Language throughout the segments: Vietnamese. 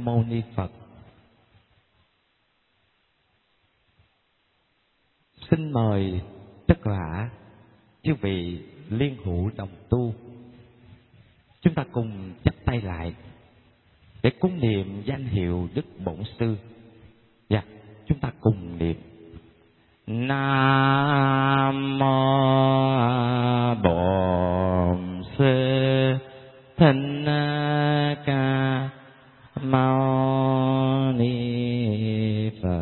Mô Ni Phật. Xin mời tất cả chư vị liên hữu đồng tu, chúng ta cùng chắp tay lại để cúng niệm danh hiệu Đức Bổn Sư. Dạ, chúng ta cùng niệm. Nam Mô Bổn Sư Thích Ca Mâu Ni Phật.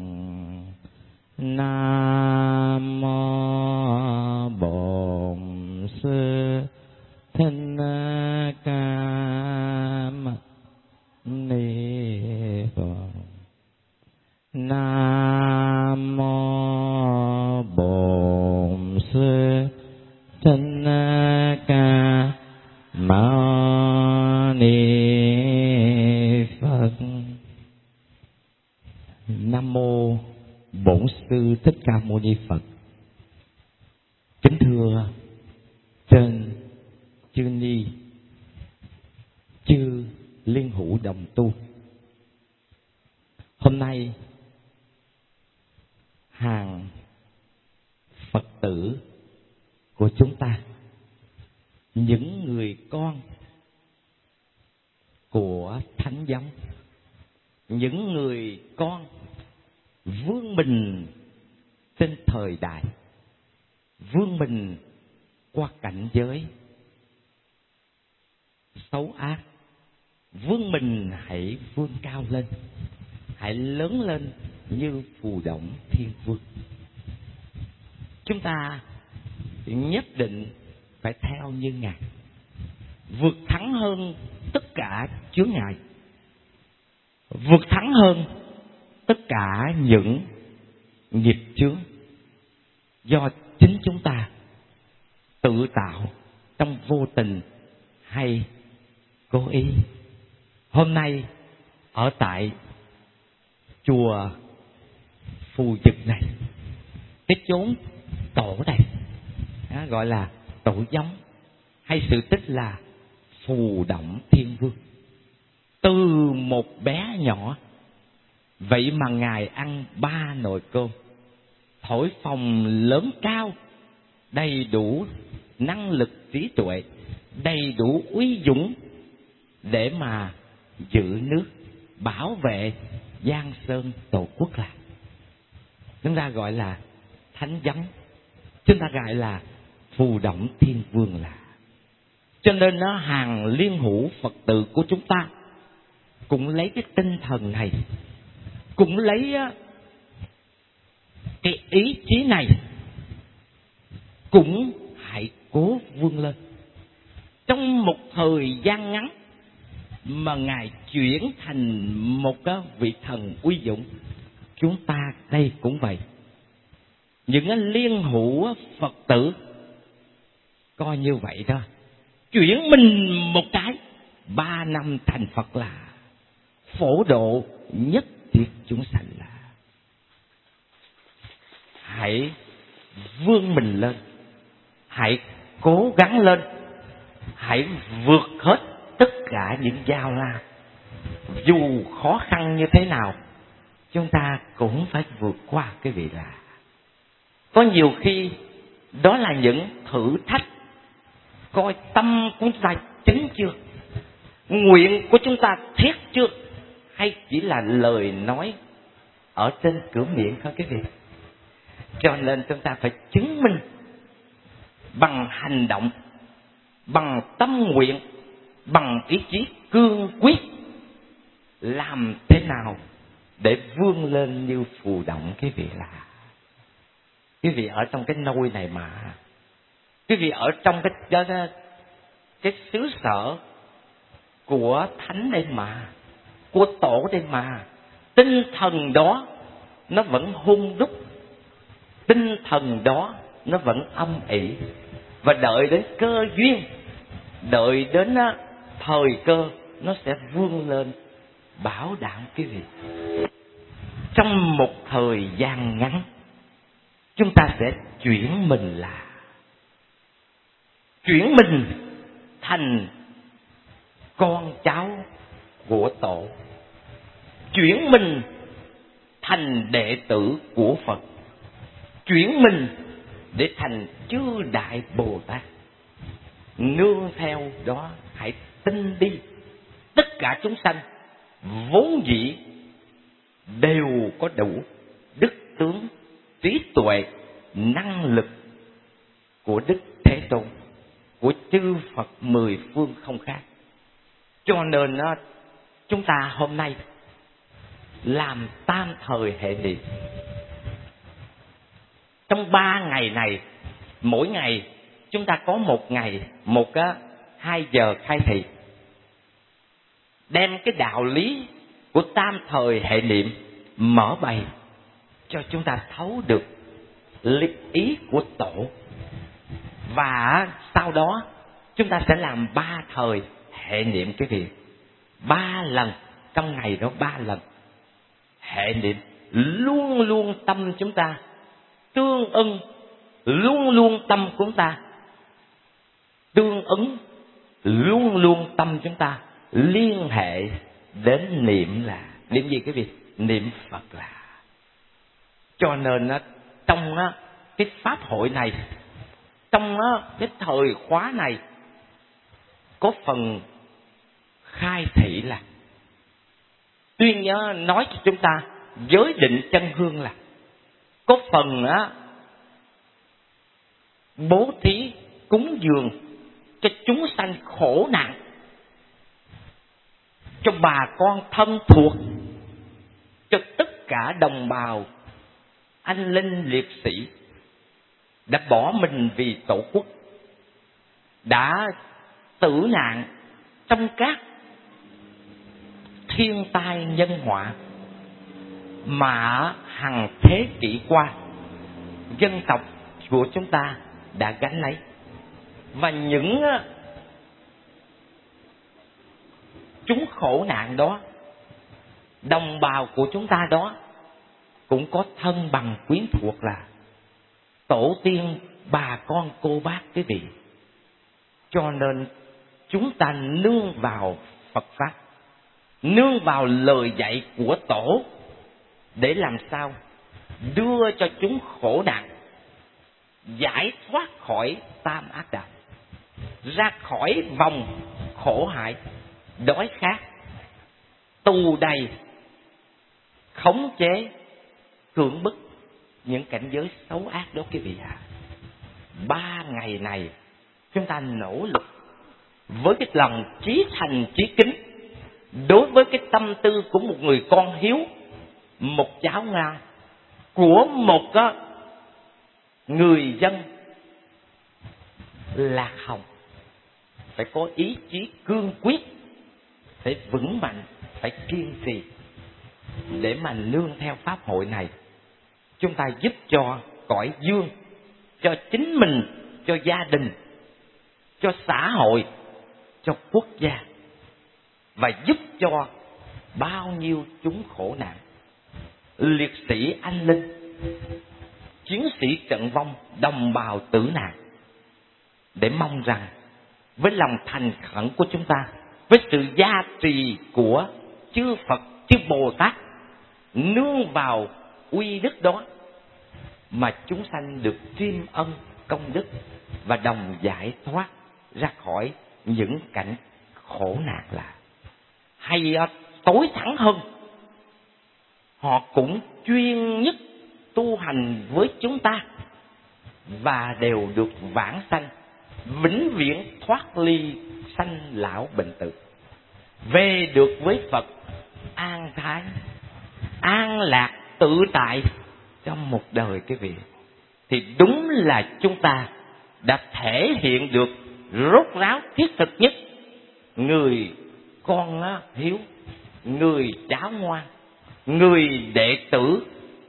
Nam Mô Bổn Sư Thích Ca Mâu Ni Phật. Nam Mô Bổn Sư Thích Ca Mâu Ni Phật. Nam Mô Bổn Sư Thích Ca Mâu Ni Phật. Kính thưa trên chư ni, chư liên hữu đồng tu, hôm nay hàng Phật tử của chúng ta, những người con của Thánh Giống, những người con vươn mình trên thời đại, vươn mình qua cảnh giới xấu ác, vươn mình hãy vươn cao lên, hãy lớn lên như Phù Động Thiên Vương. Chúng ta nhất định phải theo như Ngài, vượt thắng hơn tất cả chướng ngại, vượt thắng hơn tất cả những nghiệp chướng do chính chúng ta tự tạo trong vô tình hay cố ý. Hôm nay ở tại chùa Phù Dực này, cái chốn tổ này gọi là tổ giống, hay sự tích là Phù Động Thiên Vương. Từ một bé nhỏ vậy mà Ngài ăn 3 nồi cơm, thổi phồng lớn cao, đầy đủ năng lực trí tuệ, đầy đủ uy dũng để mà giữ nước, bảo vệ giang sơn tổ quốc là. Chúng ta gọi là Thánh Giống, chúng ta gọi là Phù Động Thiên Vương là. Cho nên nó hàng liên hữu Phật tử của chúng ta cũng lấy cái tinh thần này, cũng lấy cái ý chí này, cũng hãy cố vươn lên. Trong một thời gian ngắn mà Ngài chuyển thành một cái vị thần uy dũng, chúng ta đây cũng vậy. Những liên hữu Phật tử coi như vậy đó, chuyển mình một cái 3 năm thành Phật là phổ độ nhất thiết chúng sanh là. Hãy vươn mình lên, hãy cố gắng lên, hãy vượt hết tất cả những giao la. Dù khó khăn như thế nào, chúng ta cũng phải vượt qua cái vị là. Có nhiều khi đó là những thử thách, coi tâm của chúng ta chính chưa, nguyện của chúng ta thiết chưa, hay chỉ là lời nói ở trên cửa miệng thôi cái vị. Cho nên chúng ta phải chứng minh bằng hành động, bằng tâm nguyện, bằng ý chí cương quyết, làm thế nào để vươn lên như Phù Động cái vị là. Quý vị ở trong cái nôi này mà, quý vị ở trong cái xứ sở của Thánh đây mà, của Tổ đây mà, tinh thần đó nó vẫn hung đúc, tinh thần đó nó vẫn âm ỉ, và đợi đến cơ duyên, đợi đến thời cơ, nó sẽ vươn lên. Bảo đảm quý vị, trong một thời gian ngắn chúng ta sẽ chuyển mình là, chuyển mình thành con cháu của Tổ, chuyển mình thành đệ tử của Phật, chuyển mình để thành chư đại Bồ Tát. Nương theo đó hãy tin đi, tất cả chúng sanh vốn dĩ đều có đủ đức tướng, trí tuệ, năng lực của Đức Thế Tôn, của chư Phật mười phương không khác. Cho nên chúng ta hôm nay làm tam thời hệ niệm. Trong 3 ngày này, mỗi ngày chúng ta có một ngày, 2 giờ khai thị, đem cái đạo lý của tam thời hệ niệm mở bày cho chúng ta thấu được ý của Tổ. Và sau đó chúng ta sẽ làm 3 thời hệ niệm cái việc 3 lần, trong ngày đó 3 lần hệ niệm, luôn luôn tâm chúng ta tương ưng, luôn luôn tâm của chúng ta tương ứng, luôn luôn tâm chúng ta liên hệ đến niệm là niệm gì? Cái việc niệm Phật là. Cho nên trong cái pháp hội này, trong cái thời khóa này, có phần khai thị là tuyên nhớ nói cho chúng ta giới định chân hương, là có phần bố thí cúng dường cho chúng sanh khổ nạn, cho bà con thân thuộc, cho tất cả đồng bào anh linh liệt sĩ đã bỏ mình vì Tổ quốc, đã tử nạn trong các thiên tai nhân họa mà hàng thế kỷ qua dân tộc của chúng ta đã gánh lấy. Và những chúng khổ nạn đó, đồng bào của chúng ta đó, cũng có thân bằng quyến thuộc là tổ tiên, bà con, cô bác quý vị. Cho nên chúng ta nương vào Phật Pháp, nương vào lời dạy của Tổ, để làm sao đưa cho chúng khổ nạn, giải thoát khỏi tam ác đạo, ra khỏi vòng khổ hại, đói khát, tù đầy, khống chế, cưỡng bức những cảnh giới xấu ác đó quý vị ạ. 3 ngày này chúng ta nỗ lực với cái lòng chí thành chí kính, đối với cái tâm tư của một người con hiếu, một cháu ngoan của một người dân lạc hồng, phải có ý chí cương quyết, phải vững mạnh, phải kiên trì để mà nương theo pháp hội này. Chúng ta giúp cho cõi dương, cho chính mình, cho gia đình, cho xã hội, cho quốc gia, và giúp cho bao nhiêu chúng khổ nạn, liệt sĩ anh linh, chiến sĩ trận vong, đồng bào tử nạn, để mong rằng với lòng thành khẩn của chúng ta, với sự gia trì của chư Phật, chư Bồ Tát, nương vào uy đức đó mà chúng sanh được tri ân công đức và đồng giải thoát ra khỏi những cảnh khổ nạn. Là hay tối thắng hơn, họ cũng chuyên nhất tu hành với chúng ta và đều được vãng sanh, vĩnh viễn thoát ly sanh lão bệnh tử, về được với Phật an thái, an lạc, tự tại trong một đời quý vị. Thì đúng là chúng ta đã thể hiện được rốt ráo thiết thực nhất người con hiếu, người cháu ngoan, người đệ tử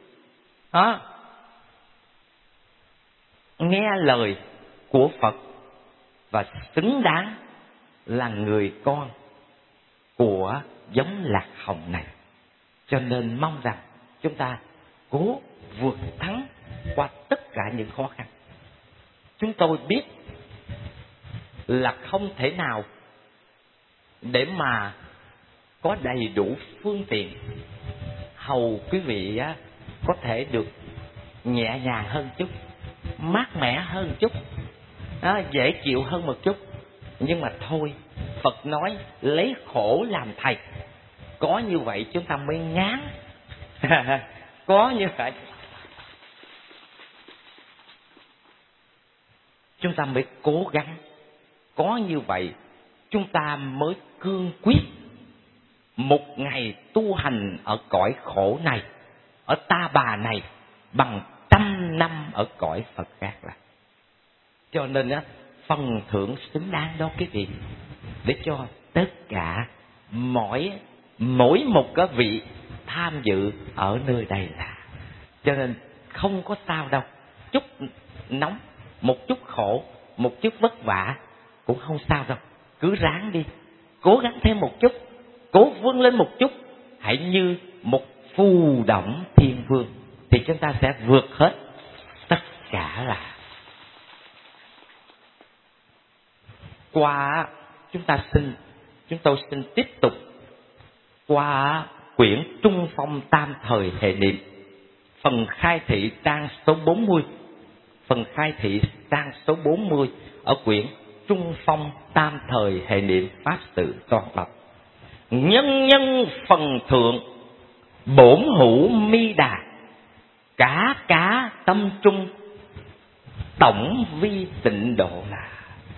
nghe lời của Phật và xứng đáng là người con của giống lạc hồng này. Cho nên mong rằng chúng ta cố vượt thắng qua tất cả những khó khăn. Chúng tôi biết là không thể nào để mà có đầy đủ phương tiện, hầu quý vị có thể được nhẹ nhàng hơn chút, mát mẻ hơn chút, dễ chịu hơn một chút. Nhưng mà thôi, Phật nói lấy khổ làm thầy, có như vậy chúng ta mới ngán. Có như vậy chúng ta mới cố gắng, có như vậy chúng ta mới cương quyết một ngày tu hành ở cõi khổ này, ở ta bà này, bằng 100 năm ở cõi Phật khác là. Cho nên phần thưởng xứng đáng đó quý vị, để cho tất cả mỗi một cái vị tham dự ở nơi đây là. Cho nên không có sao đâu, chút nóng, một chút khổ, một chút vất vả cũng không sao đâu. Cứ ráng đi, cố gắng thêm một chút, cố vươn lên một chút, hãy như một phù đổng thiên vương, thì chúng ta sẽ vượt hết tất cả là. Chúng tôi xin tiếp tục qua quyển Trung Phong Tam Thời Hệ Niệm, phần khai thị trang số 40. Phần khai thị trang số 40 ở quyển Trung Phong Tam Thời Hệ Niệm Pháp Sự Toàn Tập. Nhân nhân phần thượng, bổn hữu mi đà, cá tâm trung, tổng vi tịnh độ là.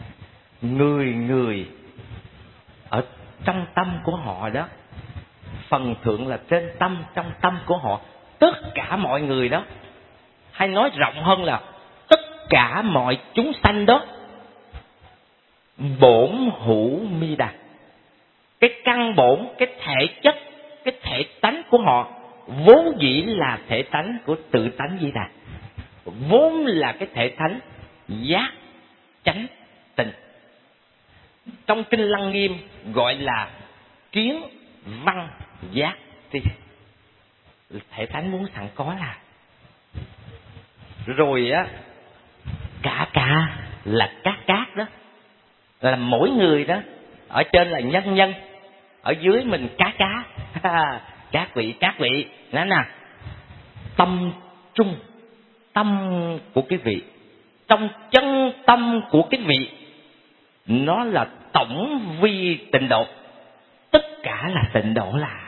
Người ở trong tâm của họ đó, phần thượng là trên tâm, trong tâm của họ, tất cả mọi người đó, hay nói rộng hơn là tất cả mọi chúng sanh đó, bổn hữu mi đà, cái căn bổn, cái thể chất, cái thể tánh của họ vốn dĩ là thể tánh của tự tánh Di Đà, vốn là cái thể thánh giác chánh tịnh. Trong kinh Lăng Nghiêm gọi là kiến văn giác tri, thể thánh muốn sẵn có là. Rồi cả là cát đó, là mỗi người đó, ở trên là nhân nhân, ở dưới mình cá. Các vị nói nè, tâm trung, tâm của cái vị, trong chân tâm của cái vị, nó là tổng vi tịnh độ, tất cả là tịnh độ là.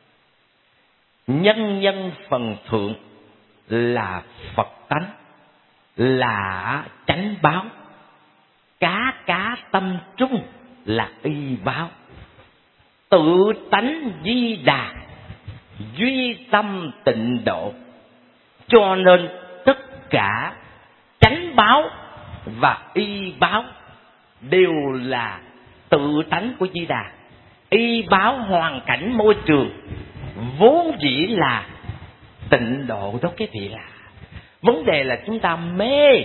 Nhân nhân phần thượng là Phật tánh, là chánh báo, cá tâm trung là y báo, tự tánh Di Đà, duy tâm tịnh độ. Cho nên tất cả chánh báo và y báo đều là tự tánh của Di Đà. Y báo hoàn cảnh môi trường vốn dĩ là tịnh độ đó cái vị là. Vấn đề là chúng ta mê,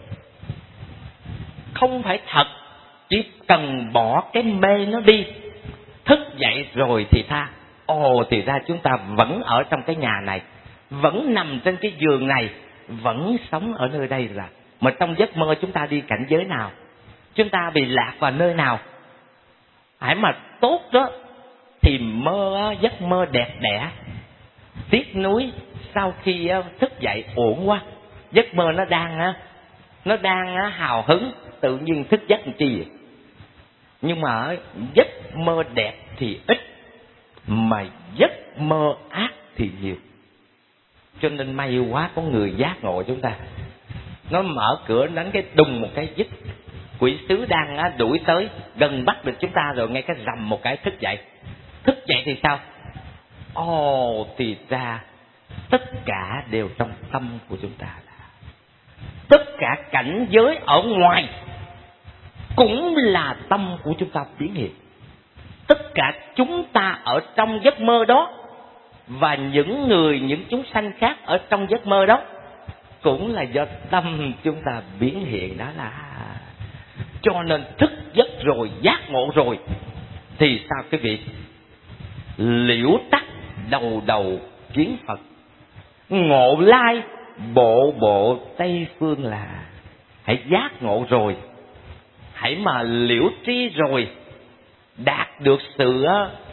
không phải thật, chỉ cần bỏ cái mê nó đi, thức dậy rồi thì tha. Thì ra chúng ta vẫn ở trong cái nhà này, vẫn nằm trên cái giường này, vẫn sống ở nơi đây là. Mà trong giấc mơ chúng ta đi cảnh giới nào, chúng ta bị lạc vào nơi nào. Hãy mà tốt đó thì mơ giấc mơ đẹp đẽ. Tiếc nuối sau khi thức dậy ổn quá, giấc mơ nó đang hào hứng, tự nhiên thức giấc làm chi vậy? Nhưng mà giấc mơ đẹp thì ít, mà giấc mơ ác thì nhiều. Cho nên may quá có người giác ngộ chúng ta. Nó mở cửa đánh cái đùng một cái dứt, quỷ sứ đang đuổi tới gần bắt được chúng ta rồi, ngay cái rầm một cái thức dậy. Thức dậy thì sao? Thì ra tất cả đều trong tâm của chúng ta. Tất cả cảnh giới ở ngoài cũng là tâm của chúng ta biến hiện. Tất cả chúng ta ở trong giấc mơ đó, và những chúng sanh khác ở trong giấc mơ đó, cũng là do tâm chúng ta biến hiện đó là. Cho nên thức giấc rồi, giác ngộ rồi thì sao quý vị? Liễu tắc đầu kiến Phật, ngộ lai bộ Tây phương là. Hãy giác ngộ rồi, hãy mà liễu tri rồi, đạt được sự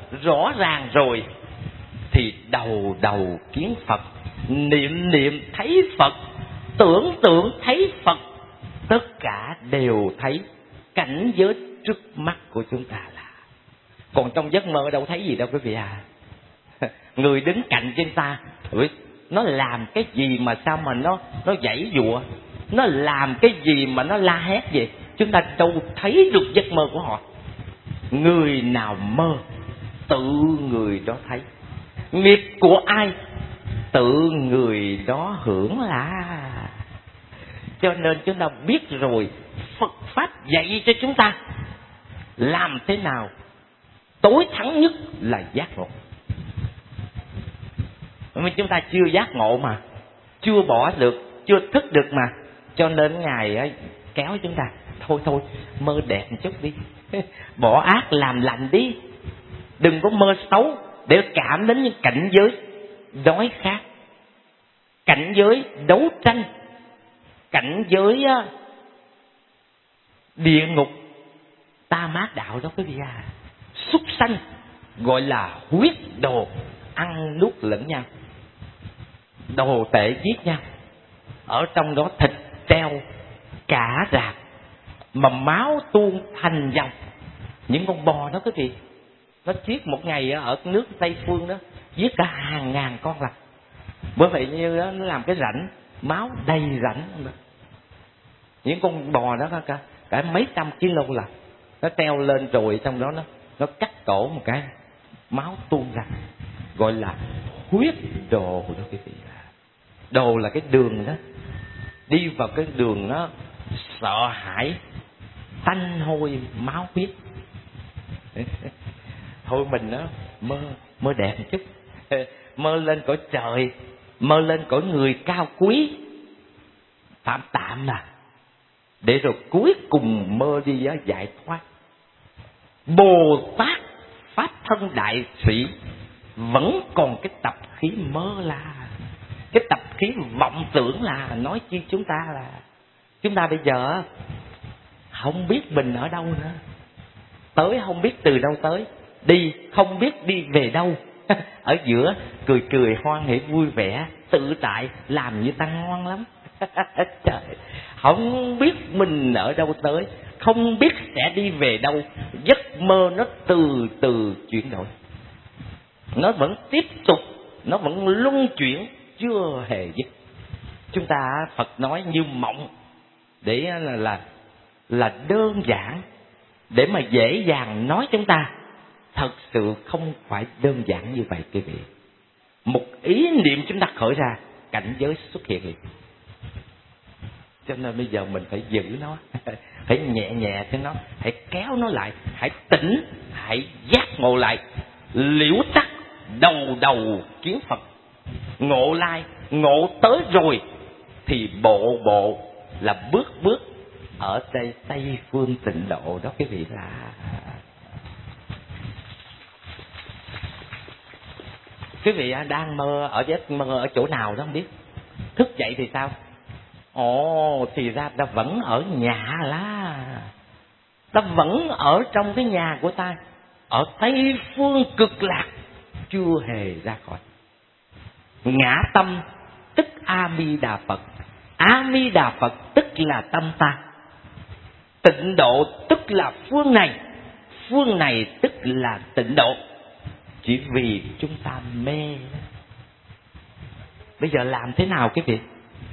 rõ ràng rồi thì đầu đầu kiến Phật, niệm niệm thấy Phật, tưởng tượng thấy Phật, tất cả đều thấy cảnh giới trước mắt của chúng ta là. Còn trong giấc mơ đâu thấy gì đâu quý vị à. Người đứng cạnh trên ta, nó làm cái gì mà sao mà nó giãy giụa, nó làm cái gì mà nó la hét vậy, chúng ta đâu thấy được giấc mơ của họ. Người nào mơ tự người đó thấy, nghiệp của ai tự người đó hưởng là. Cho nên chúng ta biết rồi, Phật Pháp dạy cho chúng ta làm thế nào tối thắng nhất là giác ngộ. Nhưng chúng ta chưa giác ngộ mà, chưa bỏ được, chưa thức được mà. Cho nên Ngài ấy kéo chúng ta, thôi mơ đẹp một chút đi, bỏ ác làm lành đi, đừng có mơ xấu, để cảm đến những cảnh giới đói khát, cảnh giới đấu tranh, cảnh giới địa ngục, ta mát đạo đó quý vị à. Súc sanh gọi là huyết đồ, ăn nuốt lẫn nhau, đồ tể giết nhau, ở trong đó thịt treo cả rạp, mà máu tuôn thành dòng. Những con bò đó quý vị, nó giết một ngày ở nước Tây Phương đó, giết cả hàng ngàn con lặt. Bởi vậy như đó, nó làm cái rãnh máu đầy rãnh. Những con bò đó cả mấy trăm kg lặt, nó treo lên rồi trong đó nó cắt cổ một cái, máu tuôn ra, gọi là huyết đồ đó quý vị. Đồ là cái đường đó, đi vào cái đường nó sợ hãi, tanh hôi máu huyết. Thôi mình mơ đẹp một chút, mơ lên cõi trời, mơ lên cõi người cao quý, tạm tạm là để rồi cuối cùng mơ đi giải thoát. Bồ Tát Pháp thân đại sĩ vẫn còn cái tập khí mơ là, cái tập khí vọng tưởng là, nói chi chúng ta bây giờ không biết mình ở đâu nữa, tới không biết từ đâu tới, đi không biết đi về đâu. Ở giữa cười hoan hỉ vui vẻ tự tại, làm như tăng ngoan lắm. Trời, không biết mình ở đâu tới, không biết sẽ đi về đâu. Giấc mơ nó từ từ chuyển đổi, nó vẫn tiếp tục, nó vẫn luân chuyển, chưa hề dứt. Chúng ta Phật nói như mộng, để là đơn giản, để mà dễ dàng nói chúng ta. Thật sự không phải đơn giản như vậy quý vị. Một ý niệm chúng ta khởi ra, cảnh giới xuất hiện liền. Cho nên bây giờ mình phải giữ nó, phải nhẹ nhẹ cho nó, hãy kéo nó lại, hãy tỉnh, hãy giác ngộ lại. Liễu tắc đầu đầu kiến Phật, ngộ lai, ngộ tới rồi thì bộ bộ là bước bước ở Tây phương tịnh độ đó quý vị. Là quý vị đang mơ ở giấc mơ ở chỗ nào đó không biết, thức dậy thì sao? Ồ, thì ra ta vẫn ở nhà lá, ta vẫn ở trong cái nhà của ta, ở Tây phương cực lạc, chưa hề ra khỏi. Ngã tâm tức A Di Đà Phật, A Di Đà Phật tức là tâm ta. Tịnh độ tức là phương này tức là tịnh độ. Chỉ vì chúng ta mê. Bây giờ làm thế nào quý vị?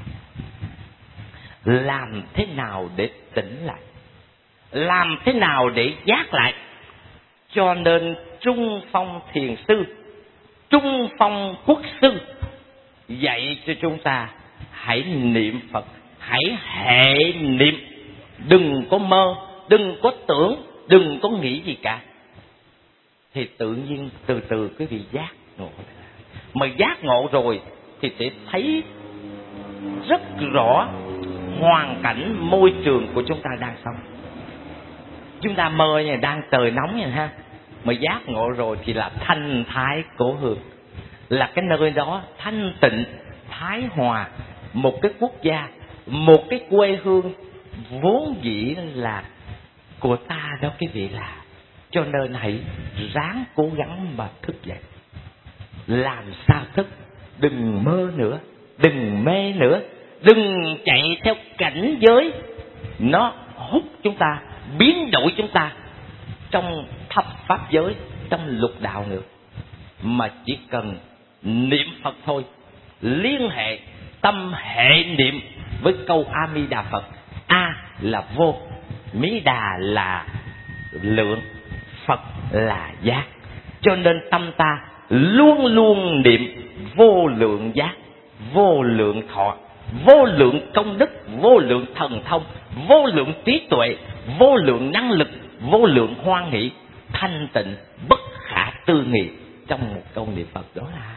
Làm thế nào để tỉnh lại? Làm thế nào để giác lại? Cho nên Trung Phong Thiền Sư, Trung Phong Quốc Sư dạy cho chúng ta hãy niệm Phật, hãy hệ niệm. Đừng có mơ, đừng có tưởng, đừng có nghĩ gì cả. Thì tự nhiên từ từ quý vị giác ngộ. Mà giác ngộ rồi thì sẽ thấy rất rõ hoàn cảnh môi trường của chúng ta đang sống. Chúng ta mơ nha, đang trời nóng nha ha, mà giác ngộ rồi thì là thanh thái cổ hương, là cái nơi đó thanh tịnh thái hòa, một cái quốc gia, một cái quê hương vốn dĩ là của ta đó quý vị. Là Cho nên hãy ráng cố gắng mà thức dậy. Làm sao thức? Đừng mơ nữa, đừng mê nữa, đừng chạy theo cảnh giới nó hút chúng ta, biến đổi chúng ta trong thập pháp giới, trong lục đạo nữa. Mà chỉ cần niệm Phật thôi, liên hệ tâm hệ niệm với câu A Di Đà Phật. A là vô, Mỹ Đà là lượng, Phật là giác. Cho nên tâm ta luôn luôn niệm vô lượng giác, vô lượng thọ, vô lượng công đức, vô lượng thần thông, vô lượng trí tuệ, vô lượng năng lực, vô lượng hoan hỷ, thanh tịnh bất khả tư nghị trong một câu niệm Phật. Đó là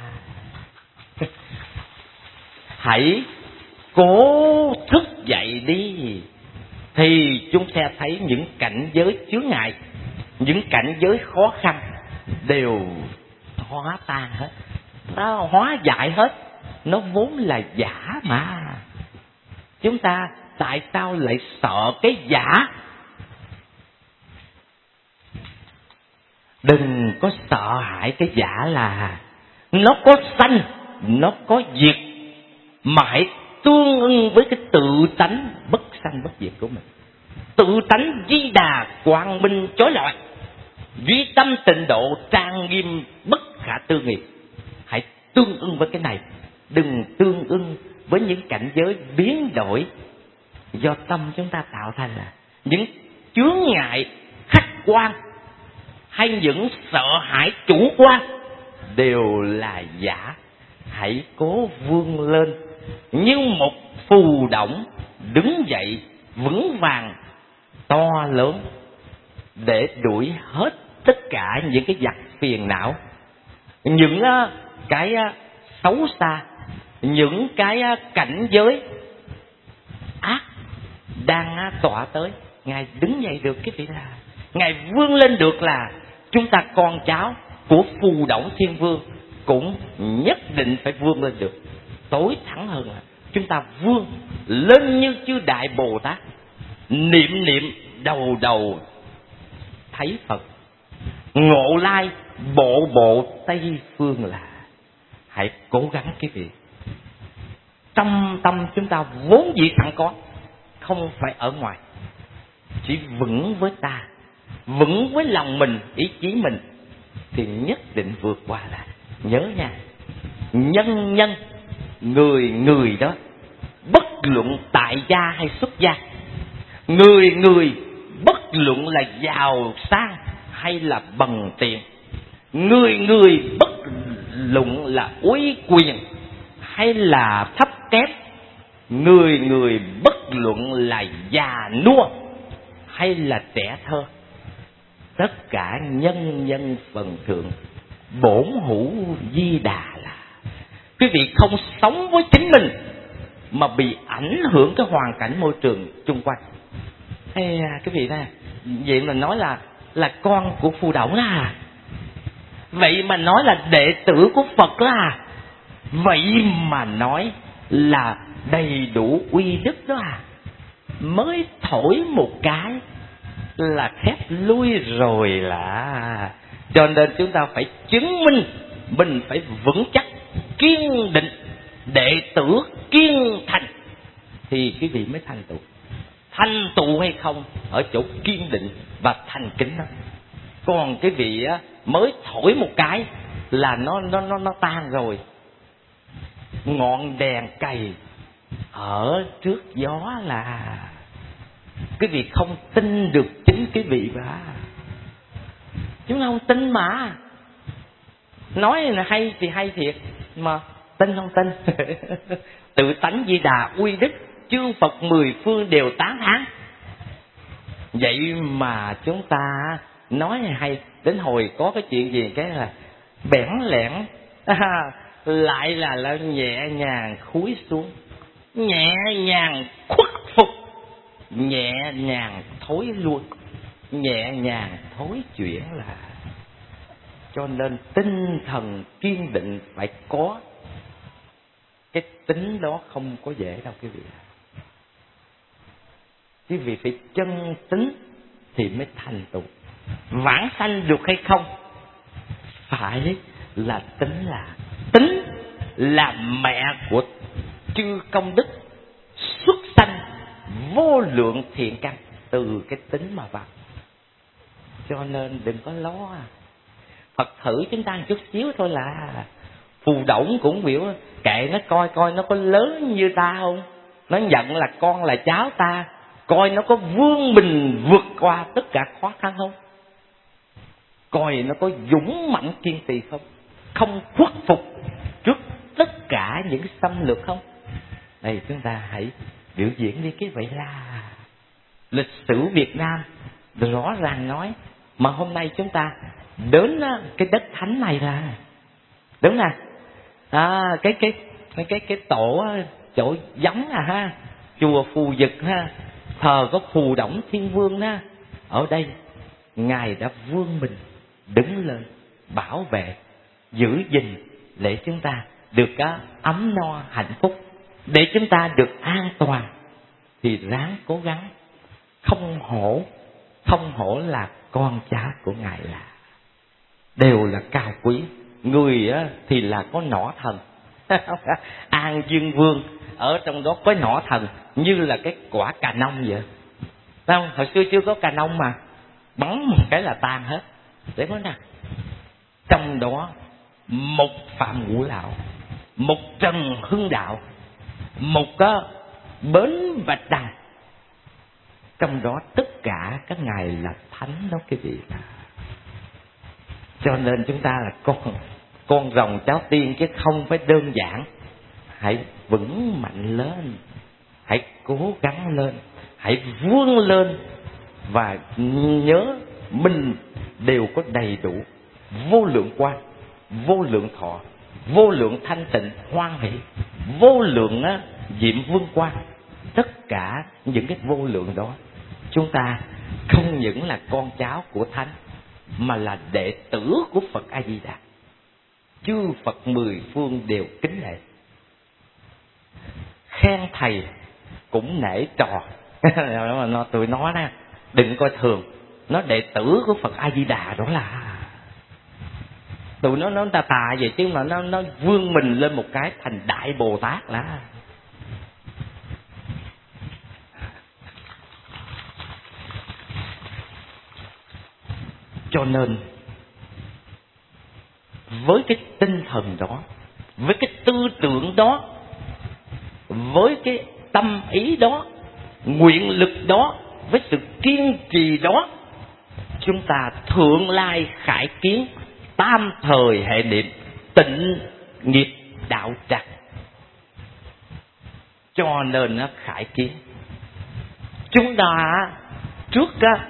hãy cố thức dậy đi, thì chúng sẽ thấy những cảnh giới chướng ngại, những cảnh giới khó khăn đều hóa tan hết, nó hóa giải hết. Nó vốn là giả mà. Chúng ta tại sao lại sợ cái giả? Đừng có sợ hãi cái giả, là nó có sanh, nó có diệt, mà hãy tương ưng với cái tự tánh bất sanh bất diệt của mình. Tự tánh Di Đà quang minh chói lọi, duy tâm tịnh độ trang nghiêm bất khả tư nghị. Hãy tương ưng với cái này, đừng tương ưng với những cảnh giới biến đổi do tâm chúng ta tạo thành, là những chướng ngại khách quan hay những sợ hãi chủ quan đều là giả. Hãy cố vươn lên như một phù đổng, đứng dậy vững vàng to lớn để đuổi hết tất cả những cái vặt phiền não, những cái xấu xa, những cái cảnh giới ác đang tỏa tới. Ngài đứng dậy được cái vị là Ngài vươn lên được, là chúng ta con cháu của Phù Đổng Thiên Vương cũng nhất định phải vươn lên được. Tối thắng hơn là chúng ta vươn lên như chư Đại Bồ Tát, niệm niệm đầu đầu thấy Phật, ngộ lai bộ bộ Tây Phương là. Hãy cố gắng cái việc trong tâm chúng ta vốn dĩ sẵn có, không phải ở ngoài. Chỉ vững với ta, vững với lòng mình, ý chí mình, thì nhất định vượt qua. Là nhớ nha, nhân nhân người người đó, bất luận tại gia hay xuất gia, người người bất luận là giàu sang hay là bằng tiền, người người bất luận là uy quyền hay là thấp kém, người người bất luận là già nua hay là trẻ thơ, tất cả nhân nhân phần thượng bổn hữu Di Đà. Là quý vị không sống với chính mình mà bị ảnh hưởng cái hoàn cảnh môi trường chung quanh. Hay quý vị nè, vậy mà nói là con của Phù Đổng là, vậy mà nói là đệ tử của Phật là, vậy mà nói là đầy đủ uy đức đó à. Mới thổi một cái là khép lui rồi là. Cho nên chúng ta phải chứng minh mình phải vững chắc, kiên định, đệ tử kiên thành, thì quý vị mới thành tựu. Thành tựu hay không ở chỗ kiên định và thành kính đó. Còn cái vị mới thổi một cái là nó tan rồi. Ngọn đèn cầy ở trước gió là quý vị không tin được chính quý vị mà. Chúng ta không tin mà. Nói là hay thì hay thiệt, mà tin không tin. Tự tánh Di Đà uy đức, chư Phật mười phương đều tán thán. Vậy mà chúng ta nói hay, đến hồi có cái chuyện gì cái là bẽn lẽn, lại là nhẹ nhàng cúi xuống, nhẹ nhàng khuất phục, nhẹ nhàng thối lui, nhẹ nhàng thối chuyển là. Cho nên tinh thần kiên định phải có. Cái tính đó không có dễ đâu quý vị. Quý vị phải chân tính thì mới thành tựu. vãng sanh được hay không? Phải là tính là mẹ của chư công đức, xuất sanh vô lượng thiện căn từ cái tính mà vào. Cho nên đừng có lo. Phật thử chúng ta một chút xíu thôi là phù đổng cũng biểu kệ nó, coi nó có lớn như ta không, nó nhận là con là cháu ta, coi nó có vươn mình vượt qua tất cả khó khăn không, coi nó có dũng mãnh kiên trì không khuất phục trước tất cả những xâm lược không. Đây chúng ta hãy biểu diễn đi. Cái vậy là lịch sử Việt Nam rõ ràng nói. Mà hôm nay chúng ta đến cái đất thánh này là đúng nè. Cái tổ chỗ giống ha, chùa Phù Dực ha, thờ có Phù Đổng Thiên Vương ha. Ở đây ngài đã vươn mình đứng lên bảo vệ, giữ gìn để chúng ta được ấm no hạnh phúc, để chúng ta được an toàn. Thì ráng cố gắng, không hổ là con cháu của ngài là đều là cao quý. Người thì là có nỏ thần An Dương Vương ở trong đó có nỏ thần như là cái quả cà nông vậy. Thấy không? Hồi xưa chưa có cà nông mà bắn một cái là tan hết. Để nói nè, trong đó một Phạm Ngũ Lão, một Trần Hưng Đạo, một Bến Bạch Đằng, trong đó tất cả các ngài là thánh đó quý vị. Cho nên chúng ta là con rồng cháu tiên chứ không phải đơn giản. Hãy vững mạnh lên, hãy cố gắng lên, hãy vươn lên và nhớ mình đều có đầy đủ vô lượng quan, vô lượng thọ, vô lượng thanh tịnh hoan hỷ, vô lượng diệm vương quan. Tất cả những cái vô lượng đó, chúng ta không những là con cháu của thánh mà là đệ tử của Phật A Di Đà. Chư Phật mười phương đều kính nể, khen thầy cũng nể trò. Tụi nó đó đừng coi thường, nó đệ tử của Phật A Di Đà đó là tụi nó tà vậy, chứ mà nó vươn mình lên một cái thành Đại Bồ Tát là. Cho nên với cái tinh thần đó, với cái tư tưởng đó, với cái tâm ý đó, nguyện lực đó, với sự kiên trì đó, chúng ta thượng lai khải kiến, tam thời hệ niệm, tịnh nghiệp đạo tràng. Cho nên nó khải kiến. Chúng ta trước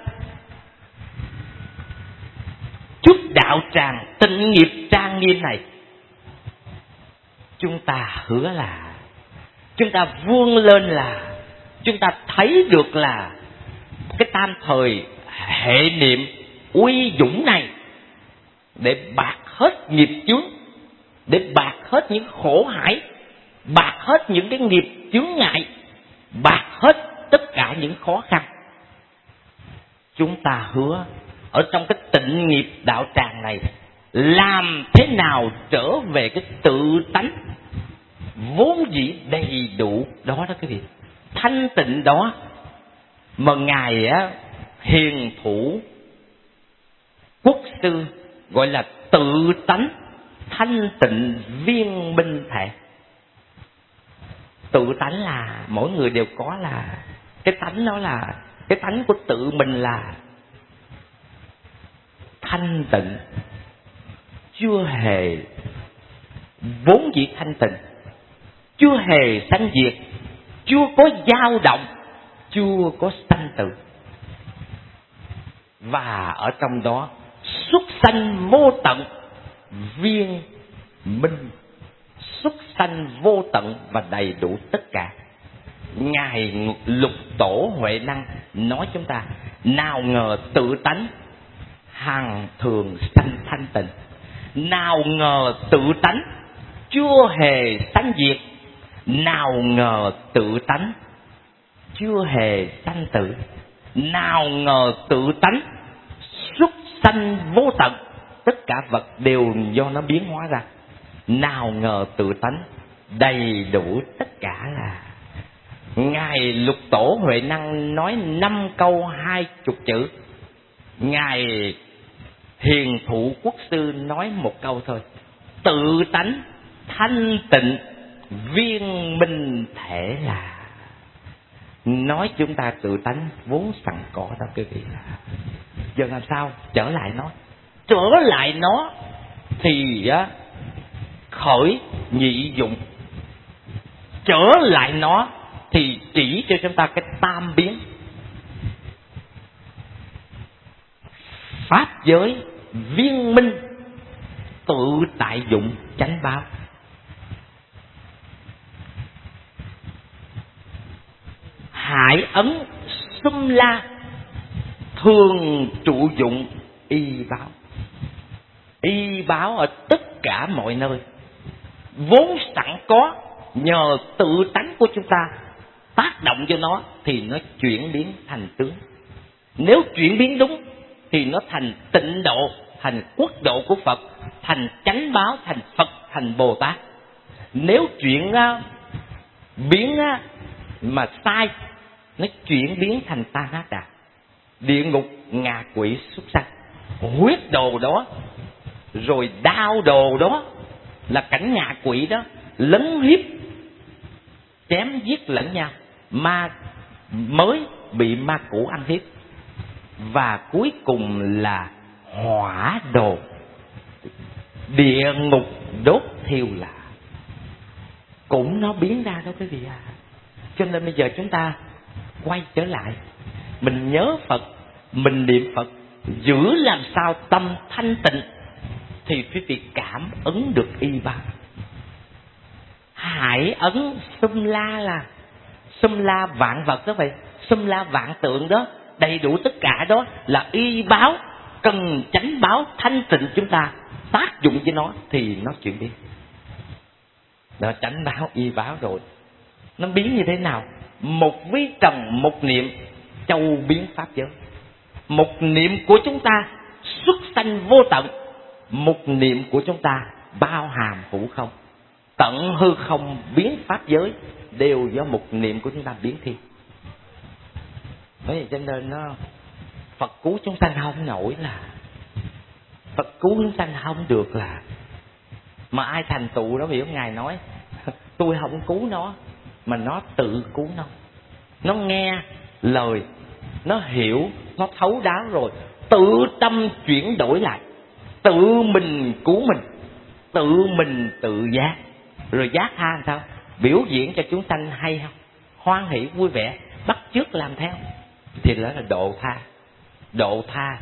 đạo tràng tịnh nghiệp trang nghiêm này, chúng ta hứa là chúng ta vươn lên, là chúng ta thấy được là cái tam thời hệ niệm uy dũng này để bạc hết nghiệp chướng, để bạc hết những khổ hải, bạc hết những cái nghiệp chướng ngại, bạc hết tất cả những khó khăn. Chúng ta hứa ở trong cái tịnh nghiệp đạo tràng này, làm thế nào trở về cái tự tánh vốn dĩ đầy đủ đó đó quý vị, thanh tịnh đó mà ngài hiền thủ quốc sư gọi là tự tánh thanh tịnh viên minh thể. Tự tánh là mỗi người đều có, là cái tánh đó, là cái tánh của tự mình là thanh tịnh, chưa hề vốn dĩ thanh tịnh, chưa hề sanh diệt, chưa có dao động, chưa có sanh tử. Và ở trong đó xuất sanh vô tận viên minh, xuất sanh vô tận và đầy đủ tất cả. Ngài Lục Tổ Huệ Năng nói chúng ta, nào ngờ tự tánh hằng thường sanh thanh tịnh, nào ngờ tự tánh chưa hề sanh diệt, nào ngờ tự tánh chưa hề sanh tử, nào ngờ tự tánh xuất sanh vô tận, tất cả vật đều do nó biến hóa ra. Nào ngờ tự tánh đầy đủ tất cả là. Ngài Lục Tổ Huệ Năng nói 5 câu 20 chữ. Ngài Hiền Thụ Quốc Sư nói một câu thôi: tự tánh thanh tịnh viên minh thể là. Nói chúng ta tự tánh vốn sẵn có đó quý vị. Giờ làm sao trở lại nó? Trở lại nó thì khởi nhị dụng. Trở lại nó thì chỉ cho chúng ta cái tam biến. Pháp giới viên minh, tự tại dụng chánh báo. Hải ấn xum la, thường trụ dụng y báo. Y báo ở tất cả mọi nơi, vốn sẵn có, nhờ tự tánh của chúng ta tác động cho nó thì nó chuyển biến thành tướng. Nếu chuyển biến đúng thì nó thành tịnh độ, thành quốc độ của Phật, thành chánh báo, thành Phật, thành Bồ Tát. Nếu chuyển biến mà sai, nó chuyển biến thành ta nát đà, địa ngục, ngạ quỷ, súc sanh. Huyết đồ đó, rồi đao đồ đó là cảnh ngạ quỷ đó, lấn hiếp, chém giết lẫn nhau, ma mới bị ma cũ ăn hiếp. Và cuối cùng là hỏa đồ, địa ngục đốt thiêu là. Cũng nó biến ra đó quý vị à. Cho nên bây giờ chúng ta quay trở lại, mình nhớ Phật, mình niệm Phật, giữ làm sao tâm thanh tịnh thì quý vị cảm ứng được y báo. Hải ấn xum la là xum la vạn vật đó vậy, xum la vạn tượng đó, đầy đủ tất cả đó là y báo. Cần chánh báo thanh tịnh chúng ta tác dụng với nó thì nó chuyển biến. Đó, chánh báo y báo rồi nó biến như thế nào? Một vi trần một niệm, châu biến pháp giới. Một niệm của chúng ta xuất sanh vô tận, một niệm của chúng ta bao hàm hữu không. Tận hư không biến pháp giới đều do một niệm của chúng ta biến thiên. Bởi vậy cho nên Phật cứu chúng sanh không nổi là, Phật cứu chúng sanh không được là. Mà ai thành tựu đó, hiểu Ngài nói tôi không cứu nó, mà nó tự cứu nó. Nó nghe lời, nó hiểu, nó thấu đáo rồi, tự tâm chuyển đổi lại, tự mình cứu mình, tự mình tự giác. Rồi giác tha làm sao? Biểu diễn cho chúng sanh hay không? Hoan hỷ vui vẻ, bắt chước làm theo. Thì đó là độ tha. Độ tha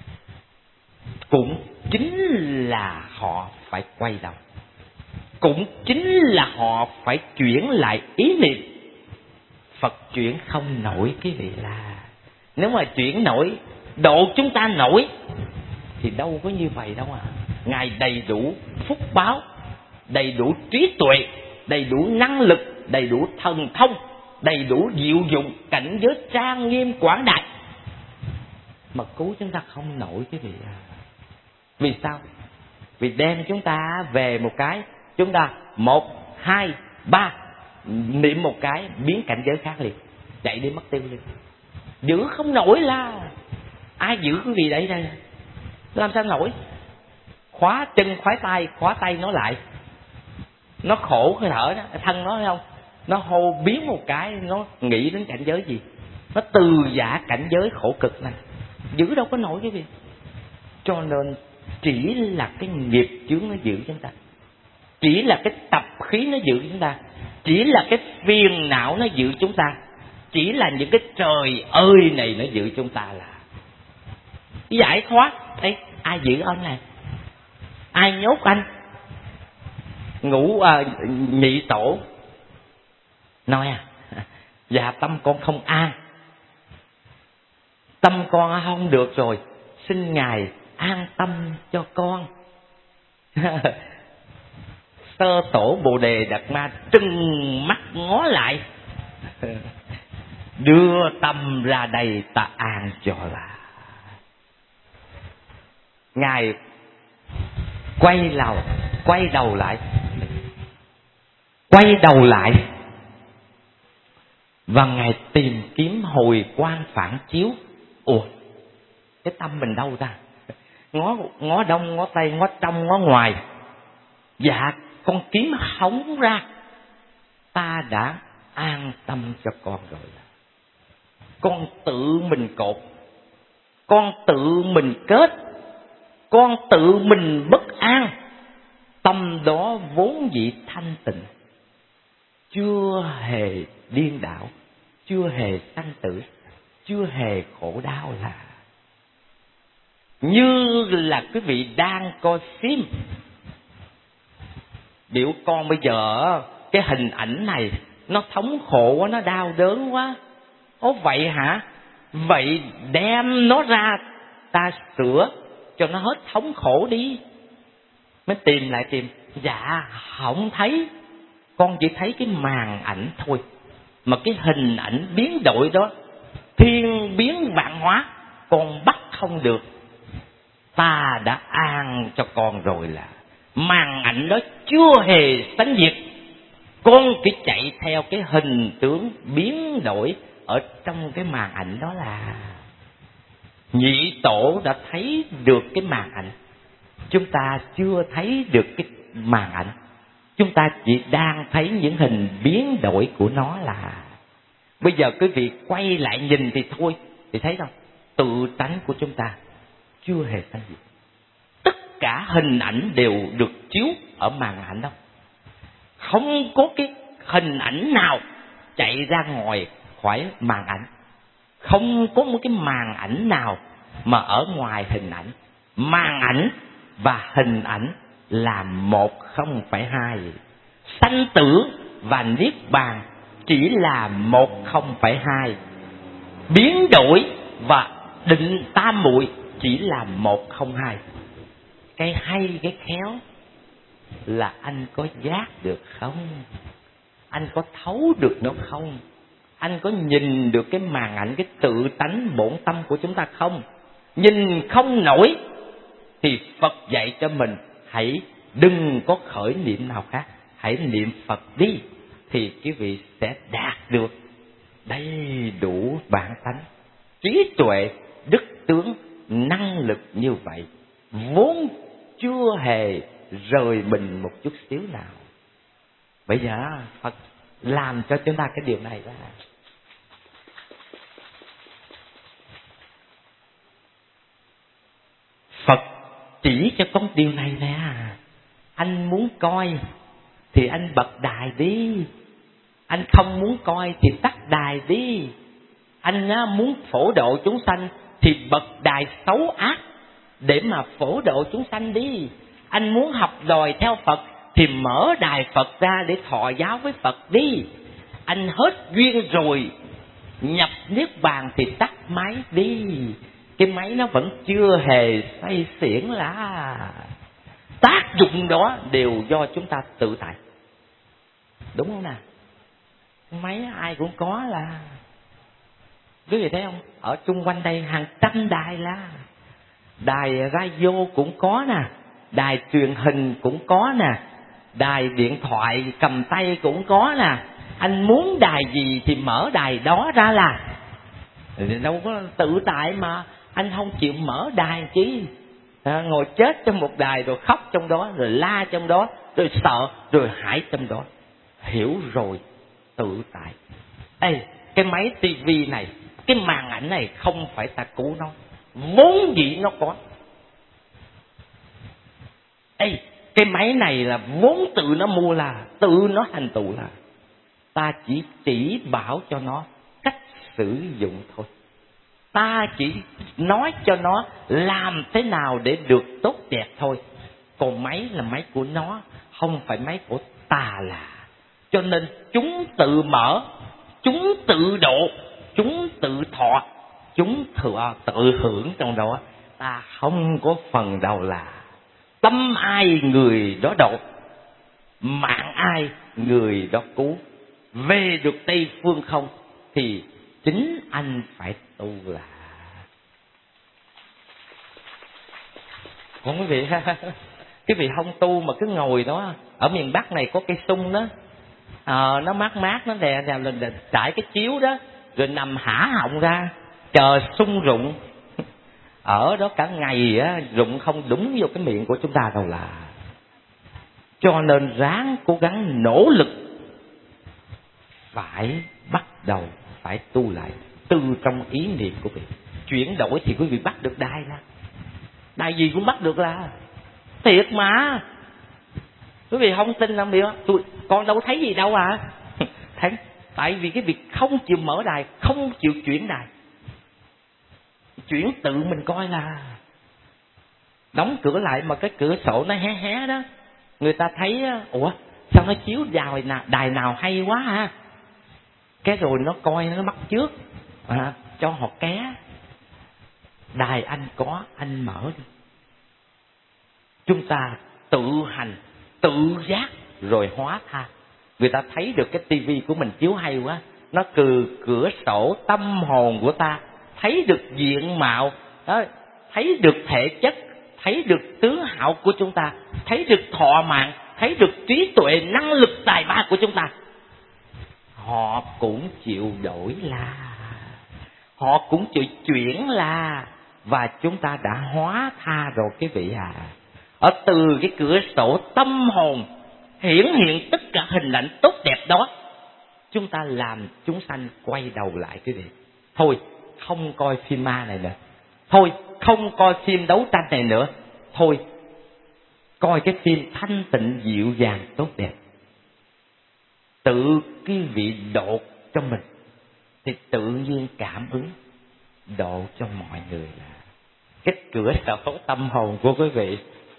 cũng chính là họ phải quay đầu, cũng chính là họ phải chuyển lại ý niệm. Phật chuyển không nổi cái vị là. Nếu mà chuyển nổi, độ chúng ta nổi thì đâu có như vậy đâu à. Ngài đầy đủ phúc báo, đầy đủ trí tuệ, đầy đủ năng lực, đầy đủ thần thông, đầy đủ diệu dụng, cảnh giới trang nghiêm quảng đại, mà cứu chúng ta không nổi cái vị à. Vì sao? Vì đem chúng ta về một cái, chúng ta 1, 2, 3 niệm một cái biến cảnh giới khác liền, chạy đi mất tiêu liền. Giữ không nổi là. Ai giữ cái gì đấy đây? Làm sao nổi? Khóa chân khóa tay nó lại, nó khổ hơi thở đó, thân nó thấy không? Nó hô biến một cái, nó nghĩ đến cảnh giới gì? Nó từ giả cảnh giới khổ cực này, giữ đâu có nổi cái gì. Cho nên chỉ là cái nghiệp chướng nó giữ chúng ta, chỉ là cái tập khí nó giữ chúng ta, chỉ là cái phiền não nó giữ chúng ta, chỉ là những cái trời ơi này nó giữ chúng ta là. Giải thoát ấy, ai giữ anh này? Ai nhốt anh? Nhị tổ nói dạ tâm con không an, tâm con không được rồi, xin Ngài an tâm cho con. Sơ tổ Bồ Đề Đạt Ma trừng mắt ngó lại, đưa tâm ra đây ta an cho là. Ngài quay đầu lại và Ngài tìm kiếm hồi quang phản chiếu. Ủa, cái tâm mình đâu ra? Ngó đông, ngó tây, ngó trong, ngó ngoài. Dạ, con kiếm hóng ra. Ta đã an tâm cho con rồi. Con tự mình cột, con tự mình kết, con tự mình bất an. Tâm đó vốn dĩ thanh tịnh, chưa hề điên đảo, chưa hề sanh tử, chưa hề khổ đau, là như là quý vị đang coi phim. Biểu con bây giờ cái hình ảnh này nó thống khổ quá, nó đau đớn quá. Ồ vậy hả? Vậy đem nó ra ta sửa cho nó hết thống khổ đi. Mới tìm. Dạ không thấy, con chỉ thấy cái màn ảnh thôi. Mà cái hình ảnh biến đổi đó, thiên biến vạn hóa, con bắt không được. Ta đã an cho con rồi, là màn ảnh đó chưa hề tánh diệt. Con chỉ chạy theo cái hình tướng biến đổi ở trong cái màn ảnh đó là. Nhị tổ đã thấy được cái màn ảnh, chúng ta chưa thấy được cái màn ảnh. Chúng ta chỉ đang thấy những hình biến đổi của nó là. Bây giờ quý vị quay lại nhìn thì thôi, thì thấy không? Tự tánh của chúng ta chưa hề tánh diệt. Tất cả hình ảnh đều được chiếu ở màn ảnh đó. Không có cái hình ảnh nào chạy ra ngoài khỏi màn ảnh. Không có một cái màn ảnh nào mà ở ngoài hình ảnh. Màn ảnh và hình ảnh là một, không phải hai. Sanh tử và niết bàn chỉ là một, không phải hai. Biến đổi và định tam muội chỉ là một, không hai. Cái hay, cái khéo là anh có giác được không? Anh có thấu được nó không? Anh có nhìn được cái màn ảnh, cái tự tánh bổn tâm của chúng ta không? Nhìn không nổi thì Phật dạy cho mình hãy đừng có khởi niệm nào khác, hãy niệm Phật đi, thì quý vị sẽ đạt được đầy đủ bản tánh, trí tuệ, đức tướng, năng lực như vậy, vốn chưa hề rời mình một chút xíu nào. Bây giờ Phật làm cho chúng ta cái điều này ra. Phật chỉ cho con điều này nè. Anh muốn coi thì anh bật đài đi, anh không muốn coi thì tắt đài đi. Anh muốn phổ độ chúng sanh thì bật đài xấu ác để mà phổ độ chúng sanh đi. Anh muốn học đòi theo Phật thì mở đài Phật ra để thọ giáo với Phật đi. Anh hết duyên rồi, nhập niết bàn thì tắt máy đi. Cái máy nó vẫn chưa hề say xiển là. Tác dụng đó đều do chúng ta tự tại. Đúng không nào? Máy ai cũng có là. Quý vị thấy không? Ở chung quanh đây hàng trăm đài là. Đài radio cũng có nè, đài truyền hình cũng có nè, đài điện thoại cầm tay cũng có nè. Anh muốn đài gì thì mở đài đó ra là. Đâu có tự tại mà anh không chịu mở đài chứ. Ngồi chết trong một đài rồi khóc trong đó, rồi la trong đó, rồi sợ, rồi hãi trong đó. Hiểu rồi, tự tại. Ê, cái máy tivi này, cái màn ảnh này không phải ta cứu nó, vốn dĩ nó có. Ê, cái máy này là vốn tự nó mua là, tự nó thành tựu là. Ta chỉ bảo cho nó cách sử dụng thôi. Ta chỉ nói cho nó làm thế nào để được tốt đẹp thôi. Còn máy là máy của nó, không phải máy của ta là. Cho nên chúng tự mở, chúng tự độ, chúng tự thọ, chúng tự hưởng trong đó. Ta không có phần đâu là. Tâm ai người đó độ, mạng ai người đó cứu. Về được Tây Phương không thì chính anh phải tu là. Còn quý vị quý vị không tu mà cứ ngồi đó. Ở miền Bắc này có cây sung đó, nó mát mát, nó đè trải cái chiếu đó, rồi nằm hả họng ra chờ sung rụng. Ở đó cả ngày á, rụng không đúng vô cái miệng của chúng ta đâu là. Cho nên ráng cố gắng nỗ lực, phải bắt đầu phải tu lại từ trong ý niệm của mình. Chuyển đổi thì quý vị bắt được đai ra, đai gì cũng bắt được là thiệt mà. Quý vị không tin làm gì đó, con đâu thấy gì đâu à. Thấy, tại vì cái việc không chịu mở đài, không chịu chuyển đài. Chuyển tự mình coi là đóng cửa lại mà cái cửa sổ nó hé hé đó, người ta thấy ủa sao nó chiếu đài nào hay quá ha, cái rồi nó coi nó bắt chước, cho họ ké. Đài anh có, anh mở đi. Chúng ta tự hành, tự giác rồi hóa tha. Người ta thấy được cái tivi của mình chiếu hay quá, nó cửa sổ tâm hồn của ta, thấy được diện mạo đó, thấy được thể chất, thấy được tướng hảo của chúng ta, thấy được thọ mạng, thấy được trí tuệ, năng lực, tài ba của chúng ta. Họ cũng chịu đổi là, họ cũng chịu chuyển là, và chúng ta đã hóa tha rồi quý vị à. Ở từ cái cửa sổ tâm hồn hiển hiện tất cả hình ảnh tốt đẹp đó, chúng ta làm chúng sanh quay đầu lại quý vị. Thôi không coi phim ma này nữa, thôi không coi phim đấu tranh này nữa, thôi coi cái phim thanh tịnh dịu dàng tốt đẹp. Tự quý vị độ cho mình thì tự nhiên cảm ứng độ cho mọi người. Là cái cửa sổ tâm hồn của quý vị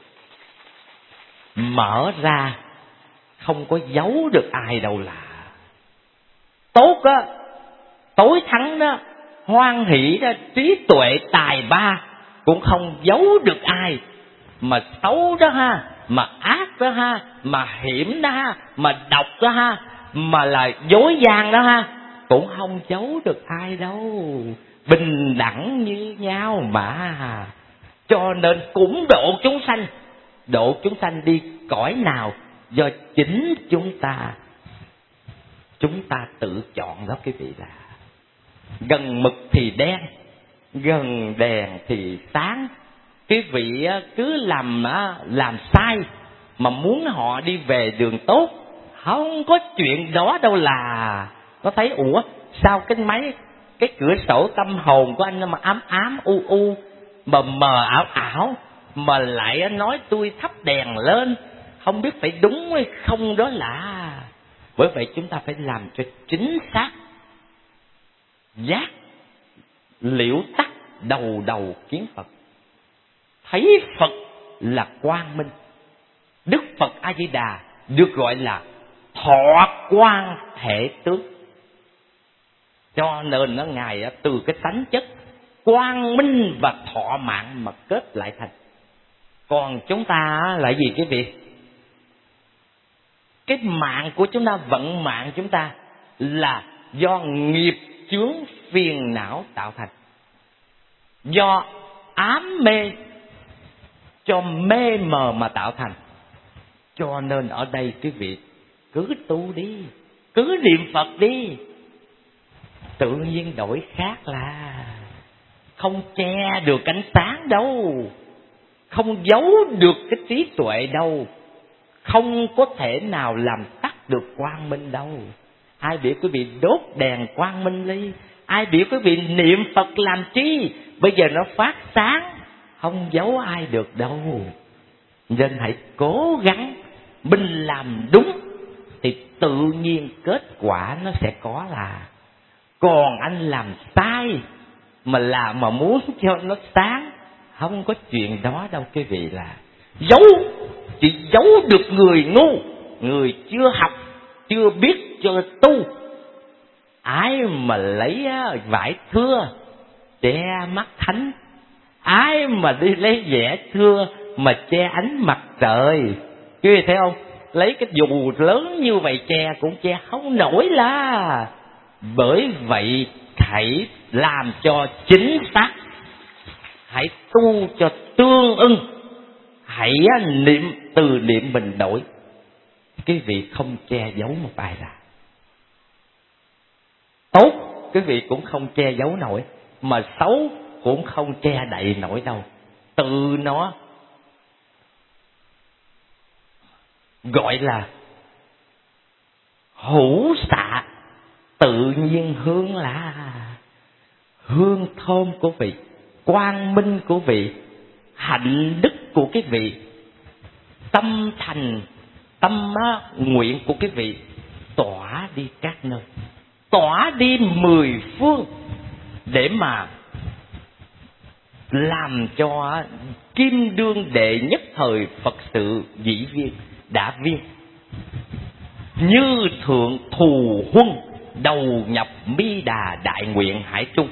mở ra, không có giấu được ai đâu là. Tốt á, tối thắng đó, hoan hỷ đó, trí tuệ tài ba cũng không giấu được ai. Mà xấu đó ha, mà ác đó ha, mà hiểm đó ha, mà độc đó ha, mà là dối gian đó ha, cũng không giấu được ai đâu. Bình đẳng như nhau mà. Cho nên cũng độ chúng sanh. Độ chúng sanh đi cõi nào do chính chúng ta tự chọn đó quý vị. Là gần mực thì đen, gần đèn thì sáng. Quý vị cứ làm sai mà muốn họ đi về đường tốt, không có chuyện đó đâu là. Nó thấy ủa sao cái cửa sổ tâm hồn của anh mà ám ám u u, mờ mờ ảo ảo, mà lại nói tôi thắp đèn lên, không biết phải đúng hay không đó là. Bởi vậy chúng ta phải làm cho chính xác, giác liễu tắc đầu kiến Phật. Thấy Phật là quang minh. Đức Phật A Di Đà được gọi là thọ quang thể tướng. Cho nên nó Ngài từ cái tánh chất quang minh và thọ mạng mà kết lại thành. Còn chúng ta là gì quý vị? Cái mạng của chúng ta, vận mạng chúng ta là do nghiệp chướng phiền não tạo thành, do ám mê cho mê mờ mà tạo thành. Cho nên ở đây quý vị cứ tu đi, cứ niệm Phật đi, tự nhiên đổi khác là. Không che được ánh sáng đâu, không giấu được cái trí tuệ đâu, không có thể nào làm tắt được quang minh đâu. Ai biểu quý vị đốt đèn quang minh đi, ai biểu quý vị niệm Phật làm chi, bây giờ nó phát sáng, không giấu ai được đâu. Nên hãy cố gắng mình làm đúng thì tự nhiên kết quả nó sẽ có là. Còn anh làm sai mà muốn cho nó sáng, không có chuyện đó đâu quý vị. Là giấu, chỉ giấu được người ngu, người chưa học, chưa biết cho tu. Ai mà lấy vải thưa che mắt thánh, ai mà đi lấy vẽ thưa mà che ánh mặt trời. Quý vị thấy không? Lấy cái dù lớn như vậy che cũng che không nổi là. Bởi vậy hãy làm cho chính xác, hãy tu cho tương ưng hãy từ niệm mình đổi. Quý vị không che giấu một ai ra. Tốt quý vị cũng không che giấu nổi, mà xấu cũng không che đậy nổi đâu. Tự nó gọi là hữu xạ tự nhiên hương, là hương thơm của vị, quang minh của vị, hạnh đức của cái vị, tâm thành tâm nguyện của cái vị tỏa đi các nơi, tỏa đi mười phương, để mà làm cho kim đương đệ nhất thời Phật sự dĩ viên đã viên, như thượng thù huân đầu nhập mi đà đại nguyện hải trung.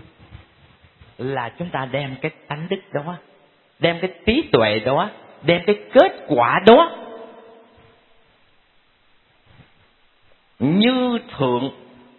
Là chúng ta đem cái tánh đức đó, đem cái trí tuệ đó, đem cái kết quả đó, như thượng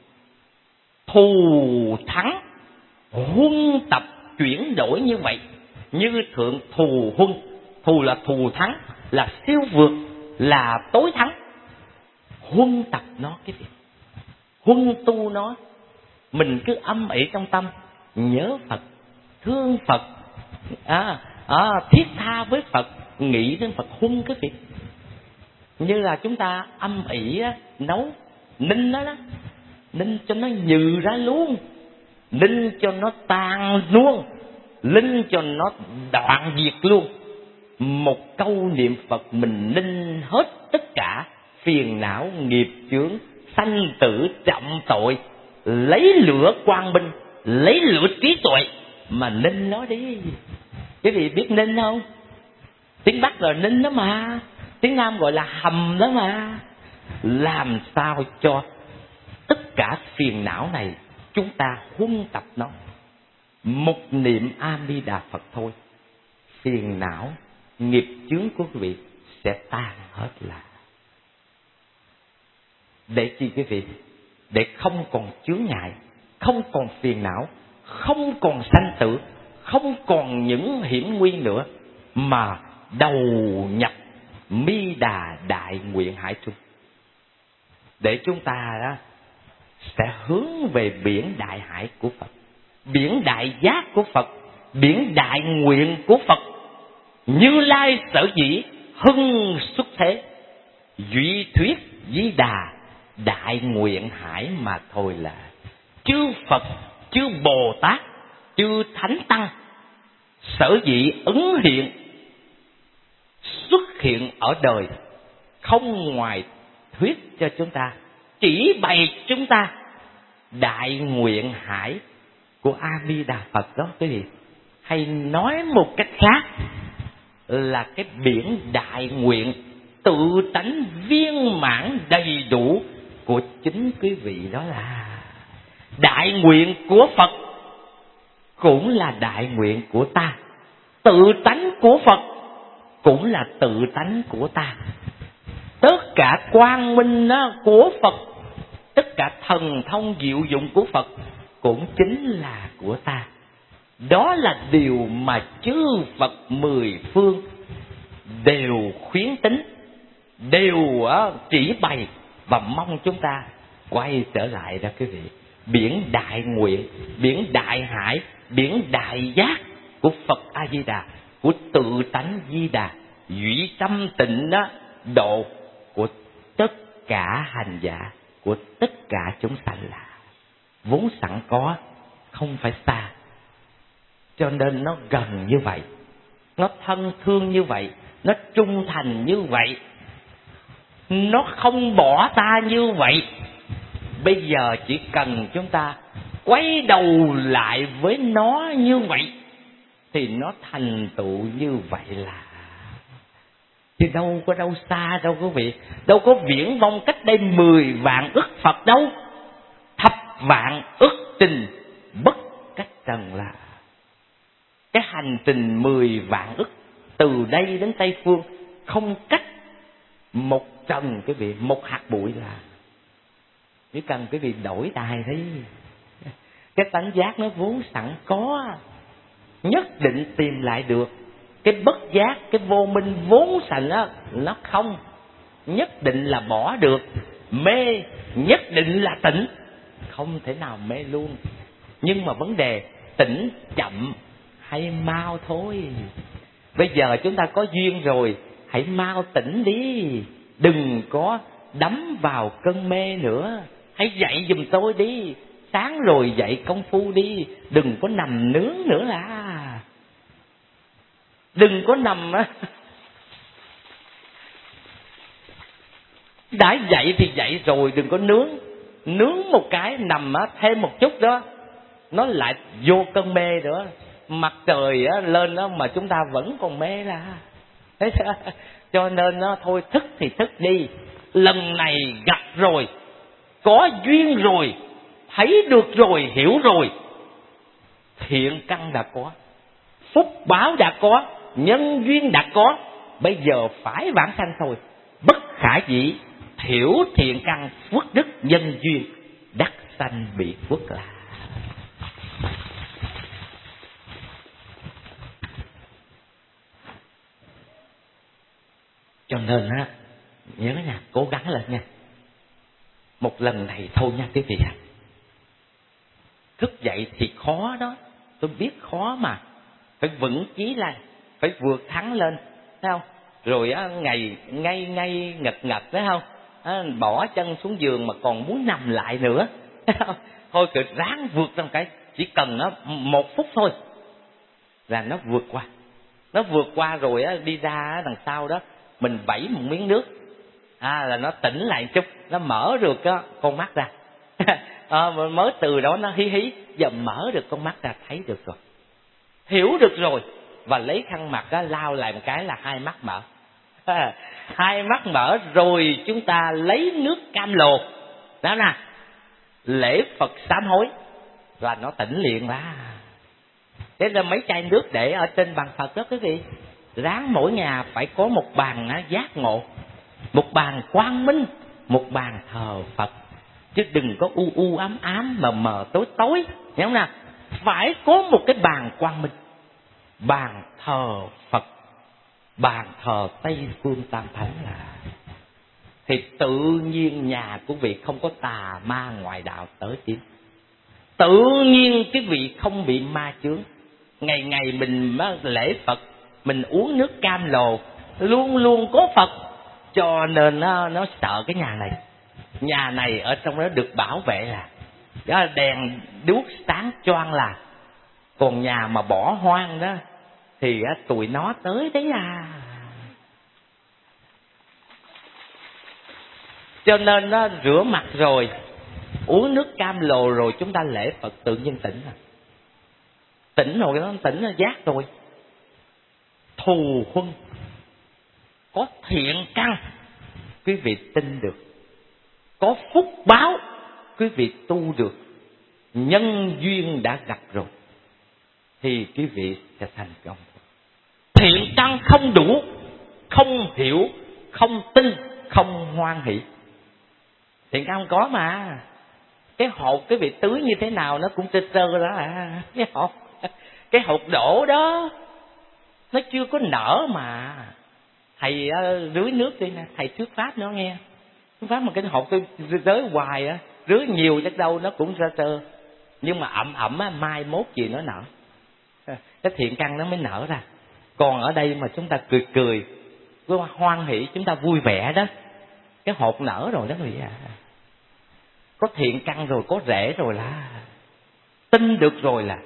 thù thắng huân tập chuyển đổi như vậy. Như thượng thù huân, thù là thù thắng, là siêu vượt, là tối thắng. Huân tập nó, cái việc huân tu nó, mình cứ âm ỉ trong tâm, nhớ Phật, thương Phật, thiết tha với Phật, nghĩ đến Phật, huân cái việc. Như là chúng ta âm ỉ nấu ninh đó, ninh cho nó nhừ ra luôn, ninh cho nó tan luôn, ninh cho nó đoạn diệt luôn. Một câu niệm Phật mình ninh hết tất cả phiền não, nghiệp chướng, sanh tử, trọng tội, lấy lửa quang minh, lấy lửa trí tuệ mà ninh nó đi. Quý vị biết ninh không? Tiếng Bắc là ninh đó mà, tiếng Nam gọi là hầm đó mà. Làm sao cho tất cả phiền não này chúng ta huân tập nó. Một niệm A Di Đà Phật thôi, phiền não, nghiệp chướng của quý vị sẽ tan hết là. Để chi quý vị? Để không còn chướng ngại, không còn phiền não, không còn sanh tử, không còn những hiểm nguy nữa, mà đầu nhập mi đà đại nguyện hải trung. Để chúng ta đó sẽ hướng về biển đại hải của Phật, biển đại giác của Phật, biển đại nguyện của Phật. Như Lai sở dĩ hưng xuất thế, duy thuyết di đà đại nguyện hải mà thôi. Là chư Phật, chư Bồ Tát, chư Thánh Tăng sở dĩ ứng hiện, xuất hiện ở đời, không ngoài thuyết cho chúng ta, chỉ bày chúng ta đại nguyện hải của A Di Đà Phật đó quý vị. Hay nói một cách khác là cái biển đại nguyện tự tánh viên mãn đầy đủ của chính quý vị. Đó là đại nguyện của Phật, cũng là đại nguyện của ta. Tự tánh của Phật cũng là tự tánh của ta. Tất cả quang minh của Phật, tất cả thần thông diệu dụng của Phật cũng chính là của ta. Đó là điều mà chư Phật mười phương đều khuyến tính, đều chỉ bày, và mong chúng ta quay trở lại đó quý vị. Biển đại nguyện, biển đại hải, biển đại giác của Phật A Di Đà, của tự tánh Di Đà, duy tâm tịnh đó, độ của tất cả hành giả, của tất cả chúng sanh, là vốn sẵn có, không phải xa. Cho nên nó gần như vậy, nó thân thương như vậy, nó trung thành như vậy, nó không bỏ ta như vậy. Bây giờ chỉ cần chúng ta quay đầu lại với nó như vậy thì nó thành tựu như vậy là. Chứ đâu có đâu xa đâu quý vị, đâu có viễn vông cách đây 10 vạn ức Phật đâu. Thập vạn ức trình bất cách trần, là cái hành trình 10 vạn ức từ đây đến Tây Phương không cách một trần quý vị, một hạt bụi. Là chỉ cần quý vị đổi tài đi, cái tánh giác nó vốn sẵn có, nhất định tìm lại được. Cái bất giác, cái vô minh vốn sanh á, nó không nhất định là bỏ được. Mê nhất định là tỉnh, không thể nào mê luôn. Nhưng mà vấn đề tỉnh chậm hay mau thôi. Bây giờ chúng ta có duyên rồi, hãy mau tỉnh đi, đừng có đắm vào cơn mê nữa. Hãy dậy giùm tôi đi, sáng rồi dậy công phu đi, đừng có nằm nướng nữa là. Đừng có nằm đã dậy thì dậy rồi, đừng có nướng. Nướng một cái nằm thêm một chút đó, nó lại vô cơn mê nữa. Mặt trời lên đó mà chúng ta vẫn còn mê ra. Cho nên thôi thức thì thức đi. Lần này gặp rồi, có duyên rồi, thấy được rồi, hiểu rồi, thiện căn đã có, phúc báo đã có, nhân duyên đã có. Bây giờ phải vãng sanh thôi. Bất khả dĩ, thiểu thiện căn, phước đức nhân duyên, đắc sanh bị phước là. Cho nên nhớ nha, cố gắng lên nha. Một lần này thôi nha quý vị ạ. Thức dậy thì khó đó, tôi biết khó mà. Phải vững chí lên, phải vượt thắng lên, thấy không? Rồi ngày ngay ngật thấy không? Bỏ chân xuống giường mà còn muốn nằm lại nữa, thấy không? Thôi cứ ráng vượt trong cái, chỉ cần 1 phút thôi là nó vượt qua. Nó vượt qua rồi đi ra đằng sau đó, mình vẩy một miếng nước là nó tỉnh lại chút, nó mở được con mắt ra. Mới từ đó nó hí hí, giờ mở được con mắt ra, thấy được rồi, hiểu được rồi, và lấy khăn mặt lau lại một cái là 2 mắt mở. 2 mắt mở rồi chúng ta lấy nước cam lồ đó nè, lễ Phật sám hối là nó tỉnh liền ra. Thế là mấy chai nước để ở trên bàn Phật đó quý vị. Ráng mỗi nhà phải có một bàn giác ngộ, một bàn quang minh, một bàn thờ Phật, chứ đừng có u ám ám mờ mờ tối tối, hiểu không nào? Phải có một cái bàn quang minh, bàn thờ Phật, bàn thờ Tây Phương Tam Thánh là, thì tự nhiên nhà của vị không có tà ma ngoại đạo tới chiếm. Tự nhiên cái vị không bị ma chướng. Ngày ngày mình lễ Phật, mình uống nước cam lồ, luôn luôn có Phật, cho nên nó sợ cái nhà này. Nhà này ở trong đó được bảo vệ là đó, đèn đuốc sáng choang là. Còn nhà mà bỏ hoang đó thì tụi nó tới đấy à. Cho nên rửa mặt rồi, uống nước cam lồ rồi, chúng ta lễ Phật tự nhiên tỉnh rồi. Tỉnh rồi, nó tỉnh nó giác rồi. Thù huân, có thiện căn, quý vị tin được. Có phúc báo, quý vị tu được. Nhân duyên đã gặp rồi thì quý vị sẽ thành công. Thiện căn không đủ, không hiểu, không tin, không hoan hỷ. Thiện căn không có mà. Cái hột quý vị tưới như thế nào nó cũng trơ trơ đó à. Cái hột đổ đó nó chưa có nở mà. Thầy rưới nước đi nè, thầy thuyết pháp nó nghe. Thuyết pháp mà cái hột tôi rưới hoài rưới nhiều chắc đâu nó cũng trơ trơ. Nhưng mà ẩm mai mốt gì nó nở. Cái thiện căn nó mới nở ra. Còn ở đây mà chúng ta cười cười, hoan hỷ, chúng ta vui vẻ đó, cái hột nở rồi đó quý vị à. Có thiện căn rồi, có rễ rồi là, tin được rồi là,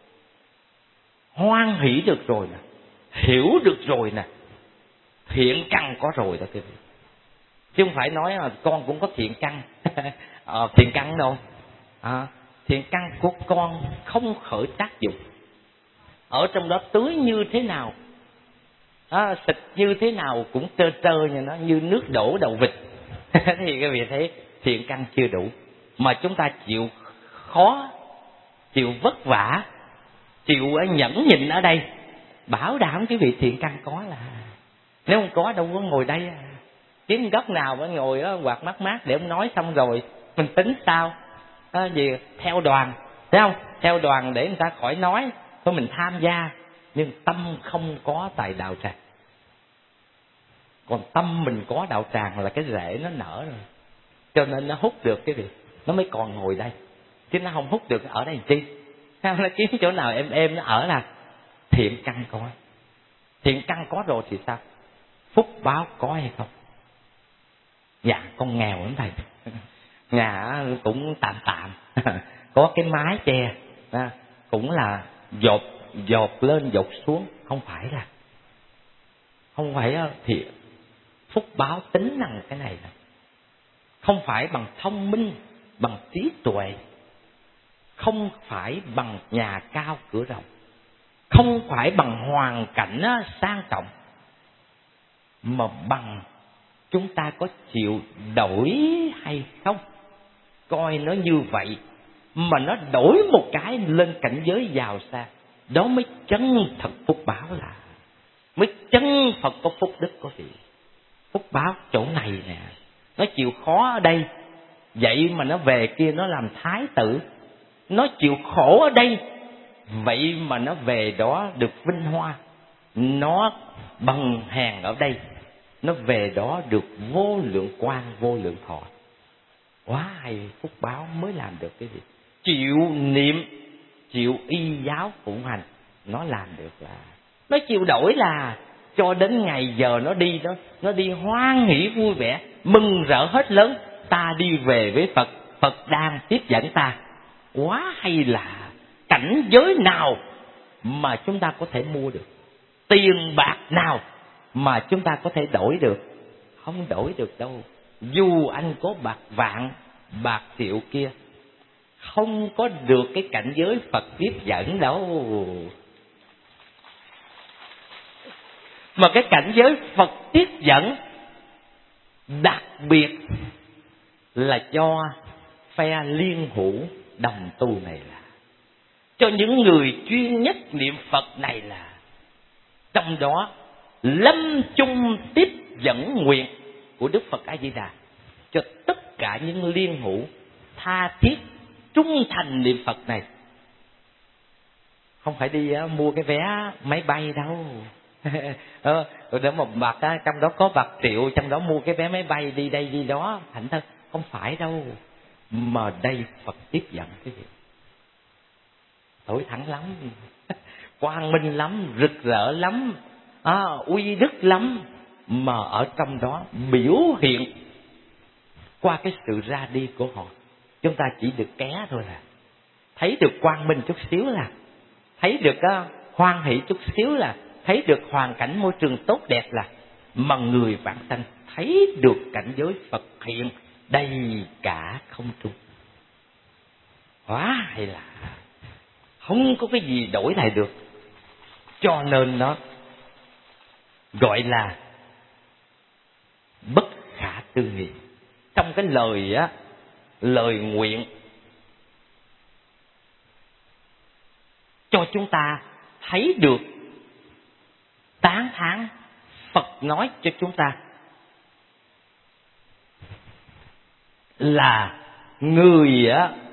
hoan hỷ được rồi nè, hiểu được rồi nè, thiện căn có rồi đó quý vị. Chứ không phải nói con cũng có thiện căn. Thiện căn đâu. Thiện căn của con không khởi tác dụng. Ở trong đó tưới như thế nào, xịt như thế nào cũng trơ trơ như nó, như nước đổ đầu vịt. Thì các vị thấy thiện căn chưa đủ. Mà chúng ta chịu khó, chịu vất vả, chịu nhẫn nhịn ở đây, bảo đảm cái vị thiện căn có là. Nếu không có đâu có ngồi đây kiếm góc nào mới ngồi quạt mát mát để ông nói xong rồi mình tính sao. Gì theo đoàn, thấy không? Theo đoàn để người ta khỏi nói, thôi mình tham gia. nhưng tâm không có tại đạo tràng. Còn tâm mình có đạo tràng là cái rễ nó nở rồi, cho nên nó hút được cái việc, nó mới còn ngồi đây, chứ nó không hút được ở đây làm chi. Nó kiếm chỗ nào em nó ở là thiện căn có. Thiện căn có rồi thì sao? Phúc báo có hay không? Dạ con nghèo lắm thầy. Nhà cũng tạm tạm có cái mái che, cũng là dột lên dột xuống, không phải thì phúc báo tính năng cái này nè, không phải bằng thông minh, bằng trí tuệ, không phải bằng nhà cao cửa rộng, không phải bằng hoàn cảnh sang trọng, mà bằng chúng ta có chịu đổi hay không. Coi nó như vậy mà nó đổi một cái lên cảnh giới giàu sang, đó mới chân thật phúc báo, là mới chân Phật có phúc đức có vị. Phúc báo chỗ này nè, nó chịu khó ở đây, vậy mà nó về kia nó làm thái tử. Nó chịu khổ ở đây, vậy mà nó về đó được vinh hoa. Nó bằng hèn ở đây, nó về đó được vô lượng quan, vô lượng thọ. Quá hay, phúc báo mới làm được cái gì? Chịu niệm, chịu y giáo phụng hành, nó làm được là nó chịu đổi, là cho đến ngày giờ nó đi hoan hỷ vui vẻ, mừng rỡ hết lớn. Ta đi về với Phật, Phật đang tiếp dẫn ta. Quá hay, là cảnh giới nào mà chúng ta có thể mua được? Tiền bạc nào mà chúng ta có thể đổi được? Không đổi được đâu. Dù anh có bạc vạn, bạc triệu kia, không có được cái cảnh giới Phật tiếp dẫn đâu. Mà cái cảnh giới Phật tiếp dẫn đặc biệt là cho phe liên hữu đồng tu này, là cho những người chuyên nhất niệm Phật này, là trong đó lâm chung tiếp dẫn nguyện của Đức Phật A Di Đà cho tất cả những liên hữu tha thiết trung thành niệm Phật này. Không phải đi mua cái vé máy bay đâu. Rồi để một bạc trong đó có bạc triệu, trong đó mua cái vé máy bay đi đây đi đó, thành thân. Không phải đâu. Mà đây Phật tiếp dẫn cái gì? Tối thắng lắm, quang minh lắm, rực rỡ lắm, uy đức lắm. Mà ở trong đó biểu hiện qua cái sự ra đi của họ, chúng ta chỉ được ké thôi, là thấy được quang minh chút xíu, là thấy được hoan hỷ chút xíu, là thấy được hoàn cảnh môi trường tốt đẹp, là mà người vãng sanh thấy được cảnh giới Phật hiện đầy cả không trung. Hóa hay là không có cái gì đổi lại được. Cho nên nó gọi là bất khả tư nghị. Trong cái lời nguyện cho chúng ta thấy được, tán thán Phật nói cho chúng ta là người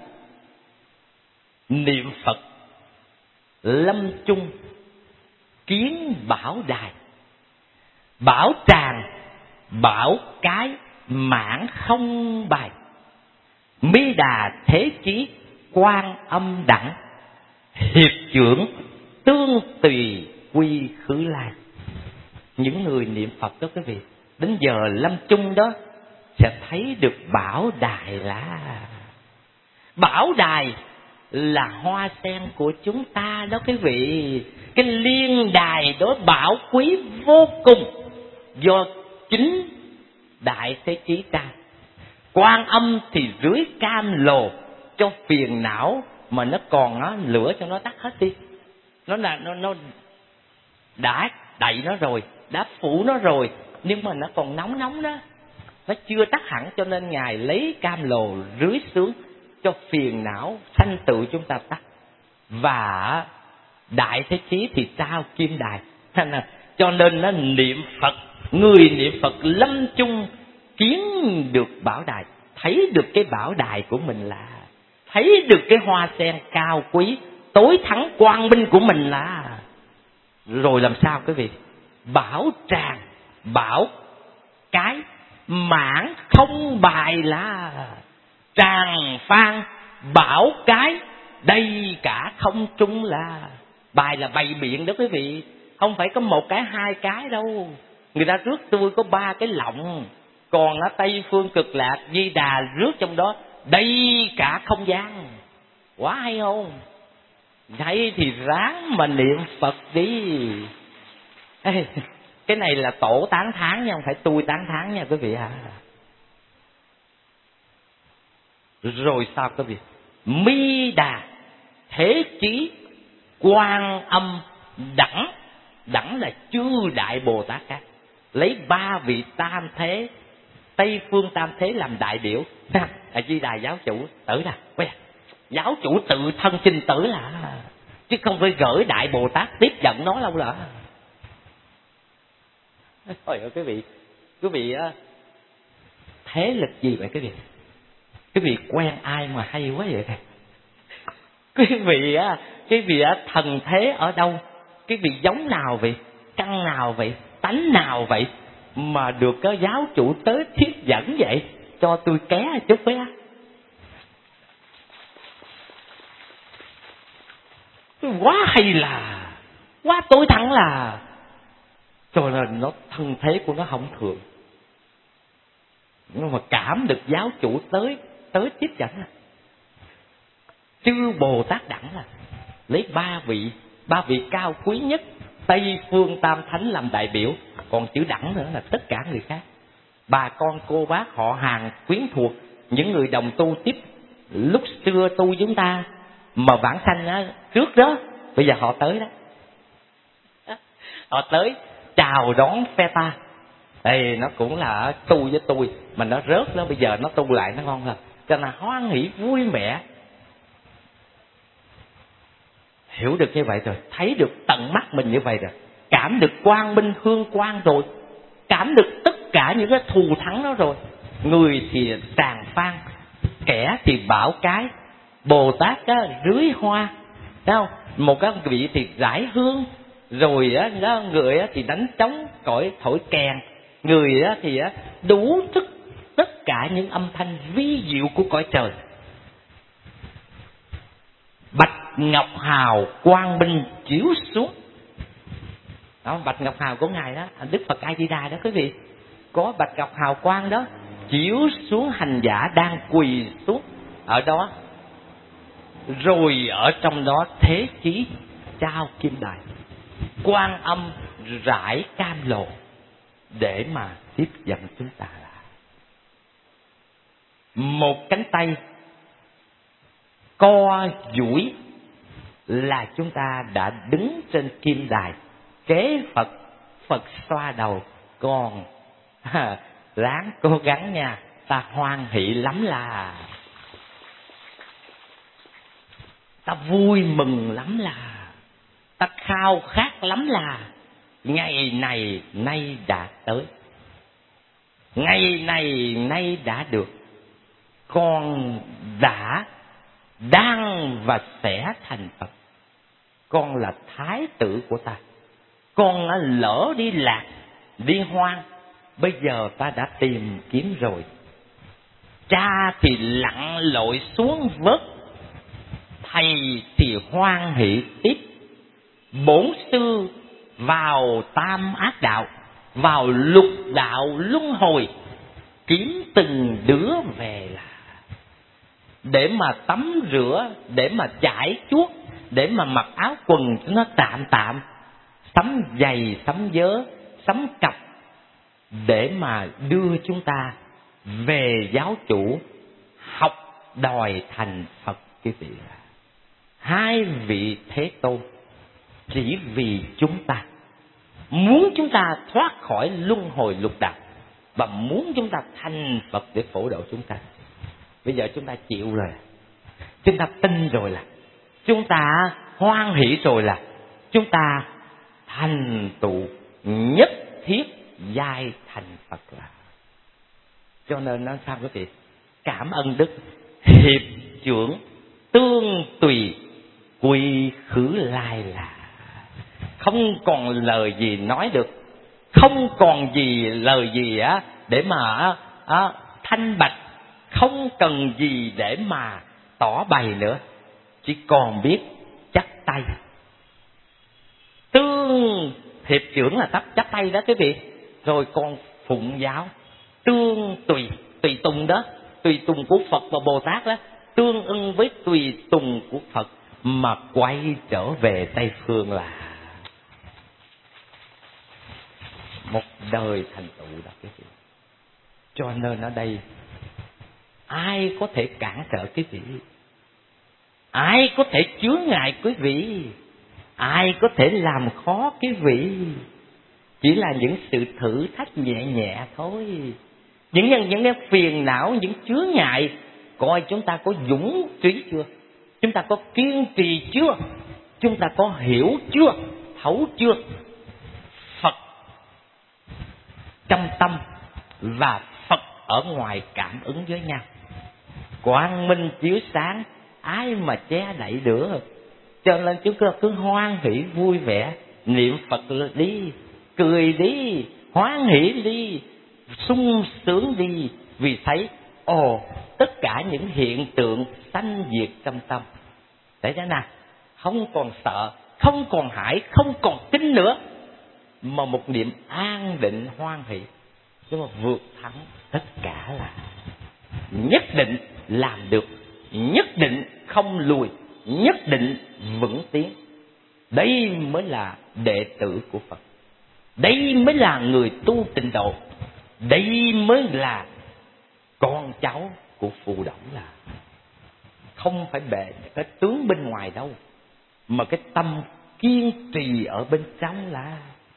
niệm Phật lâm chung kiến bảo đài, bảo tràng, bảo cái mãn không bài, mi đà thế chí quan âm đẳng, hiệp trưởng tương tùy quy khứ lai. Những người niệm Phật đó quý vị, đến giờ lâm chung đó sẽ thấy được bảo đài. Là bảo đài là hoa sen của chúng ta đó quý vị. Cái liên đài đó bảo quý vô cùng, do chính Đại Thế Chí ta. Quan Âm thì rưới cam lồ cho phiền não, mà nó còn lửa cho nó tắt hết đi. Nó đã đậy nó rồi, đã phủ nó rồi, nhưng mà nó còn nóng đó, nó chưa tắt hẳn, cho nên Ngài lấy cam lồ rưới xuống cho phiền não sanh tử chúng ta tắt. Và Đại Thế Chí thì trao kim đài. Cho nên nó niệm Phật, người niệm Phật lâm chung kiến được bảo đài, thấy được cái bảo đài của mình, là thấy được cái hoa sen cao quý tối thắng quang minh của mình, là Rồi làm sao quý vị? Bảo tràng, bảo cái, mãn không bài là tràng phan, bảo cái, đây cả không trung là. Bài là bày biện đó quý vị, không phải có một cái hai cái đâu. Người ta rước tôi có 3 cái lọng, còn ở Tây Phương Cực Lạc Di Đà rước trong đó đây cả không gian. Quá hay không? Hay thì ráng mà niệm Phật đi. Ê, cái này là tổ tán thán nha, không phải tôi tán thán nha quý vị ạ. Rồi sao quý vị? Mi Đà Thế Chí Quan Âm Đẳng. Đẳng là chư đại Bồ Tát khác, lấy 3 vị tam thế, Tây Phương tam thế làm đại biểu. A Di Đà giáo chủ tử là giáo chủ tự thân chinh tử là, chứ không phải gửi đại Bồ Tát tiếp dẫn nó đâu là. Ôi ơi quý vị thế lực gì vậy quý vị? Quý vị quen ai mà hay quá vậy? Quý vị thần thế ở đâu? Quý vị giống nào vậy? Căn nào vậy? Tánh nào vậy? Mà được có giáo chủ tới thuyết dẫn vậy? Cho tôi ké chút với á. Quá hay là, quá tối thắng là. Cho nên nó thân thế của nó không thường. Nhưng mà cảm được giáo chủ tới tiếp dẫn là chư Bồ Tát Đẳng, là lấy 3 vị cao quý nhất Tây Phương Tam Thánh làm đại biểu. Còn chữ Đẳng nữa là tất cả người khác, bà con cô bác họ hàng quyến thuộc, những người đồng tu tiếp lúc xưa tu chúng ta mà vãng sanh trước đó, bây giờ họ tới đó. Họ tới chào đón phe ta. Ê, nó cũng là tu với tôi mà nó rớt đó, bây giờ nó tu lại nó ngon hơn, cho nên hoan hỷ vui vẻ. Hiểu được như vậy rồi, thấy được tận mắt mình như vậy rồi, cảm được quang minh hương quang rồi, cảm được tất cả những cái thù thắng đó rồi. Người thì tràng phan, kẻ thì bảo cái, Bồ Tát rưới hoa, thấy không? Một cái vị thì rải hương, rồi người thì đánh trống cõi thổi kèn, người thì đủ tất cả những âm thanh vi diệu của cõi trời. Bạch ngọc hào quang minh chiếu xuống đó, bạch ngọc hào của ngài đó, Đức Phật A Di Đà đó quý vị, có bạch ngọc hào quang đó chiếu xuống hành giả đang quỳ xuống ở đó. Rồi ở trong đó Thế Chí trao kim đài, Quan Âm rải cam lồ để mà tiếp dẫn chúng ta. Là một cánh tay co duỗi là chúng ta đã đứng trên kim đài kế Phật. Phật xoa đầu, còn ráng cố gắng nha, ta hoan hỷ lắm là, ta vui mừng lắm là, ta khao khát lắm là ngày này nay đã tới, ngày này nay đã được, con đã đang và sẽ thành Phật. Con là thái tử của ta, con lỡ đi lạc đi hoang, bây giờ ta đã tìm kiếm rồi. Cha thì lặn lội xuống vớt, thầy thì hoan hỷ tiếp. Bổn sư vào tam ác đạo, vào lục đạo luân hồi, kiếm từng đứa về là để mà tắm rửa, để mà chải chuốt, để mà mặc áo quần cho nó tạm, sắm giày, sắm vớ, sắm cặp, để mà đưa chúng ta về giáo chủ, học đòi thành Phật quý vị. 2 vị Thế Tôn chỉ vì chúng ta, muốn chúng ta thoát khỏi luân hồi lục đạo và muốn chúng ta thành Phật để phổ độ chúng ta. Bây giờ chúng ta chịu rồi, chúng ta tin rồi, là chúng ta hoan hỷ rồi, là chúng ta thành tựu nhất thiết giai thành Phật là. Cho nên nó sao quý vị? Cảm ơn Đức, hiệp trưởng tương tùy quy khứ lai là. không còn lời gì nói được, không còn lời gì để mà thanh bạch, không cần gì để mà tỏ bày nữa, chỉ còn biết chắp tay. Tương hiệp trưởng là chắp tay đó quý vị. Rồi còn phụng giáo, tương tùy tùng đó, tùy tùng của Phật và Bồ Tát đó, tương ưng với tùy tùng của Phật mà quay trở về Tây Phương là một đời thành tựu đó quý vị. Cho nên ở đây ai có thể cản trở quý vị, ai có thể chướng ngại quý vị, ai có thể làm khó quý vị, chỉ là những sự thử thách nhẹ nhẹ thôi. Những cái phiền não, những chướng ngại, coi chúng ta có dũng trí chưa, chúng ta có kiên trì chưa, chúng ta có hiểu chưa, thấu chưa. Phật trong tâm và Phật ở ngoài cảm ứng với nhau, quang minh chiếu sáng, ai mà che đậy được. Cho nên chúng ta cứ hoan hỷ vui vẻ, niệm Phật đi, cười đi, hoan hỷ đi, sung sướng đi, vì thấy tất cả những hiện tượng sanh diệt trong tâm. Để thế nào, không còn sợ, không còn hãi, không còn kinh nữa, mà một niệm an định hoan hỷ, nhưng mà vượt thắng tất cả, là nhất định làm được, nhất định không lùi, nhất định vững tiến. Đây mới là đệ tử của Phật, đây mới là người tu tịnh độ, đây mới là con cháu của Phù Đổng. Là không phải bề cái tướng bên ngoài đâu, mà cái tâm kiên trì ở bên trong. Là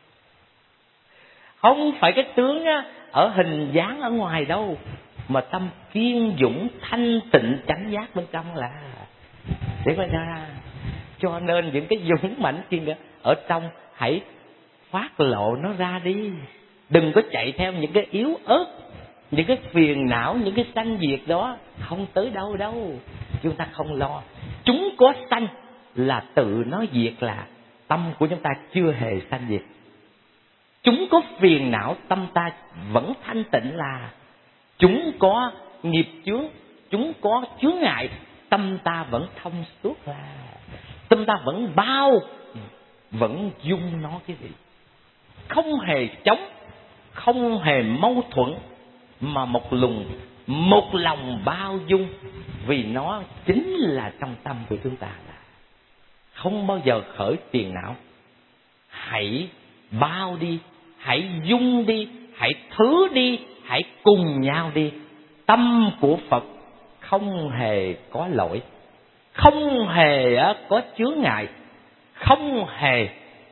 không phải cái tướng ở hình dáng ở ngoài đâu, mà tâm kiên dũng thanh tịnh chánh giác bên trong. Là để coi ra. Cho nên những cái dũng mãnh kia ở trong hãy phát lộ nó ra đi, đừng có chạy theo những cái yếu ớt, những cái phiền não, những cái sanh diệt đó không tới đâu đâu. Chúng ta không lo, chúng có sanh là tự nó diệt, là tâm của chúng ta chưa hề sanh diệt. Chúng có phiền não, tâm ta vẫn thanh tịnh. Là chúng có nghiệp chướng, chúng có chướng ngại, tâm ta vẫn thông suốt. Là tâm ta vẫn bao, vẫn dung nó cái gì, không hề chống, không hề mâu thuẫn, mà một lòng bao dung, vì nó chính là trong tâm của chúng ta. Là không bao giờ khởi phiền não. Hãy bao đi, hãy dung đi, hãy thứ đi, hãy cùng nhau đi. Tâm của Phật không hề có lỗi, không hề có chướng ngại, không hề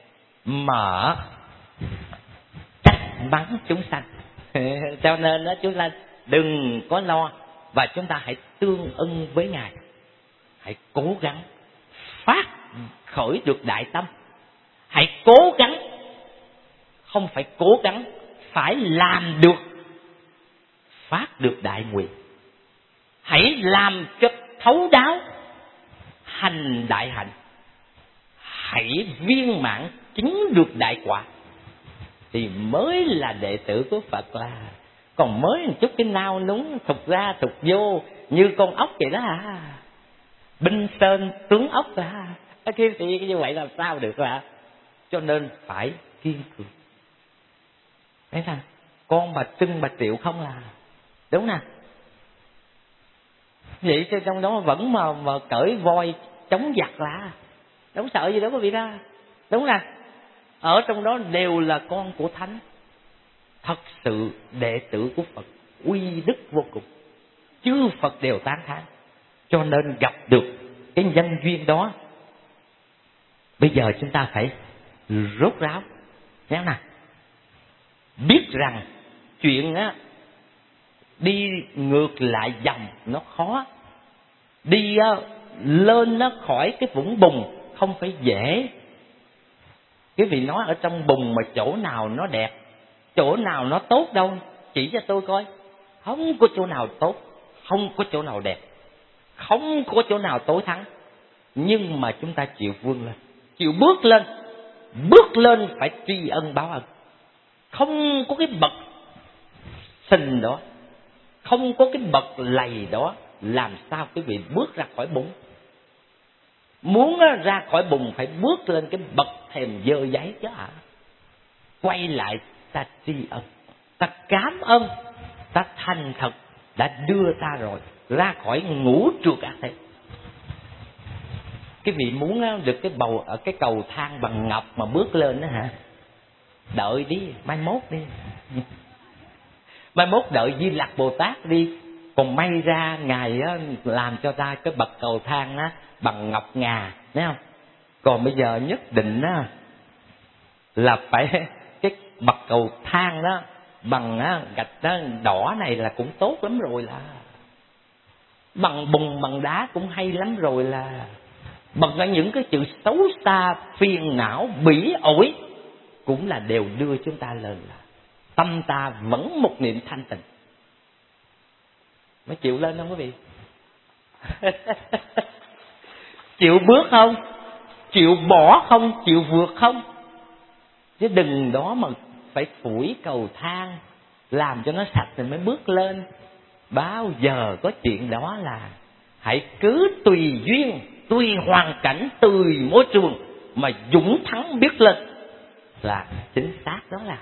mà trách mắng chúng sanh. Cho nên chúng ta đừng có lo, và chúng ta hãy tương ưng với Ngài, hãy cố gắng phát khởi được đại tâm, hãy cố gắng, không phải cố gắng, phải làm được, phát được đại nguyện. Hãy làm cho thấu đáo, hành đại hạnh, hãy viên mãn chứng được đại quả, thì mới là đệ tử của Phật. Là còn mới một chút cái nao núng thục ra thục vô như con ốc vậy đó hả, binh sơn tướng ốc là cái gì như vậy làm sao được. Là cho nên phải kiên cường. Thấy sao, con bà Trưng bà Triệu không là đúng nè, vậy cho trong đó vẫn mà cởi voi chống giặc, là đâu sợ gì đâu quý vị đó, đúng nè. Ở trong đó đều là con của Thánh, thật sự đệ tử của Phật, uy đức vô cùng, chư Phật đều tán thán. Cho nên gặp được cái nhân duyên đó, bây giờ chúng ta phải rốt ráo nhé nè, biết rằng chuyện đi ngược lại dòng nó khó, đi lên nó khỏi cái vũng bùn không phải dễ. Cái vị nói ở trong bùn mà chỗ nào nó đẹp, chỗ nào nó tốt đâu, chỉ cho tôi coi. Không có chỗ nào tốt, không có chỗ nào đẹp, không có chỗ nào tối thắng. Nhưng mà chúng ta chịu vươn lên, chịu bước lên, bước lên phải tri ân báo ân. Không có cái bậc sình đó, không có cái bậc lầy đó, làm sao quý vị bước ra khỏi bụng? Muốn ra khỏi bùn phải bước lên cái bậc thềm dơ giấy chứ hả? Quay lại ta tri ân, ta cảm ơn, ta thành thật đã đưa ta rồi ra khỏi ngũ trượt ác thế. Cái vị muốn được cái bầu ở cái cầu thang bằng ngọc mà bước lên đó hả? Đợi đi, mai mốt đi. Mai mốt đợi Di Lặc Bồ Tát đi. Còn may ra Ngài làm cho ta cái bậc cầu thang bằng ngọc ngà, thấy không? Còn bây giờ nhất định là phải cái bậc cầu thang đó bằng gạch đỏ này là cũng tốt lắm rồi, là bằng bùn bằng đá cũng hay lắm rồi, là bằng những cái chữ xấu xa phiền não bỉ ổi cũng là đều đưa chúng ta lên, là tâm ta vẫn một niệm thanh tịnh. Mới chịu lên không quý vị? Chịu bước không? Chịu bỏ không? Chịu vượt không? Chứ đừng đó mà phải phủi cầu thang làm cho nó sạch rồi mới bước lên. Bao giờ có chuyện đó, là hãy cứ tùy duyên, tùy hoàn cảnh, tùy môi trường mà dũng thắng biết lên, là chính xác đó. Là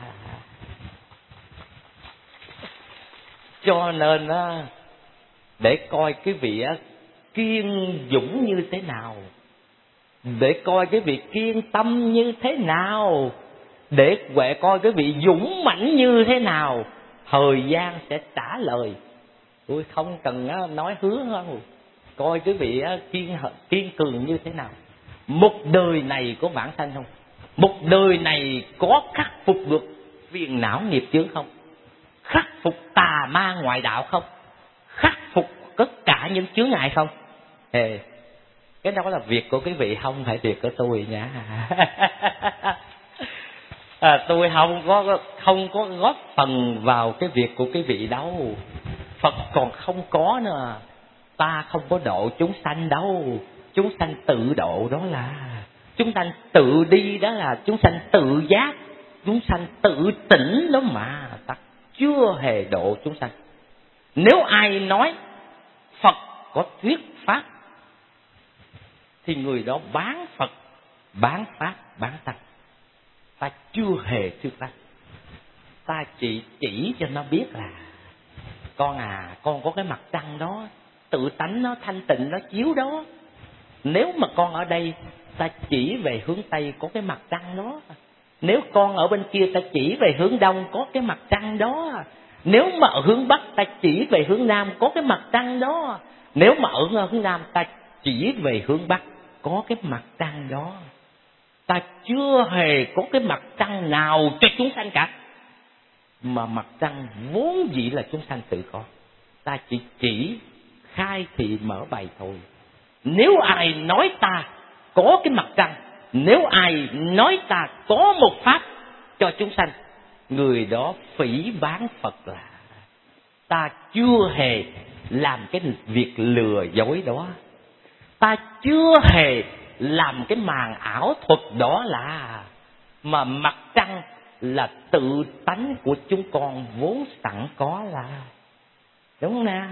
cho nên để coi cái vị kiên dũng như thế nào, để coi cái vị kiên tâm như thế nào, để huệ coi cái vị dũng mãnh như thế nào, thời gian sẽ trả lời. Tôi không cần nói hứa đâu, coi cái vị kiên cường như thế nào. Một đời này có vãng sanh không? Một đời này có khắc phục được phiền não nghiệp chướng không? Khắc phục tà ma ngoại đạo không? Khắc phục tất cả những chướng ngại không? Cái đó là việc của quý vị, không phải việc của tôi nha. Tôi không có góp phần vào cái việc của quý vị đâu. Phật còn không có nữa, ta không có độ chúng sanh đâu. Chúng sanh tự độ, đó là chúng sanh tự đi, đó là chúng sanh tự giác, chúng sanh tự tỉnh đó mà. Ta chưa hề độ chúng sanh. Nếu ai nói Phật có thuyết pháp thì người đó bán Phật, bán pháp, bán tăng. Ta chưa hề thuyết pháp. Ta chỉ cho nó biết là con có cái mặt trăng đó, tự tánh nó thanh tịnh nó chiếu đó. Nếu mà con ở đây, ta chỉ về hướng Tây có cái mặt trăng đó. Nếu con ở bên kia, ta chỉ về hướng Đông có cái mặt trăng đó. Nếu mà ở hướng Bắc, ta chỉ về hướng Nam có cái mặt trăng đó. Nếu mà ở hướng Nam, ta chỉ về hướng Bắc có cái mặt trăng đó. Ta chưa hề có cái mặt trăng nào cho chúng sanh cả, mà mặt trăng vốn dĩ là chúng sanh tự có. Ta chỉ khai thị mở bày thôi. Nếu ai nói ta có cái mặt trăng, nếu ai nói ta có một pháp cho chúng sanh, người đó phỉ báng Phật. Là ta chưa hề làm cái việc lừa dối đó, ta chưa hề làm cái màn ảo thuật đó, là mà mặt trăng là tự tánh của chúng con vốn sẵn có, là đúng không nè?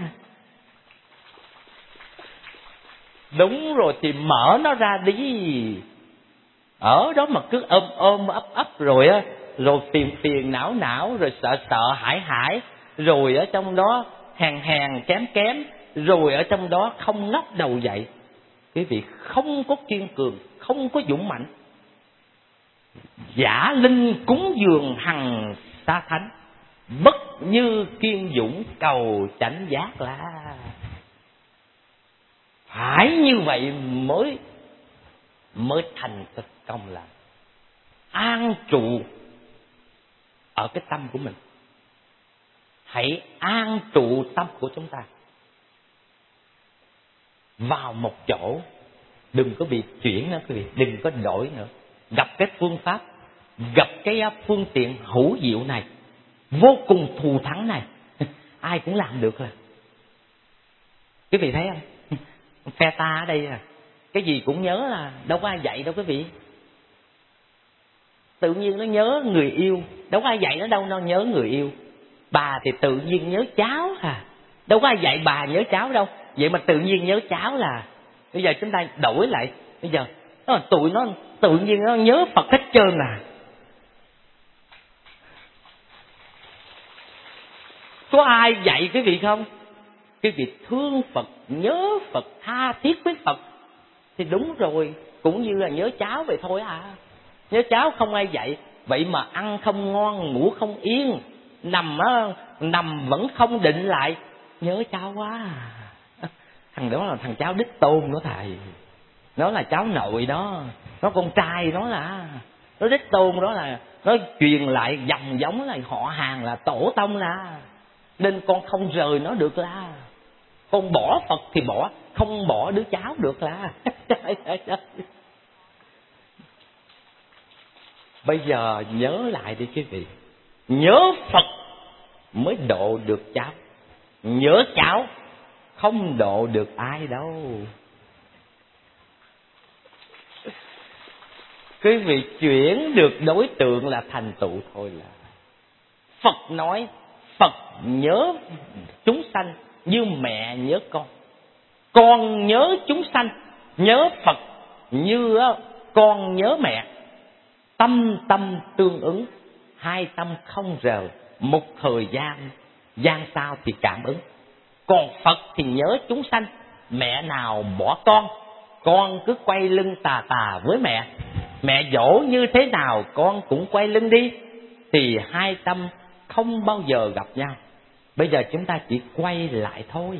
Đúng rồi, thì mở nó ra đi. Ở đó mà cứ ôm ấp rồi phiền não rồi sợ hãi, rồi ở trong đó hèn kém, rồi ở trong đó không ngóc đầu dậy. Quý vị không có kiên cường, không có dũng mạnh. Giả linh cúng dường hằng sa thánh, bất như kiên dũng cầu chánh giác. Là phải như vậy mới thành thực công, là an trụ ở cái tâm của mình. Hãy an trụ tâm của chúng ta vào một chỗ, đừng có bị chuyển nữa quý vị, đừng có đổi nữa. Gặp cái phương pháp, gặp cái phương tiện hữu diệu này, vô cùng thù thắng này, ai cũng làm được. Là quý vị thấy không? Phe ta ở đây cái gì cũng nhớ, là đâu có ai dạy đâu quý vị. Tự nhiên nó nhớ người yêu, đâu có ai dạy nó đâu, nó nhớ người yêu. Bà thì tự nhiên nhớ cháu à, đâu có ai dạy bà nhớ cháu đâu, vậy mà tự nhiên nhớ cháu là. Bây giờ chúng ta đổi lại, bây giờ tụi nó tự nhiên nó nhớ Phật hết trơn à. Có ai dạy quý vị không? Quý vị thương Phật, nhớ Phật, tha thiết với Phật thì đúng rồi, cũng như là nhớ cháu vậy thôi à. Nhớ cháu không ai dạy, vậy mà ăn không ngon, ngủ không yên, nằm vẫn không định lại, nhớ cháu quá à. Thằng đó là thằng cháu đích tôn đó thầy, nó là cháu nội đó, nó con trai nó là, nó đích tôn đó, là nó truyền lại dòng giống là họ hàng, là tổ tông là, nên con không rời nó được là. Con bỏ Phật thì bỏ, không bỏ đứa cháu được là. Bây giờ nhớ lại đi quý vị, nhớ Phật mới độ được cháu, nhớ cháu không độ được ai đâu. Quý vị chuyển được đối tượng là thành tựu thôi là. Phật nói Phật nhớ chúng sanh như mẹ nhớ con nhớ chúng sanh, nhớ Phật như con nhớ mẹ. Tâm tâm tương ứng, hai tâm không rời, một thời gian sau thì cảm ứng. Còn Phật thì nhớ chúng sanh, mẹ nào bỏ con cứ quay lưng tà tà với mẹ. Mẹ dỗ như thế nào con cũng quay lưng đi, thì hai tâm không bao giờ gặp nhau. Bây giờ chúng ta chỉ quay lại thôi.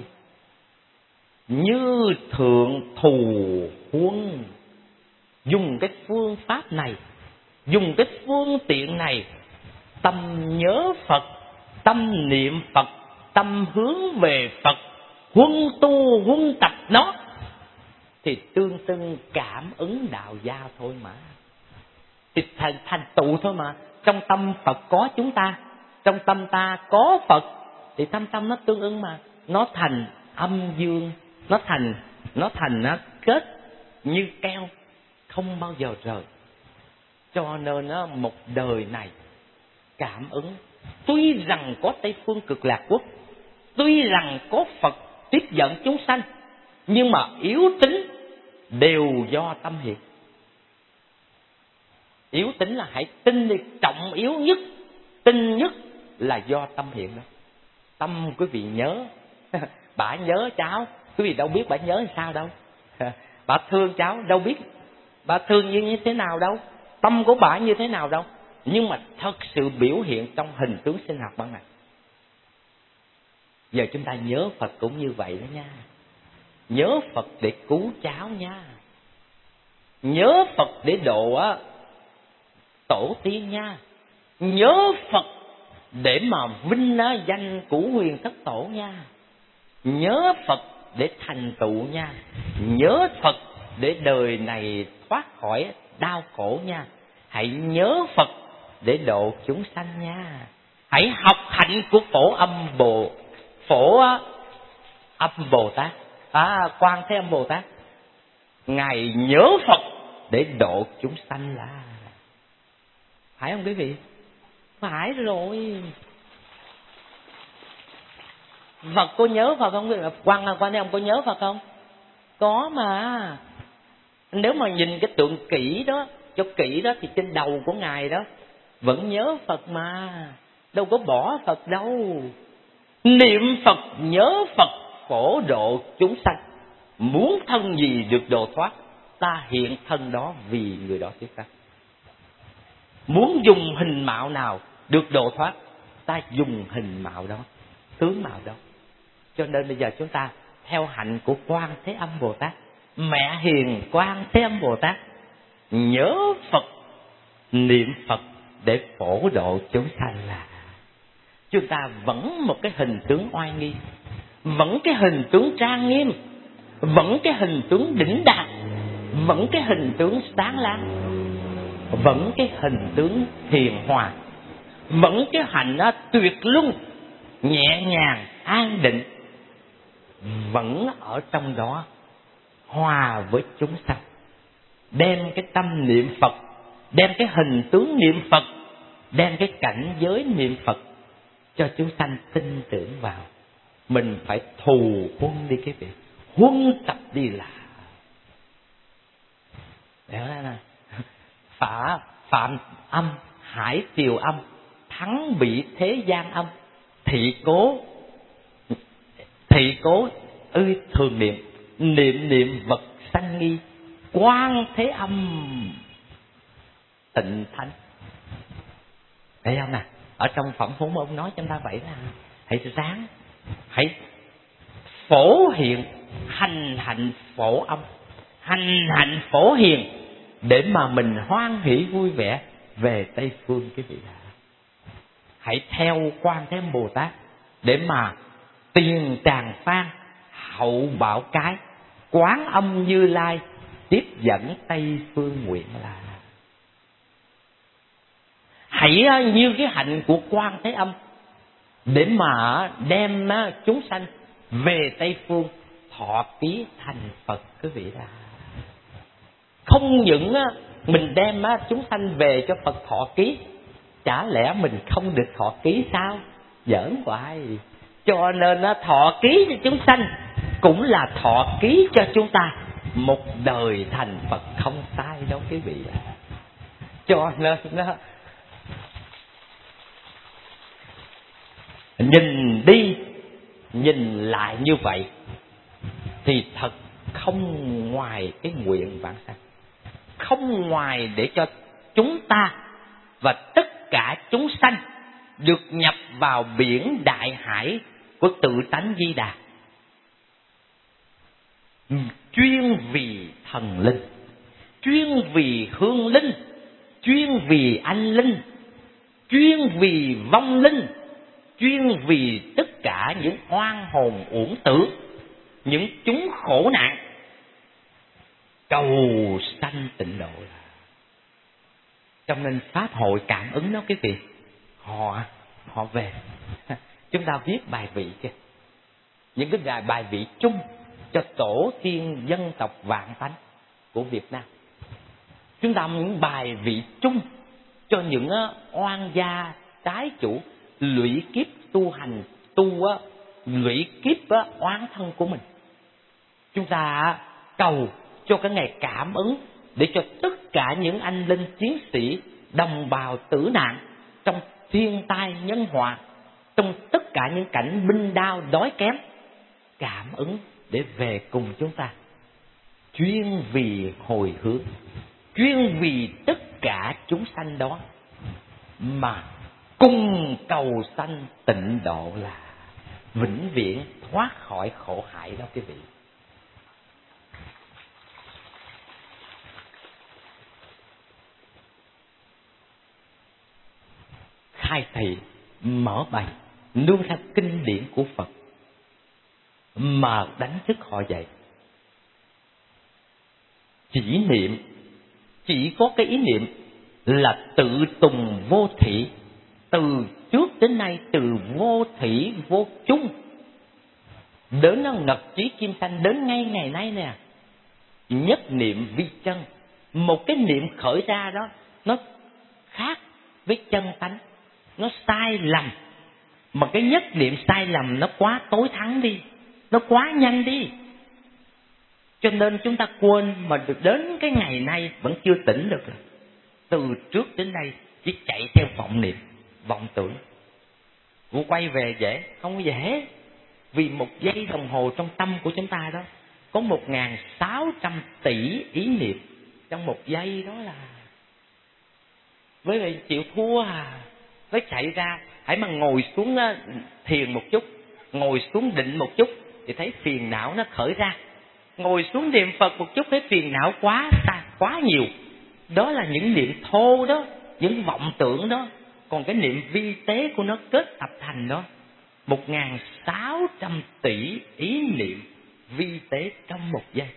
Như thượng thù huân, dùng cái phương pháp này, dùng cái phương tiện này, tâm nhớ Phật, tâm niệm Phật, tâm hướng về Phật, huân tu huân tập nó, thì tương tự cảm ứng đạo giao thôi mà. Thì thành tựu thôi mà. Trong tâm Phật có chúng ta, trong tâm ta có Phật, thì tâm nó tương ứng mà. Nó thành âm dương, nó thành nó kết như keo, không bao giờ rời. Cho nên một đời này cảm ứng, tuy rằng có Tây Phương Cực Lạc Quốc, tuy rằng có Phật tiếp dẫn chúng sanh, nhưng mà yếu tính đều do tâm hiện. Yếu tính là hãy tin đi, trọng yếu nhất, tin nhất là do tâm hiện đó. Tâm quý vị nhớ, bà nhớ cháu, quý vị đâu biết bà nhớ làm sao đâu. Bà thương cháu đâu biết bà thương như thế nào đâu, tâm của bà như thế nào đâu, nhưng mà thật sự biểu hiện trong hình tướng sinh học ban này. Giờ chúng ta nhớ Phật cũng như vậy đó nha. Nhớ Phật để cứu cháu nha, nhớ Phật để độ tổ tiên nha, nhớ Phật để mà vinh danh cửu huyền thất tổ nha, nhớ Phật để thành tựu nha, nhớ Phật để đời này thoát khỏi đau khổ nha. Hãy nhớ Phật để độ chúng sanh nha. Hãy học hạnh của Phổ Âm Bồ Tát, Quan Thế Âm Bồ Tát. Ngài nhớ Phật để độ chúng sanh là. Phải không quý vị? Phải rồi. Phật có nhớ Phật không? Quan Thế Âm có nhớ Phật không? Có mà. Nếu mà nhìn cái tượng kỹ đó, cho kỹ đó, thì trên đầu của Ngài đó vẫn nhớ Phật mà, đâu có bỏ Phật đâu. Niệm Phật, nhớ Phật, phổ độ chúng sanh. Muốn thân gì được độ thoát, ta hiện thân đó vì người đó thuyết pháp. Muốn dùng hình mạo nào được độ thoát, ta dùng hình mạo đó, tướng mạo đó. Cho nên bây giờ chúng ta theo hạnh của Quan Thế Âm Bồ Tát, mẹ hiền Quan Thế Âm Bồ Tát, nhớ Phật, niệm Phật để phổ độ chúng sanh là. Chúng ta vẫn một cái hình tướng oai nghi, vẫn cái hình tướng trang nghiêm, vẫn cái hình tướng đỉnh đạt, vẫn cái hình tướng sáng láng, vẫn cái hình tướng hiền hòa, vẫn cái hạnh tuyệt luân, nhẹ nhàng, an định, vẫn ở trong đó hòa với chúng sanh. Đem cái tâm niệm Phật đem cái hình tướng niệm Phật, đem cái cảnh giới niệm Phật cho chúng sanh tin tưởng vào. Mình phải thù huân đi cái việc, huân tập đi là. Để đó nè, phạm âm, hải triều âm, thắng bị thế gian âm, thị cố thường niệm, niệm vật sanh nghi, quang thế âm tịnh thánh. Thấy không nè? Ở trong phẩm Phổ Môn ông nói cho chúng ta vậy là hãy ráng, hãy phổ hiện hành hạnh phổ âm, hành hạnh phổ hiền, để mà mình hoan hỷ vui vẻ về Tây Phương quý vị. Hãy theo Quan Thế Âm Bồ Tát để mà tiền tràng phan, hậu bảo cái, Quán Âm Như Lai tiếp dẫn Tây Phương nguyện là. Hãy như cái hạnh của Quan Thế Âm để mà đem chúng sanh về Tây Phương thọ ký thành Phật quý vị là. Không những mình đem chúng sanh về cho Phật thọ ký, chả lẽ mình không được thọ ký sao? Giỡn hoài. Cho nên thọ ký cho chúng sanh cũng là thọ ký cho chúng ta một đời thành Phật không sai đâu quý vị ạ. Cho nên nhìn đi nhìn lại như vậy thì thật không ngoài cái nguyện vãng sanh, không ngoài để cho chúng ta và tất cả chúng sanh được nhập vào biển đại hải của tự tánh Di Đà, chuyên vì thần linh, chuyên vì hương linh, chuyên vì anh linh, chuyên vì vong linh, chuyên vì tất cả những oan hồn uổng tử, những chúng khổ nạn, cầu sanh tịnh độ. Cho nên pháp hội cảm ứng đó quý vị, họ về. Chúng ta viết bài vị kia, những cái bài vị chung cho tổ tiên dân tộc vạn tánh của Việt Nam. Chúng ta những bài vị chung cho những oan gia trái chủ lụy kiếp tu hành, lụy kiếp oán thân của mình. Chúng ta cầu cho cái ngày cảm ứng để cho tất cả những anh linh chiến sĩ, đồng bào tử nạn trong thiên tai nhân họa, trong tất cả những cảnh binh đao đói kém, cảm ứng để về cùng chúng ta, chuyên vì hồi hướng, chuyên vì tất cả chúng sanh đó mà cùng cầu sanh tịnh độ là vĩnh viễn thoát khỏi khổ hại đó quý vị. Khai thị mở bày nương theo kinh điển của Phật mà đánh thức họ dậy. Chỉ có cái ý niệm là tự tùng vô thỉ, từ trước đến nay, từ vô thỉ vô chung đến ngật trí kim sanh, đến ngay ngày nay nè. Nhất niệm vi chân, một cái niệm khởi ra đó nó khác với chân tánh, nó sai lầm. Mà cái nhất niệm sai lầm nó quá tối thắng đi, nó quá nhanh đi, cho nên chúng ta quên, mà được đến cái ngày nay vẫn chưa tỉnh được. Từ trước đến nay chỉ chạy theo vọng niệm, vọng tưởng. Quay về dễ? Không dễ. Vì một giây đồng hồ trong tâm của chúng ta đó có 1.600 tỷ ý niệm trong một giây đó là. Với lại chịu thua với chạy ra, hãy mà ngồi xuống thiền một chút, ngồi xuống định một chút thì thấy phiền não nó khởi ra. Ngồi xuống niệm Phật một chút thấy phiền não quá nhiều. Đó là những niệm thô đó, những vọng tưởng đó. Còn cái niệm vi tế của nó kết tập thành đó 1.600 tỷ ý niệm vi tế trong một giây.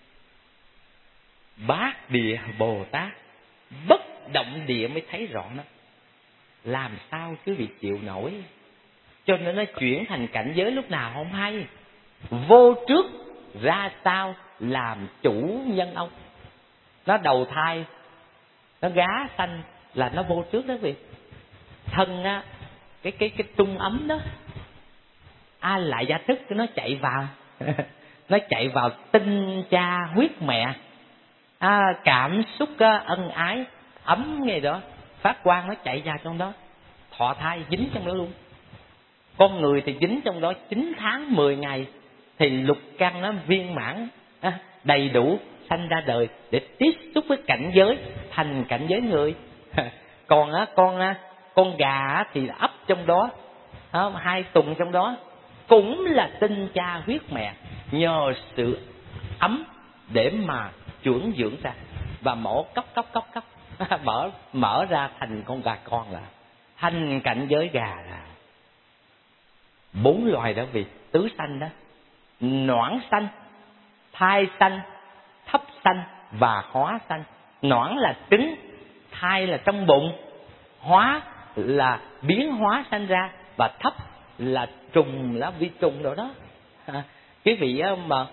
Bát Địa Bồ Tát bất động địa mới thấy rõ nó. Làm sao quý vị chịu nổi? Cho nên nó chuyển thành cảnh giới lúc nào không hay. Vô trước ra sao làm chủ nhân ông. Nó đầu thai Nó gá sanh là nó vô trước đó vị. Thân á, cái trung ấm đó, A Lại Gia Thức nó chạy vào nó chạy vào tinh cha huyết mẹ, cảm xúc ân ái ấm nghe đó, phát quang nó chạy ra trong đó, thọ thai dính trong đó luôn. Con người thì dính trong đó 9 tháng 10 ngày thì lục căn nó viên mãn, đầy đủ sanh ra đời để tiếp xúc với cảnh giới, thành cảnh giới người. Còn con gà thì ấp trong đó 2 tuần trong đó, cũng là tinh cha huyết mẹ, nhờ sự ấm để mà trưởng dưỡng ra và mổ cấp mở ra thành con gà con, là thành cảnh giới gà. Là 4 loài đó vì tứ sanh đó: noãn sanh, thai sanh, thấp sanh và hóa sanh. Noãn là trứng, thai là trong bụng, hóa là biến hóa sanh ra, và thấp là trùng, là vi trùng rồi đó. Quý vị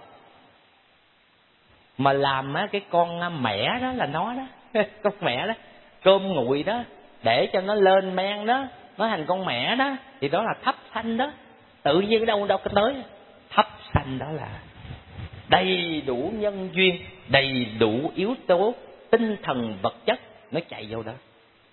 mà làm cái con mẹ đó là nó đó con mẹ đó, cơm nguội đó, để cho nó lên men đó, nó thành con mẹ đó, thì đó là thấp sanh đó. Tự nhiên đâu có tới. Thấp sanh đó là đầy đủ nhân duyên, đầy đủ yếu tố tinh thần vật chất, nó chạy vô đó.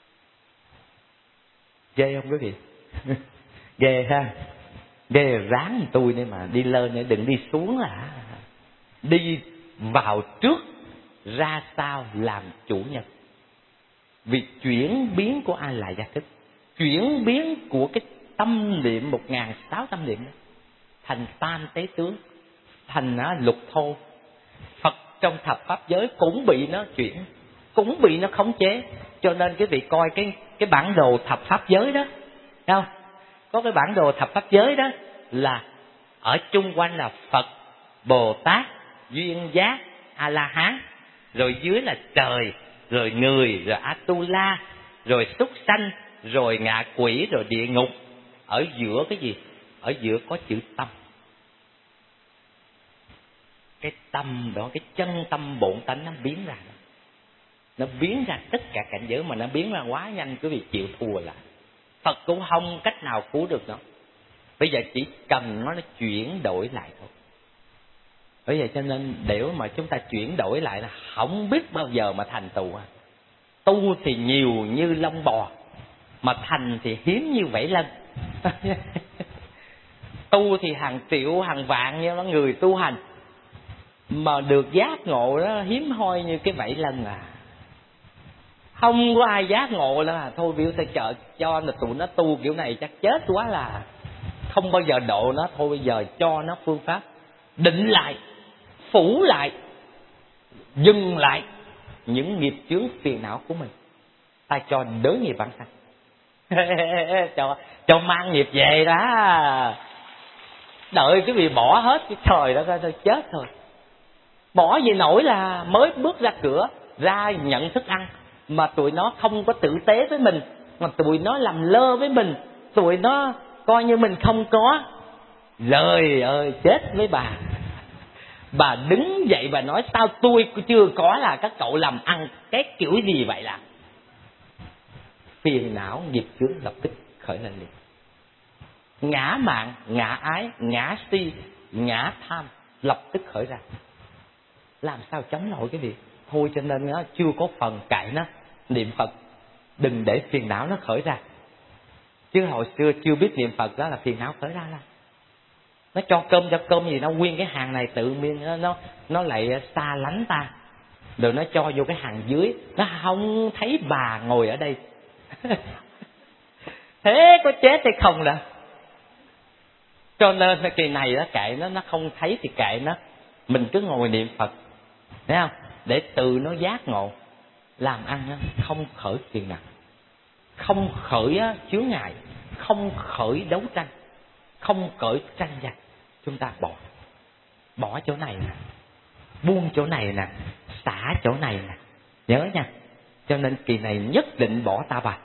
Ghê không quý vị? Ghê ha. Ghê ráng tôi đây mà đi lên nữa, đừng đi xuống là đi vào trước, ra sau làm chủ nhân. Vì chuyển biến của A Lại Gia Thức, chuyển biến của cái tâm niệm 1.600 niệm đó, thành tam tế tướng, thành lục thô. Phật trong thập pháp giới cũng bị nó chuyển, cũng bị nó khống chế. Cho nên quý vị coi cái bản đồ thập pháp giới đó, thấy không? Có cái bản đồ thập pháp giới đó là ở chung quanh là Phật, Bồ Tát, Duyên Giác, A La Hán, rồi dưới là trời, rồi người, rồi Atula, rồi súc sanh, rồi ngạ quỷ, rồi địa ngục. Ở giữa cái gì? Ở giữa có chữ tâm. Cái tâm đó, cái chân tâm bổn tánh nó biến ra. Nó biến ra tất cả cảnh giới, mà nó biến ra quá nhanh, quý vị chịu thua là Phật cũng không cách nào cứu được nó. Bây giờ chỉ cần nó chuyển đổi lại thôi. Bây giờ cho nên để mà chúng ta chuyển đổi lại là không biết bao giờ mà thành tựu. Tu thì nhiều như lông bò, mà thành thì hiếm như vảy lân. Tu thì hàng triệu hàng vạn như người tu hành, mà được giác ngộ đó hiếm hoi như cái vảy lân à. Không có ai giác ngộ là thôi biểu ta chờ cho là tụi nó tu kiểu này chắc chết quá, là không bao giờ độ nó. Thôi bây giờ cho nó phương pháp định lại, phủ lại, dừng lại những nghiệp chướng phiền não của mình, ta cho đới nghiệp bản sanh. cho mang nghiệp về đó. Đợi cái vị bỏ hết cái trời đó ra thôi chết thôi. Bỏ gì nổi là mới bước ra cửa ra nhận thức ăn mà tụi nó không có tử tế với mình, mà tụi nó làm lơ với mình, tụi nó coi như mình không có. Trời ơi chết với bà. Bà đứng dậy bà nói sao tôi chưa có là các cậu làm ăn cái kiểu gì vậy? Là phiền não nghiệp chướng lập tức khởi lên liền. Ngã mạn, ngã ái, ngã si, ngã tham lập tức khởi ra. Làm sao chống nổi cái việc? Thôi cho nên nó chưa có phần cãi nó, niệm Phật đừng để phiền não nó khởi ra. Chứ hồi xưa chưa biết niệm Phật đó là phiền não khởi ra là nó cho cơm gì, nó nguyên cái hàng này tự nhiên nó lại xa lánh ta, rồi nó cho vô cái hàng dưới, nó không thấy bà ngồi ở đây. Thế có chết hay không đâu. Cho nên kỳ này đó kệ nó không thấy thì kệ nó, mình cứ ngồi niệm Phật, thấy không? Để từ nó giác ngộ, làm ăn không khởi phiền não, không khởi chướng ngại, không khởi đấu tranh, không khởi tranh giành. Chúng ta bỏ chỗ này nè, buông chỗ này nè, xả chỗ này nè, nhớ nha. Cho nên kỳ này nhất định bỏ ta bà,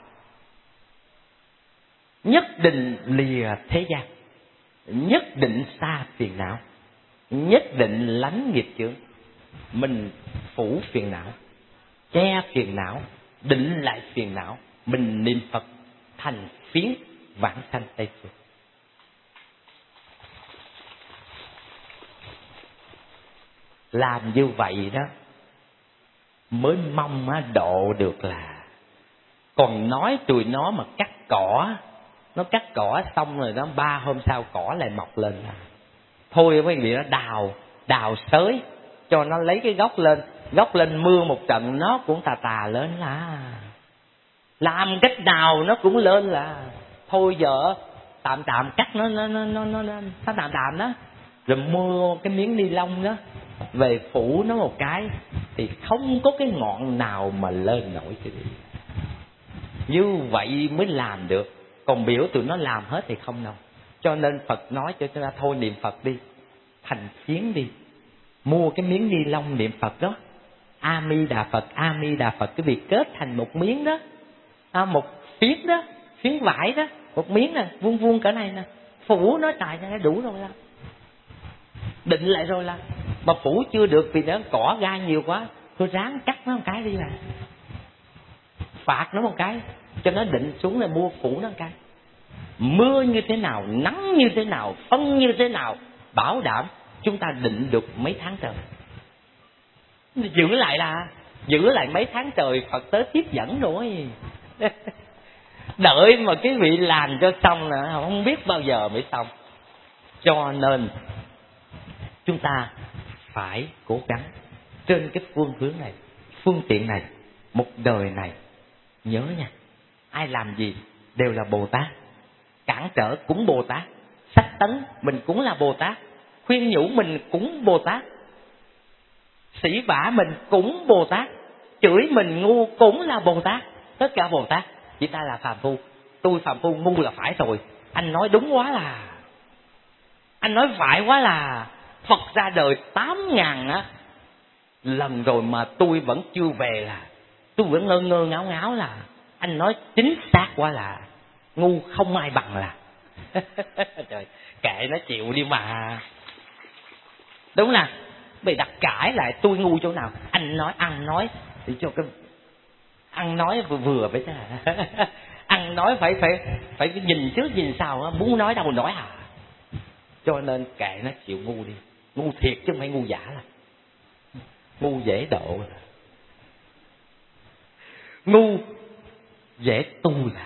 nhất định lìa thế gian, nhất định xa phiền não, nhất định lánh nghiệp chướng. Mình phủ phiền não, che phiền não, định lại phiền não, mình niệm Phật thành phiến vãng sanh Tây Phương. Làm như vậy đó mới mong độ được là. Còn nói tụi nó mà cắt cỏ, nó cắt cỏ xong rồi đó 3 hôm sau cỏ lại mọc lên là thôi mấy vị nó đào xới cho nó lấy cái gốc lên mưa một trận nó cũng tà lên là. Làm cách nào nó cũng lên là. Thôi giờ tạm cắt nó tạm đó, rồi mua cái miếng ni lông đó về phủ nó một cái thì không có cái ngọn nào mà lên nổi cái gì. Như vậy mới làm được. Còn biểu tụi nó làm hết thì không đâu. Cho nên Phật nói cho chúng ta thôi niệm Phật đi, thành phiến đi, mua cái miếng ni lông niệm Phật đó, A Di Đà Phật, A Di Đà Phật, cái việc kết thành một miếng đó, một phiến đó, phiến vải đó, một miếng nè, vuông cỡ này nè, phủ nó xài cho nó đủ rồi là định lại rồi là. Mà phủ chưa được vì nó cỏ gai nhiều quá, tôi ráng cắt nó một cái đi là phạt nó một cái cho nó định xuống là mua phủ nó một cái. Mưa như thế nào, nắng như thế nào, phân như thế nào, bảo đảm chúng ta định được mấy tháng trời. Giữ lại mấy tháng trời Phật tới tiếp dẫn rồi. Đợi mà cái vị làm cho xong là không biết bao giờ mới xong. Cho nên chúng ta phải cố gắng trên cái phương hướng này, phương tiện này, một đời này. Nhớ nha, ai làm gì đều là Bồ Tát. Cản trở cũng Bồ Tát, sách tấn mình cũng là Bồ Tát, khuyên nhủ mình cũng Bồ Tát, sỉ vả mình cũng Bồ Tát, chửi mình ngu cũng là Bồ Tát. Tất cả Bồ Tát, chỉ ta là phàm phu. Tôi phàm phu ngu là phải rồi. Anh nói đúng quá là, anh nói phải quá là. Phật ra đời 8.000 lần rồi mà tôi vẫn chưa về là tôi vẫn ngơ ngáo là anh nói chính xác quá là, ngu không ai bằng là. Trời, kệ nó chịu đi mà. Đúng là bị đặt cãi lại tôi ngu chỗ nào. Anh nói ăn nói thì cho cái ăn nói vừa với thế. Ăn nói phải nhìn trước nhìn sau, muốn nói đâu nói à. Cho nên kệ nó chịu ngu đi. Ngu thiệt chứ không phải ngu giả là. Ngu dễ độ là. Ngu dễ tu là.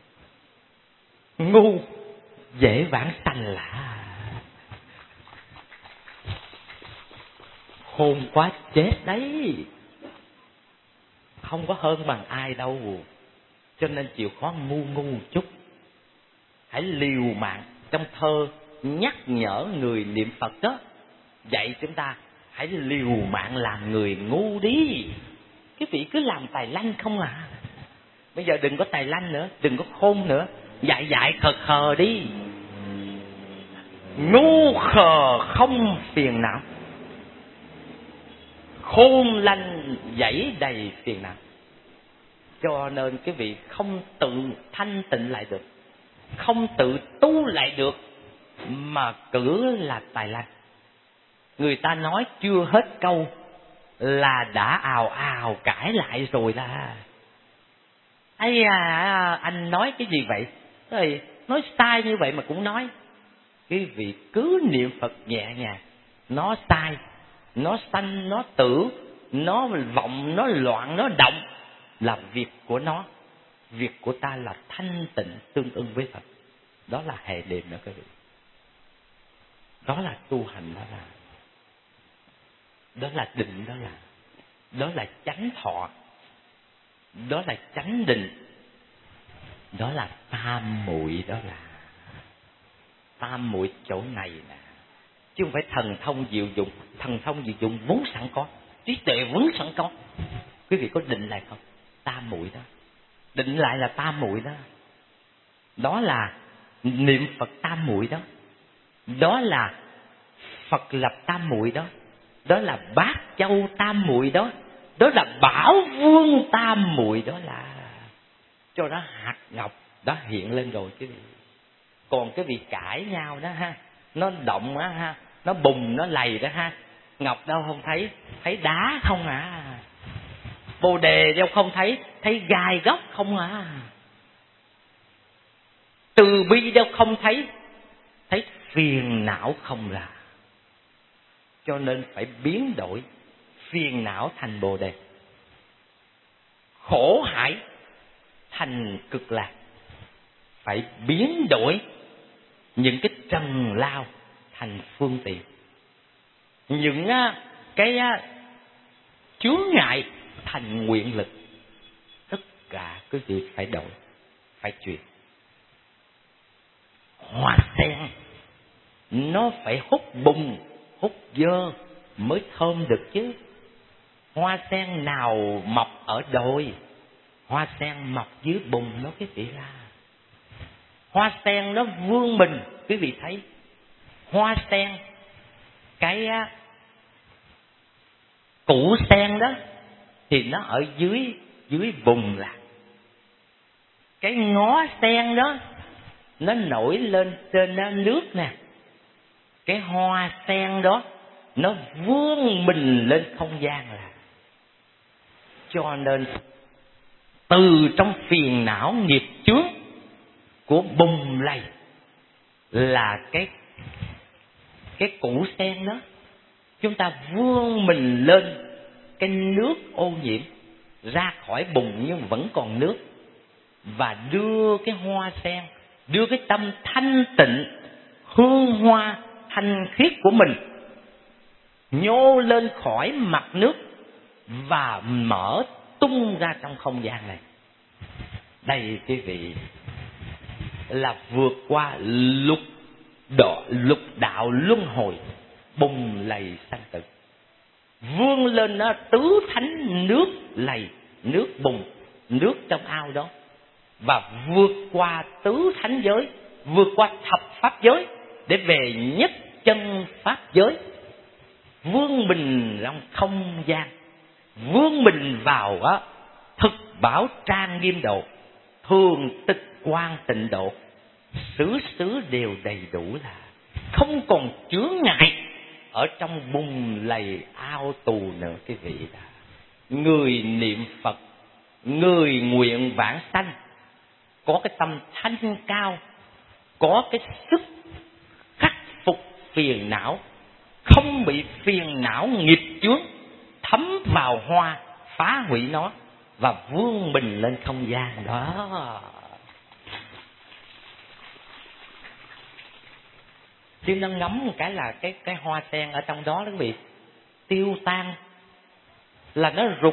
Ngu dễ vãng sanh là. Khôn quá chết đấy. Không có hơn bằng ai đâu. Cho nên chịu khó ngu chút. Hãy liều mạng. Trong thơ nhắc nhở người niệm Phật đó, dạy chúng ta hãy liều mạng làm người ngu đi. Cái vị cứ làm tài lanh không à. Bây giờ đừng có tài lanh nữa, đừng có khôn nữa, dại khờ đi. Ngu khờ không phiền não, khôn lanh dẫy đầy phiền não. Cho nên cái vị không tự thanh tịnh lại được, không tự tu lại được, mà cứ là tài lanh. Người ta nói chưa hết câu là đã ào cãi lại rồi là. Ây à, anh nói cái gì vậy? Rồi nói sai như vậy mà cũng nói. Cái vị cứ niệm Phật nhẹ nhàng. Nó sai, nó sanh, nó tưởng, nó vọng, nó loạn, nó động là việc của nó. Việc của ta là thanh tịnh tương ưng với Phật. Đó là hệ niệm đó các vị. Đó là tu hành, đó là định, đó là chánh thọ, đó là chánh định, đó là tam muội. Đó là tam muội chỗ này nè, chứ không phải thần thông diệu dụng. Thần thông diệu dụng vốn sẵn có, trí tuệ vốn sẵn có. Quý vị có định lại không? Tam muội đó, định lại là tam muội đó. Đó là niệm Phật tam muội đó. Đó là Phật lập tam muội đó. Đó là Bát Châu tam muội đó. Đó là Bảo Vương tam muội đó, là cho nó hạt ngọc đã hiện lên rồi chứ. Còn cái việc cãi nhau đó ha, nó động á ha, nó bùng nó lầy đó ha, ngọc đâu không thấy, thấy đá không à. bồ đề đâu không thấy, thấy gai góc không à. Từ bi đâu không thấy, thấy phiền não không là. Cho nên phải biến đổi phiền não thành bồ đề, khổ hải thành cực lạc. Phải biến đổi những cái trần lao thành phương tiện, những cái chướng ngại thành nguyện lực. Tất cả cái việc phải đổi, phải chuyển. Hoa sen nó phải hút bùn, hút dơ mới thơm được chứ. Hoa sen nào mọc ở đồi, hoa sen mọc dưới bùn đó quý vị ra. Hoa sen nó vươn mình, quý vị thấy. Hoa sen, cái củ sen đó thì nó ở dưới bùn là. Cái ngó sen đó nó nổi lên trên nước nè. Cái hoa sen đó nó vươn mình lên không gian là. Cho nên từ trong phiền não nghiệp chướng của bùn lầy là cái củ sen đó, chúng ta vươn mình lên cái nước ô nhiễm, ra khỏi bùn nhưng vẫn còn nước, và đưa cái hoa sen, đưa cái tâm thanh tịnh, hương hoa thanh khiết của mình nhô lên khỏi mặt nước và mở tung ra trong không gian này. Đây quý vị là vượt qua lục đạo luân hồi, bùn lầy sanh tử, vươn lên nó tứ thánh nước lầy, nước bùn, nước trong ao đó, và vượt qua tứ thánh giới, vượt qua thập pháp giới để về nhất chân pháp giới, vươn mình trong không gian, vươn mình vào thực bảo trang nghiêm độ, thường tịch quan tịnh độ, xứ xứ đều đầy đủ, là không còn chướng ngại ở trong bùn lầy ao tù nữa quý vị. Người niệm Phật, người nguyện vãng sanh, có cái tâm thanh cao, có cái sức khắc phục phiền não, không bị phiền não nghiệp chướng thấm vào hoa, phá hủy nó và vươn mình lên không gian đó. Chứ nó ngắm một cái là cái hoa sen ở trong đó nó bị tiêu tan, là nó rụt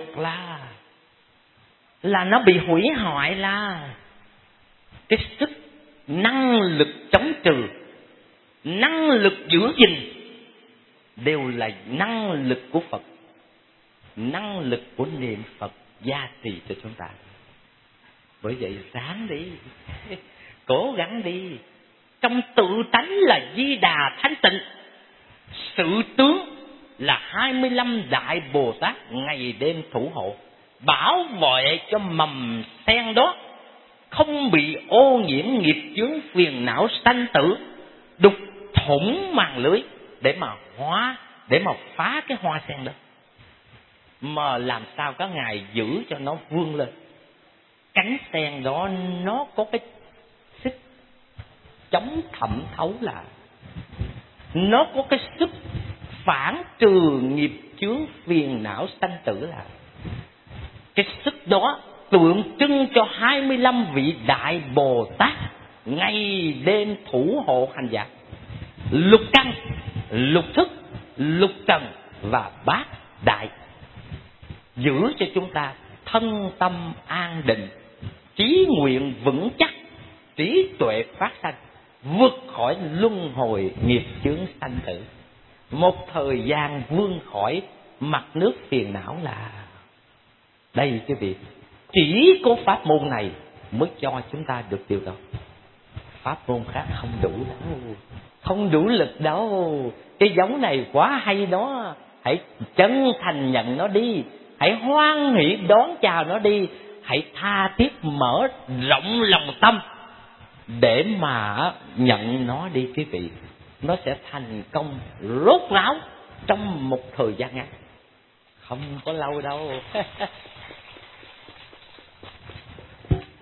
là nó bị hủy hoại là. Cái sức năng lực chống trừ, năng lực giữ gìn đều là năng lực của Phật, năng lực của niệm Phật gia trì cho chúng ta. Bởi vậy ráng đi, cố gắng đi. Trong tự tánh là Di Đà thanh tịnh, sự tướng là 25 đại Bồ Tát ngày đêm thủ hộ, bảo vệ cho mầm sen đó không bị ô nhiễm nghiệp chướng phiền não sanh tử, đục thủng màn lưới để mà hóa, để mà phá cái hoa sen đó. Mà làm sao có ngày giữ cho nó vươn lên. Cánh sen đó nó có cái sức chống thẩm thấu, là nó có cái sức phản trừ nghiệp chướng phiền não sanh tử, là cái sức đó tượng trưng cho 25 vị đại Bồ Tát ngày đêm thủ hộ hành giả, lục căn, lục thức, lục trần và bát đại, giữ cho chúng ta thân tâm an định, trí nguyện vững chắc, trí tuệ phát sanh, vượt khỏi luân hồi nghiệp chướng sanh tử, một thời gian vươn khỏi mặt nước phiền não. Là đây quý vị, chỉ có pháp môn này mới cho chúng ta được điều đó. Pháp môn khác không đủ đâu, không đủ lực đâu. Cái giống này quá hay đó, hãy chân thành nhận nó đi, hãy hoan hỷ đón chào nó đi, hãy tha thiết mở rộng lòng tâm để mà nhận nó đi quý vị. Nó sẽ thành công rốt ráo trong một thời gian ngắn, không có lâu đâu.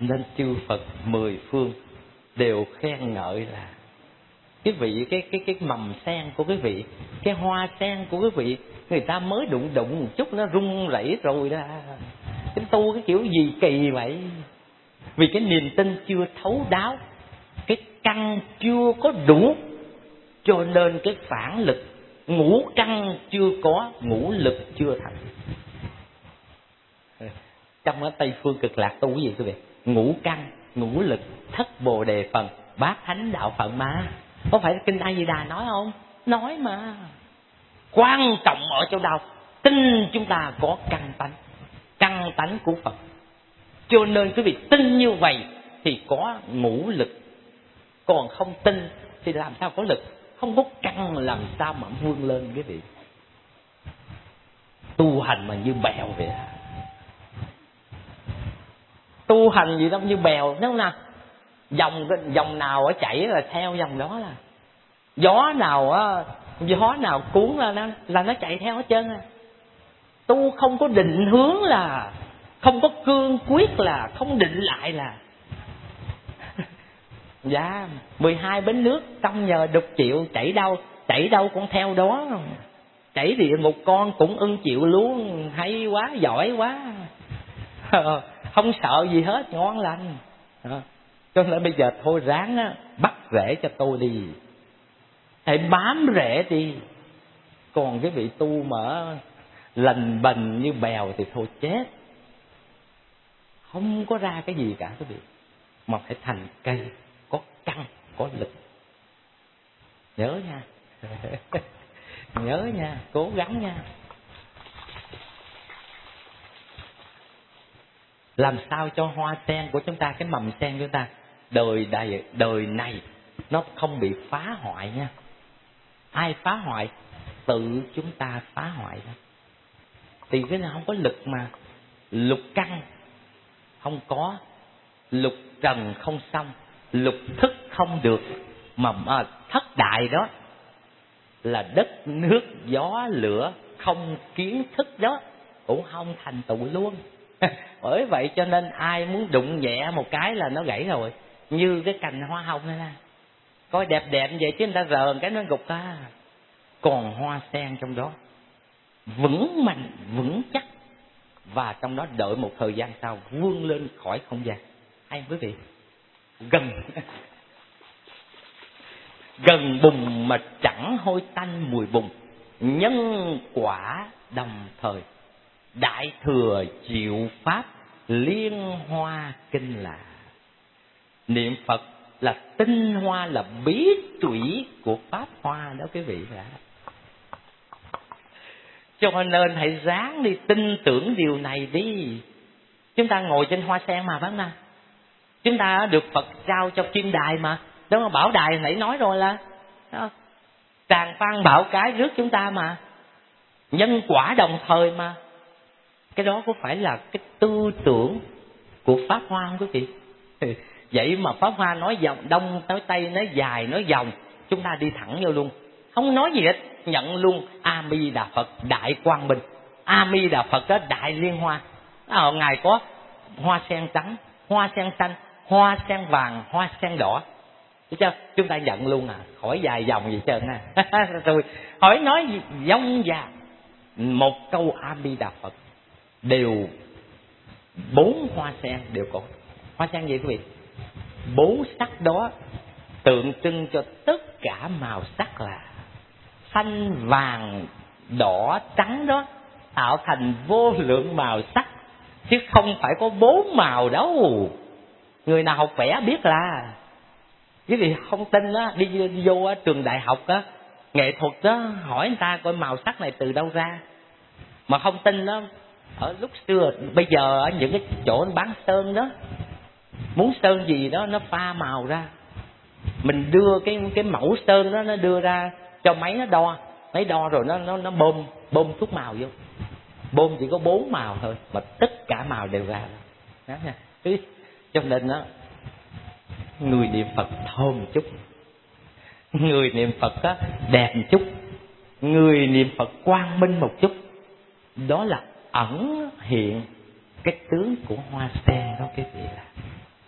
Nên chư Phật mười phương đều khen ngợi là cái vị cái mầm sen của quý vị, cái hoa sen của quý vị, người ta mới đụng một chút nó rung rẩy rồi đó. Cái tu cái kiểu gì kỳ vậy? Vì cái niềm tin chưa thấu đáo, cái căn chưa có đủ, cho nên cái phản lực, ngũ căn chưa có, ngũ lực chưa thành. Trong ở Tây Phương Cực Lạc tu cái gì quý vị? Ngũ căn, ngũ lực, thất bồ đề phần, bát thánh đạo phận mà. Có phải kinh A Di Đà nói không? Nói mà. Quan trọng ở chỗ đâu? Tin chúng ta có căn tánh của Phật. Cho nên quý vị tin như vậy thì có ngũ lực. Còn không tin thì làm sao có lực? Không có căn làm sao mà vươn lên quý vị? Tu hành mà như bèo vậy à? Tu hành gì đâu như bèo, đúng không nào? Dòng nào ở chảy là theo dòng đó, là gió nào cuốn là nó chạy theo hết trơn à. Tu không có định hướng, là không có cương quyết, là không định lại là dạ 12 bến nước trong nhờ đục chịu, chảy đâu cũng theo đó. Chảy địa ngục con cũng ưng chịu luôn, hay quá, giỏi quá. Không sợ gì hết, ngon lành. Cho nên bây giờ thôi ráng á, bắt rễ cho tôi đi, hãy bám rễ đi. Còn cái vị tu mà lành bành như bèo thì thôi chết, không có ra cái gì cả quý vị. Mà phải thành cây, có căn, có lực. Nhớ nha. Nhớ nha, cố gắng nha. Làm sao cho hoa sen của chúng ta, cái mầm sen của chúng ta, đời này nó không bị phá hoại nha. Ai phá hoại? Tự chúng ta phá hoại đó. Thì cái nào không có lực mà. Lục căn không có, lục trần không xong, lục thức không được. Mà thất đại đó là đất, nước, gió, lửa, không kiến thức đó cũng không thành tựu luôn. Bởi vậy cho nên ai muốn đụng nhẹ một cái là nó gãy rồi. Như cái cành hoa hồng này nè, coi đẹp đẹp vậy chứ người ta rờ cái nó gục ta. Còn hoa sen trong đó vững mạnh, vững chắc, và trong đó đợi một thời gian sau vươn lên khỏi không gian. Hay quý vị, gần bùn mà chẳng hôi tanh mùi bùn, nhân quả đồng thời, đại thừa diệu pháp liên hoa kinh lạ. Niệm Phật là tinh hoa, là bí tủy của pháp hoa đó quý vị ạ. Cho nên hãy ráng đi tin tưởng điều này đi. Chúng ta ngồi trên hoa sen mà, phải không nào? Chúng ta được Phật trao cho kim đài mà, đúng không? Bảo đài nãy nói rồi là tràng phan bảo cái rước chúng ta mà, nhân quả đồng thời mà. Cái đó có phải là cái tư tưởng của pháp hoa không quý vị? Vậy mà pháp hoa nói vòng đông tới tây, nói dài nói vòng, chúng ta đi thẳng vô luôn, không nói gì hết, nhận luôn. A Di Đà Phật đại quang minh, A Di Đà Phật đó đại liên hoa. Ngài có hoa sen trắng, hoa sen xanh, hoa sen vàng, hoa sen đỏ. Thấy chưa? Chúng ta nhận luôn à, khỏi dài dòng gì trơn à. Rồi hỏi nói gì dông dà, một câu A Di Đà Phật đều 4 hoa sen đều có. Hoa sen gì quý vị? 4 sắc đó tượng trưng cho tất cả màu sắc, là xanh, vàng, đỏ, trắng đó, tạo thành vô lượng màu sắc, chứ không phải có 4 màu đâu. Người nào học vẽ biết là, quý vị không tin đó, đi vô trường đại học á, nghệ thuật đó, hỏi người ta coi màu sắc này từ đâu ra. Mà không tin đó, ở lúc xưa, bây giờ ở những cái chỗ bán sơn đó, muốn sơn gì đó nó pha màu ra, mình đưa cái mẫu sơn đó, nó đưa ra cho máy nó đo, rồi nó bơm thuốc màu vô, bơm chỉ có 4 màu thôi mà tất cả màu đều ra đó nha. Cho nên đó, người niệm Phật thơm một chút, người niệm Phật đó đẹp một chút, người niệm Phật quang minh một chút, đó là ẩn hiện cái tướng của hoa sen đó quý vị. Là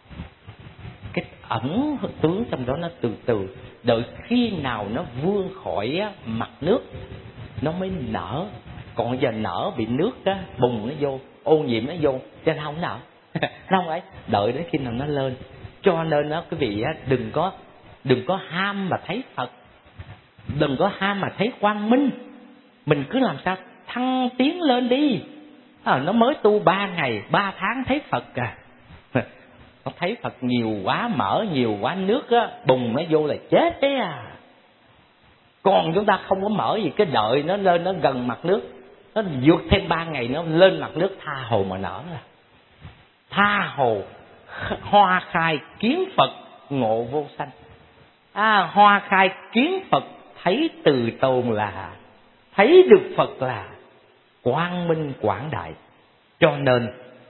ẩn tướng trong đó, nó từ từ, đợi khi nào nó vươn khỏi mặt nước nó mới nở. Còn giờ nở bị nước á bùng nó vô, ô nhiễm nó vô, cho nên không nở. Nó không ấy, đợi đến khi nào nó lên. Cho nên đó quý vị á, đừng có ham mà thấy Phật, đừng có ham mà thấy quang minh. Mình cứ làm sao thăng tiến lên đi. Nó mới tu 3 ngày 3 tháng thấy Phật à. Nó thấy Phật nhiều quá, mỡ nhiều quá, nước á bùng nó vô là chết đấy à. Còn chúng ta không có mở gì, cái đợi nó lên, nó gần mặt nước, nó vượt thêm 3 ngày nó lên mặt nước, tha hồ mà nở là tha hồ. Hoa khai kiến Phật ngộ vô sanh. Hoa khai kiến Phật thấy từ tốn là thấy được Phật là quang minh quảng đại. Cho nên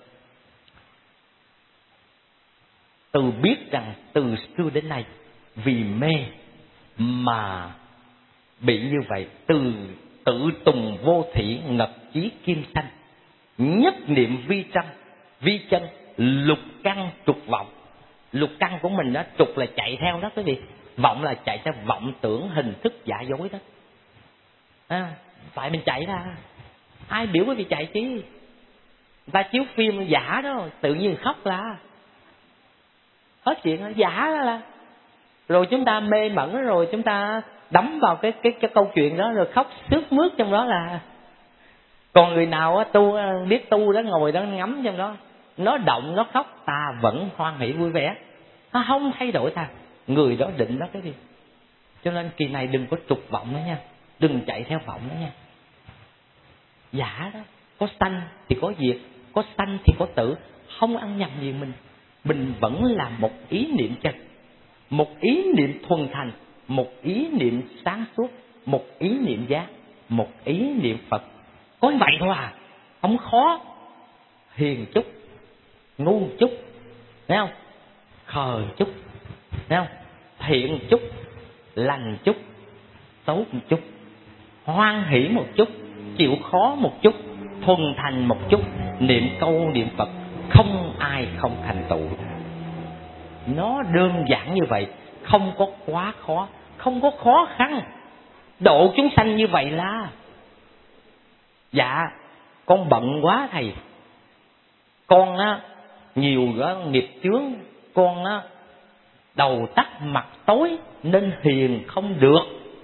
từ biết rằng từ xưa đến nay vì mê mà bị như vậy, từ tự tùng vô thỉ ngập chí kim sanh, nhất niệm vi chân lục căn trục vọng. Lục căn của mình đó, trục là chạy theo đó quý vị, vọng là chạy theo vọng tưởng hình thức giả dối đó. Tại mình chạy ra, ai biểu quý vị chạy chứ? Người ta chiếu phim giả đó, tự nhiên khóc là hết chuyện đó, giả đó là. Rồi chúng ta mê mẩn, rồi chúng ta đắm vào cái câu chuyện đó, rồi khóc sướt mướt trong đó là. Còn người nào á tu biết tu đó, ngồi đó ngắm trong đó, nó động nó khóc, ta vẫn hoan hỷ vui vẻ, nó không thay đổi ta. Người đó định đó cái gì. Cho nên kỳ này đừng có trục vọng nữa nha, đừng chạy theo vọng nữa nha. Giả đó, có sanh thì có diệt, có sanh thì có tử, không ăn nhầm gì mình vẫn là một ý niệm chân, một ý niệm thuần thành, một ý niệm sáng suốt, một ý niệm giác, một ý niệm Phật. Có như vậy thôi à, không khó. Hiền chút, ngu chút, thấy không? Khờ chút, thấy không? Thiện chút, lành chút, tốt một chút, hoan hỷ một chút, chịu khó một chút, thuần thành một chút, niệm câu niệm Phật, không ai không thành tựu. Nó đơn giản như vậy, không có quá khó, không có khó khăn. Độ chúng sanh như vậy là dạ con bận quá thầy, con á nhiều nghiệp chướng, con á đầu tắt mặt tối nên hiền không được,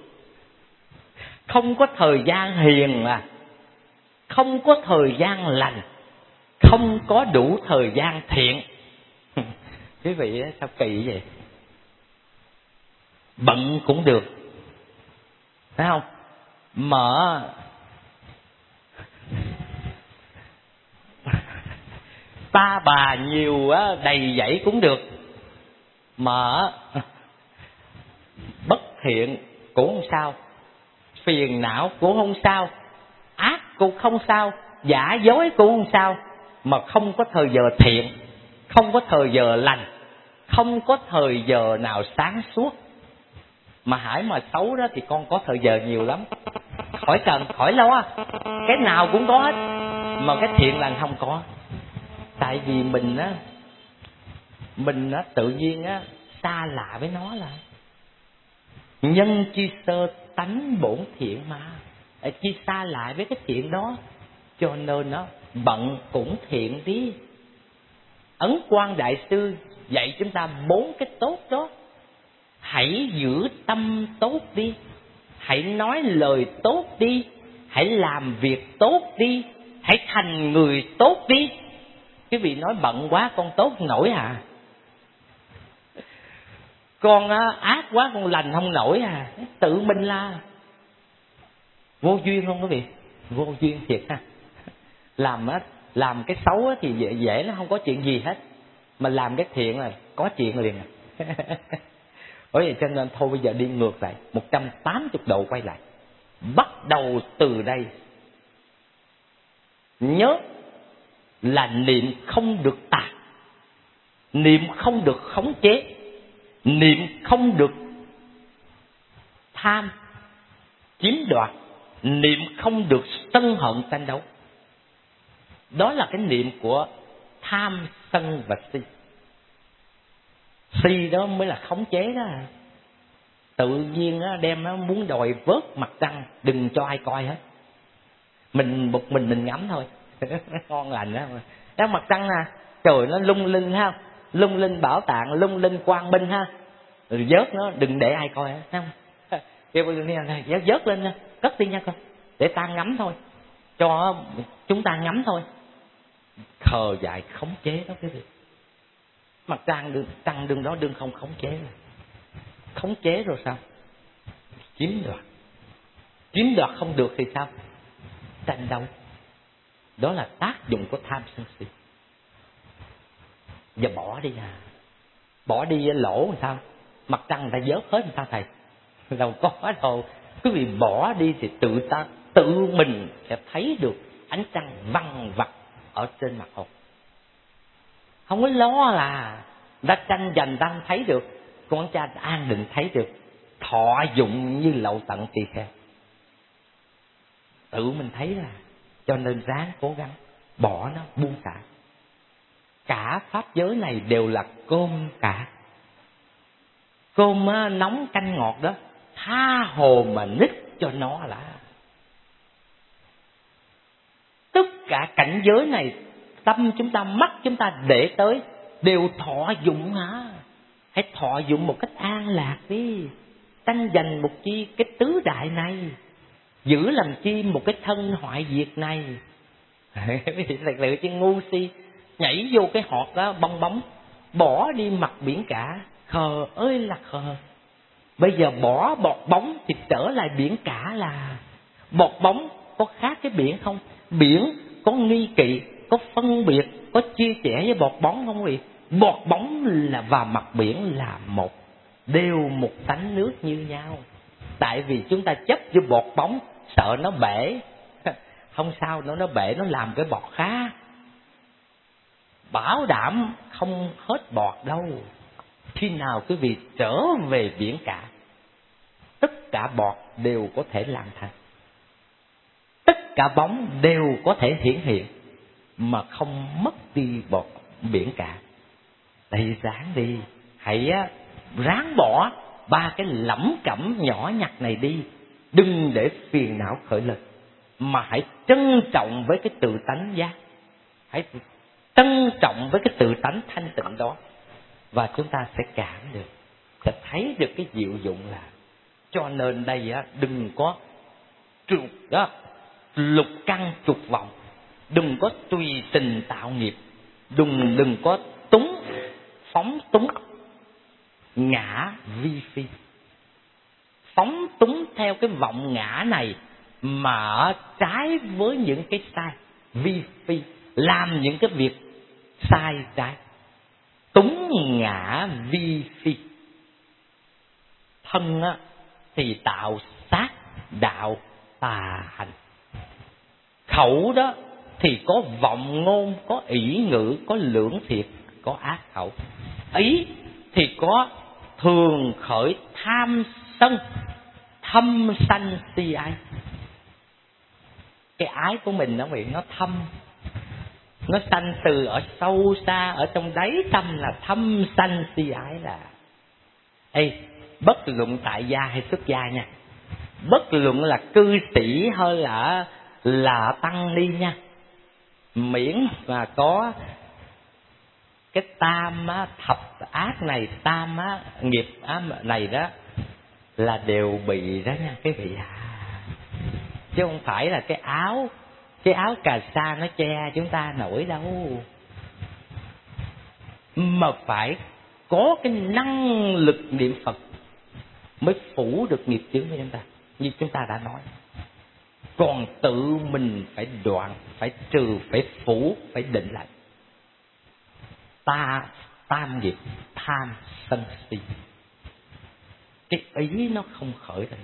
không có thời gian hiền à, không có thời gian lành, không có đủ thời gian thiện. Quý vị sao kỳ vậy? Bận cũng được, thấy không? Mà ta bà nhiều đầy dẫy cũng được, mà bất thiện cũng không sao, phiền não cũng không sao, ác cũng không sao, giả dối cũng không sao, mà không có thời giờ thiện, không có thời giờ lành, không có thời giờ nào sáng suốt. Mà hãy mà xấu đó thì con có thời giờ nhiều lắm, khỏi cần khỏi lo, cái nào cũng có hết, mà cái thiện lành không có. Tại vì mình tự nhiên xa lạ với nó là nhân chi sơ tánh bổn thiện mà, chi xa lại với cái thiện đó, cho nên nó bận cũng thiện đi. Ấn Quang Đại Sư dạy chúng ta 4 cái tốt đó. Hãy giữ tâm tốt đi, hãy nói lời tốt đi, hãy làm việc tốt đi, hãy thành người tốt đi. Cái vị nói bận quá con tốt không nổi à, con ác quá con lành không nổi à. Tự mình là vô duyên không quý vị, vô duyên thiệt ha. Làm cái xấu thì dễ nó không có chuyện gì hết, mà làm cái thiện là có chuyện liền à. Bởi vậy cho nên thôi bây giờ đi ngược lại 180 độ quay lại. Bắt đầu từ đây nhớ là niệm không được tà, niệm không được khống chế, niệm không được tham chiếm đoạt, niệm không được sân hận tranh đấu. Đó là cái niệm của tham sân và si. Si đó mới là khống chế đó. Tự nhiên á, đem nó muốn đòi vớt mặt trăng, đừng cho ai coi hết, mình một mình ngắm thôi. Ngon lành đó. Đó mặt trăng nè, trời nó lung linh ha, lung linh bảo tàng, lung linh quang minh ha, rồi vớt nó, đừng để ai coi hết, thấy không? Kêu này vớt lên nha, cất đi nha con, để ta ngắm thôi, cho chúng ta ngắm thôi. Khờ dại khống chế đó cái gì. Mặt trăng đương đó đương không khống chế rồi. Khống chế rồi sao? Chiếm đoạt không được thì sao? Tranh đấu. Đó là tác dụng của tham sân si. Giờ bỏ đi à, bỏ đi lỗ làm sao? Mặt trăng người ta vớt hết làm sao thầy? Đâu có đâu. Quý vị bỏ đi thì tự mình sẽ thấy được ánh trăng văng vặt ở trên mặt hồ. Không có lo là đã tranh giành đang thấy được, con cha an định thấy được, thọ dụng như lậu tận tỳ kheo. Tự mình thấy là, cho nên ráng cố gắng bỏ nó, buông xả. Cả pháp giới này đều là cơm cả. Cơm nóng canh ngọt đó, tha hồ mà nít cho nó là. Tất cả cảnh giới này, tâm chúng ta, mắt chúng ta để tới đều thọ dụng hả? Hãy thọ dụng một cách an lạc đi. Tranh giành một chi cái tứ đại này, giữ làm chi một cái thân hoại diệt này. Thật sự chứ ngu si, nhảy vô cái hột đó bong bóng, bỏ đi mặt biển cả. Khờ ơi là khờ. Bây giờ bỏ bọt bóng thì trở lại biển cả là. Bọt bóng có khác cái biển không? Biển có nghi kỵ, có phân biệt, có chia sẻ với bọt bóng không quý vị? Bọt bóng là và mặt biển là một, đều một tánh nước như nhau. Tại vì chúng ta chấp vô bọt bóng, sợ nó bể. Không sao, nó bể nó làm cái bọt khác. Bảo đảm không hết bọt đâu. Khi nào quý vị trở về biển cả, tất cả bọt đều có thể làm thành, tất cả bóng đều có thể hiển hiện, mà không mất đi bọt biển cả. Đây ráng đi, hãy ráng bỏ ba cái lẩm cẩm nhỏ nhặt này đi. Đừng để phiền não khởi lên, mà hãy trân trọng với cái tự tánh giác. Hãy trân trọng với cái tự tánh thanh tịnh đó, và chúng ta sẽ cảm được, sẽ thấy được cái diệu dụng là. Cho nên đây đừng có trục đó, lục căn trục vọng, đừng có tùy tình tạo nghiệp, đừng có phóng túng ngã vi phi. Phóng túng theo cái vọng ngã này mà trái với những cái sai vi phi, làm những cái việc sai trái. Túng ngã vi phi. Thân thì tạo sát đạo tà hành. Khẩu đó thì có vọng ngôn, có ỷ ngữ, có lưỡng thiệt, có ác khẩu. Ý thì có thường khởi tham sân, thâm sanh si ái. Cái ái của mình nó thâm, nó sanh từ ở sâu xa, ở trong đáy tâm là thâm sanh si ái là. Ê, bất luận tại gia hay xuất gia nha, bất luận là cư sĩ hay là tăng ni nha, miễn mà có cái tam thập ác này, tam nghiệp này đó, là đều bị đó nha quý vị à. Chứ không phải là cái áo cà sa nó che chúng ta nổi đâu, mà phải có cái năng lực niệm Phật mới phủ được nghiệp chướng của chúng ta, như chúng ta đã nói. Còn tự mình phải đoạn, phải trừ, phải phủ, phải định lại. Tam nghiệp tham sân si, cái ý nó không khởi lên.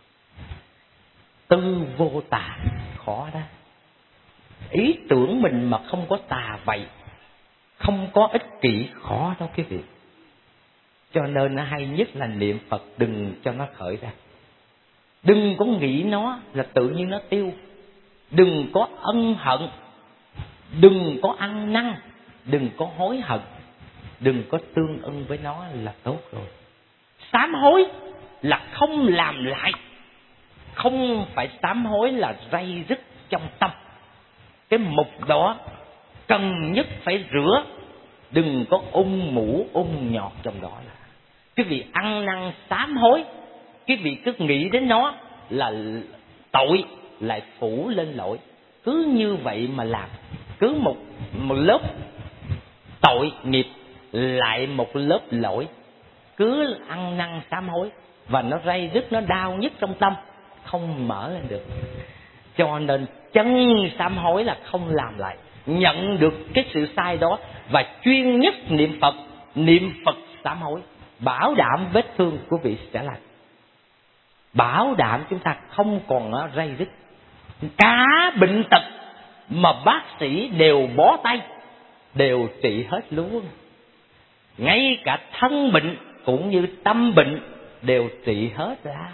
Tư vô tà khó đó. Ý tưởng mình mà không có tà vậy, không có ích kỷ, khó đó quý vị. Cho nên nó hay nhất là niệm Phật đừng cho nó khởi ra. Đừng có nghĩ nó là tự nhiên nó tiêu. Đừng có ân hận, đừng có ăn năn, đừng có hối hận, đừng có tương ưng với nó là tốt rồi. Sám hối là không làm lại, không phải sám hối là ray rứt trong tâm. Cái mục đó cần nhất phải rửa, đừng có mũ nhọt trong đó. Là quý vị ăn năn sám hối, quý vị cứ nghĩ đến nó là tội lại phủ lên lỗi. Cứ như vậy mà làm, cứ một lớp tội nghiệp lại một lớp lỗi, cứ ăn năn sám hối và nó ray rứt, nó đau nhất trong tâm, không mở lên được. Cho nên chân sám hối là không làm lại, nhận được cái sự sai đó và chuyên nhất niệm Phật sám hối, bảo đảm vết thương của vị sẽ lành, bảo đảm chúng ta không còn ray rứt. Cả bệnh tật mà bác sĩ đều bó tay, đều trị hết luôn. Ngay cả thân bệnh cũng như tâm bệnh đều trị hết ra.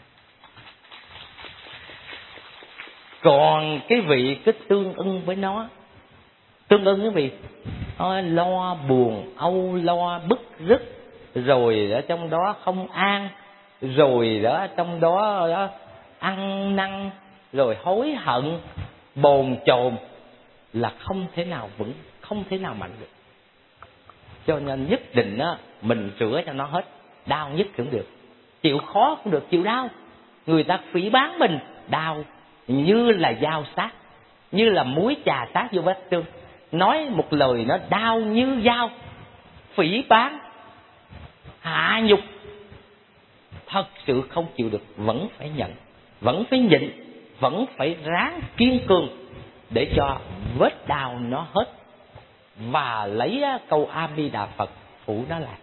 Còn cái vị cứ tương ưng với nó, tương ưng cái vị lo buồn, âu lo bức rứt, rồi ở trong đó không an, rồi đó trong đó ăn năn, rồi hối hận, bồn chồn, là không thể nào vững, không thể nào mạnh được. Cho nên nhất định mình rửa cho nó hết, đau nhất cũng được, chịu khó cũng được, chịu đau. Người ta phỉ báng mình, đau như là dao sát, như là muối chà sát vô vết thương. Nói một lời nó đau như dao, phỉ báng, hạ nhục, thật sự không chịu được, vẫn phải nhận, vẫn phải nhịn, vẫn phải ráng kiên cường để cho vết đau nó hết, và lấy câu A Di Đà Phật phủ nó lại.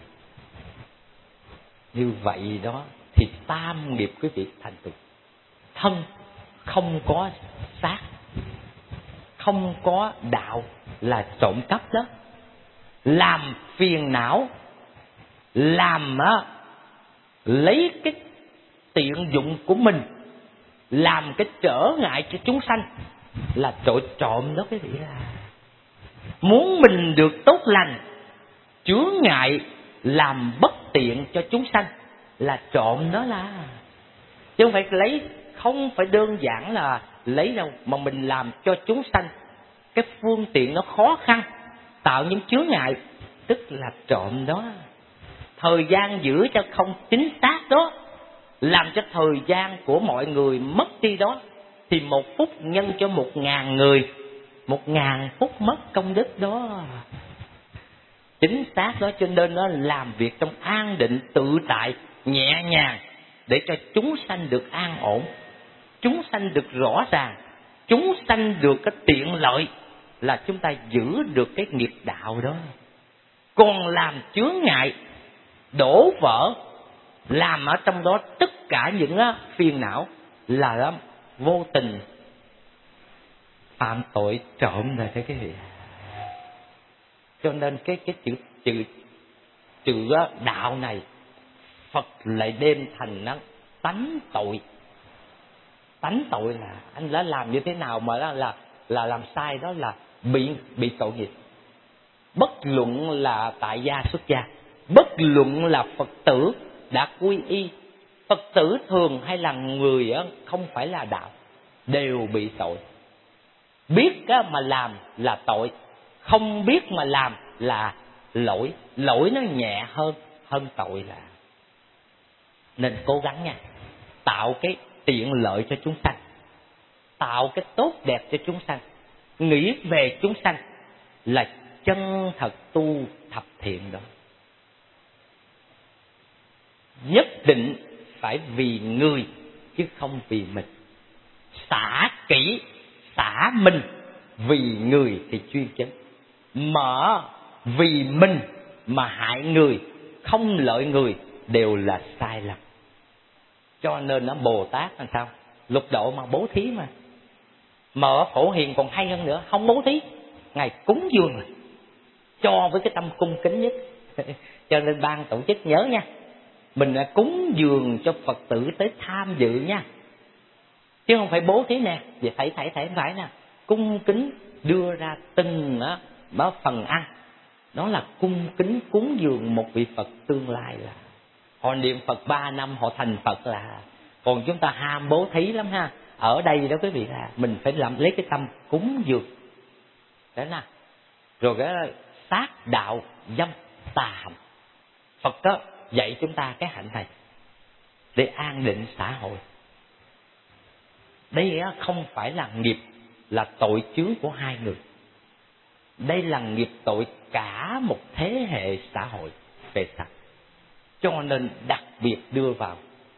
Như vậy đó thì tam nghiệp quý vị thành tựu. Thân không có xác, không có đạo là trộm cắp đó, làm phiền não, làm lấy cái tiện dụng của mình, làm cái trở ngại cho chúng sanh, là tội trộm đó quý vị. Là muốn mình được tốt lành, chướng ngại làm bất tiện cho chúng sanh là trộm đó. Là chứ không phải lấy, không phải đơn giản là lấy đâu, mà mình làm cho chúng sanh cái phương tiện nó khó khăn, tạo những chướng ngại, tức là trộm đó. Thời gian giữ cho không chính xác đó, làm cho thời gian của mọi người mất đi đó, thì 1 phút nhân cho 1000 người, 1000 phút mất công đức đó. Chính xác đó, cho nên nó làm việc trong an định tự tại, nhẹ nhàng, để cho chúng sanh được an ổn, chúng sanh được rõ ràng, chúng sanh được cái tiện lợi, là chúng ta giữ được cái nghiệp đạo đó. Còn làm chướng ngại, đổ vỡ, làm ở trong đó tất cả những phiền não, là vô tình phạm tội trộm rồi thế cái gì. Cho nên cái chữ đạo này Phật lại đem thành nó tánh tội. Tánh tội là anh đã làm như thế nào mà là làm sai, đó là bị tội nghiệp. Bất luận là tại gia xuất gia, bất luận là Phật tử đã quy y, Phật tử thường hay là người không phải là đạo, đều bị tội. Biết mà làm là tội, không biết mà làm là lỗi. Lỗi nó nhẹ hơn tội là. Nên cố gắng nha, tạo cái tiện lợi cho chúng sanh, tạo cái tốt đẹp cho chúng sanh, nghĩ về chúng sanh là chân thật tu thập thiện đó. Nhất định phải vì người chứ không vì mình. Xả kỹ, xả mình, vì người thì chuyên chánh. Mà vì mình mà hại người, không lợi người, đều là sai lầm. Cho nên nó Bồ Tát làm sao? Lục độ mà bố thí mà. Mà ở Phổ Hiền còn hay hơn nữa, không bố thí, Ngài cúng dường rồi, cho với cái tâm cung kính nhất. Cho nên ban tổ chức nhớ nha, mình cúng dường cho Phật tử tới tham dự nha, chứ không phải bố thí nè, vậy phải nè, cung kính đưa ra từng phần ăn, Đó là cung kính cúng dường một vị Phật tương lai. Là họ niệm Phật 3 năm họ thành Phật là. Còn chúng ta ham bố thí lắm ha. Ở đây đó quý vị, là mình phải lấy cái tâm cúng dường. Đấy nè. Rồi cái sát đạo dâm tà hạnh. Phật đó dạy chúng ta cái hạnh này để an định xã hội. Đây không phải là nghiệp, là tội chướng của hai người. Đây là nghiệp tội cả một thế hệ xã hội về sau. Cho nên đặc biệt đưa vào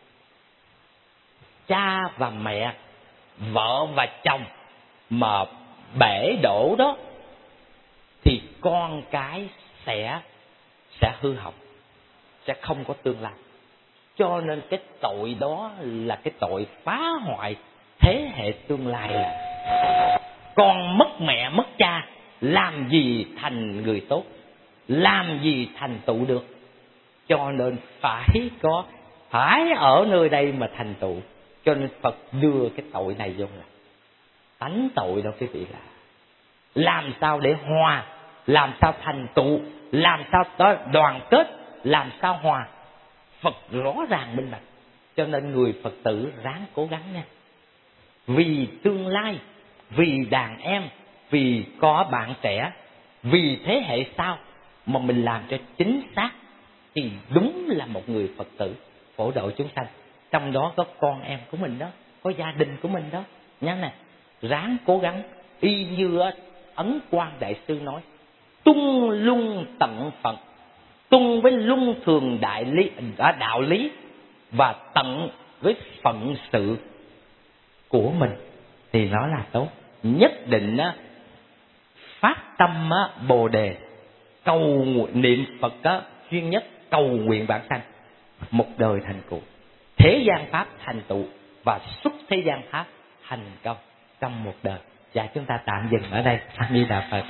cha và mẹ, vợ và chồng mà bể đổ đó thì con cái sẽ hư hỏng, sẽ không có tương lai. Cho nên cái tội đó là cái tội phá hoại thế hệ tương lai. Là con mất mẹ mất cha, làm gì thành người tốt, làm gì thành tựu được. Cho nên phải ở nơi đây mà thành tựu. Cho nên Phật đưa cái tội này vô là tánh tội đâu quý vị. Là làm sao để hòa, làm sao thành tựu, làm sao đó đoàn kết, làm sao hòa. Phật rõ ràng minh bạch. Cho nên người Phật tử ráng cố gắng nha. Vì tương lai, vì đàn em, vì có bạn trẻ, vì thế hệ sau mà mình làm cho chính xác thì đúng là một người Phật tử phổ độ chúng sanh. Trong đó có con em của mình đó, có gia đình của mình đó. Nhớ nè, ráng cố gắng y như Ấn Quang Đại Sư nói: tung lung tận Phật, tung với lung thường đạo lý và tận với phận sự của mình thì nó là tốt. Nhất định phát tâm Bồ đề, cầu niệm Phật chuyên nhất, cầu nguyện bản sanh, một đời thành cụ, thế gian pháp thành tựu và xuất thế gian pháp thành công trong một đời. Và chúng ta tạm dừng ở đây. A Di Đà Phật.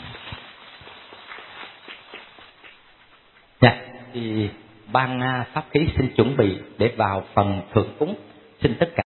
Thì ban pháp khí xin chuẩn bị để vào phần thượng cúng. Xin tất cả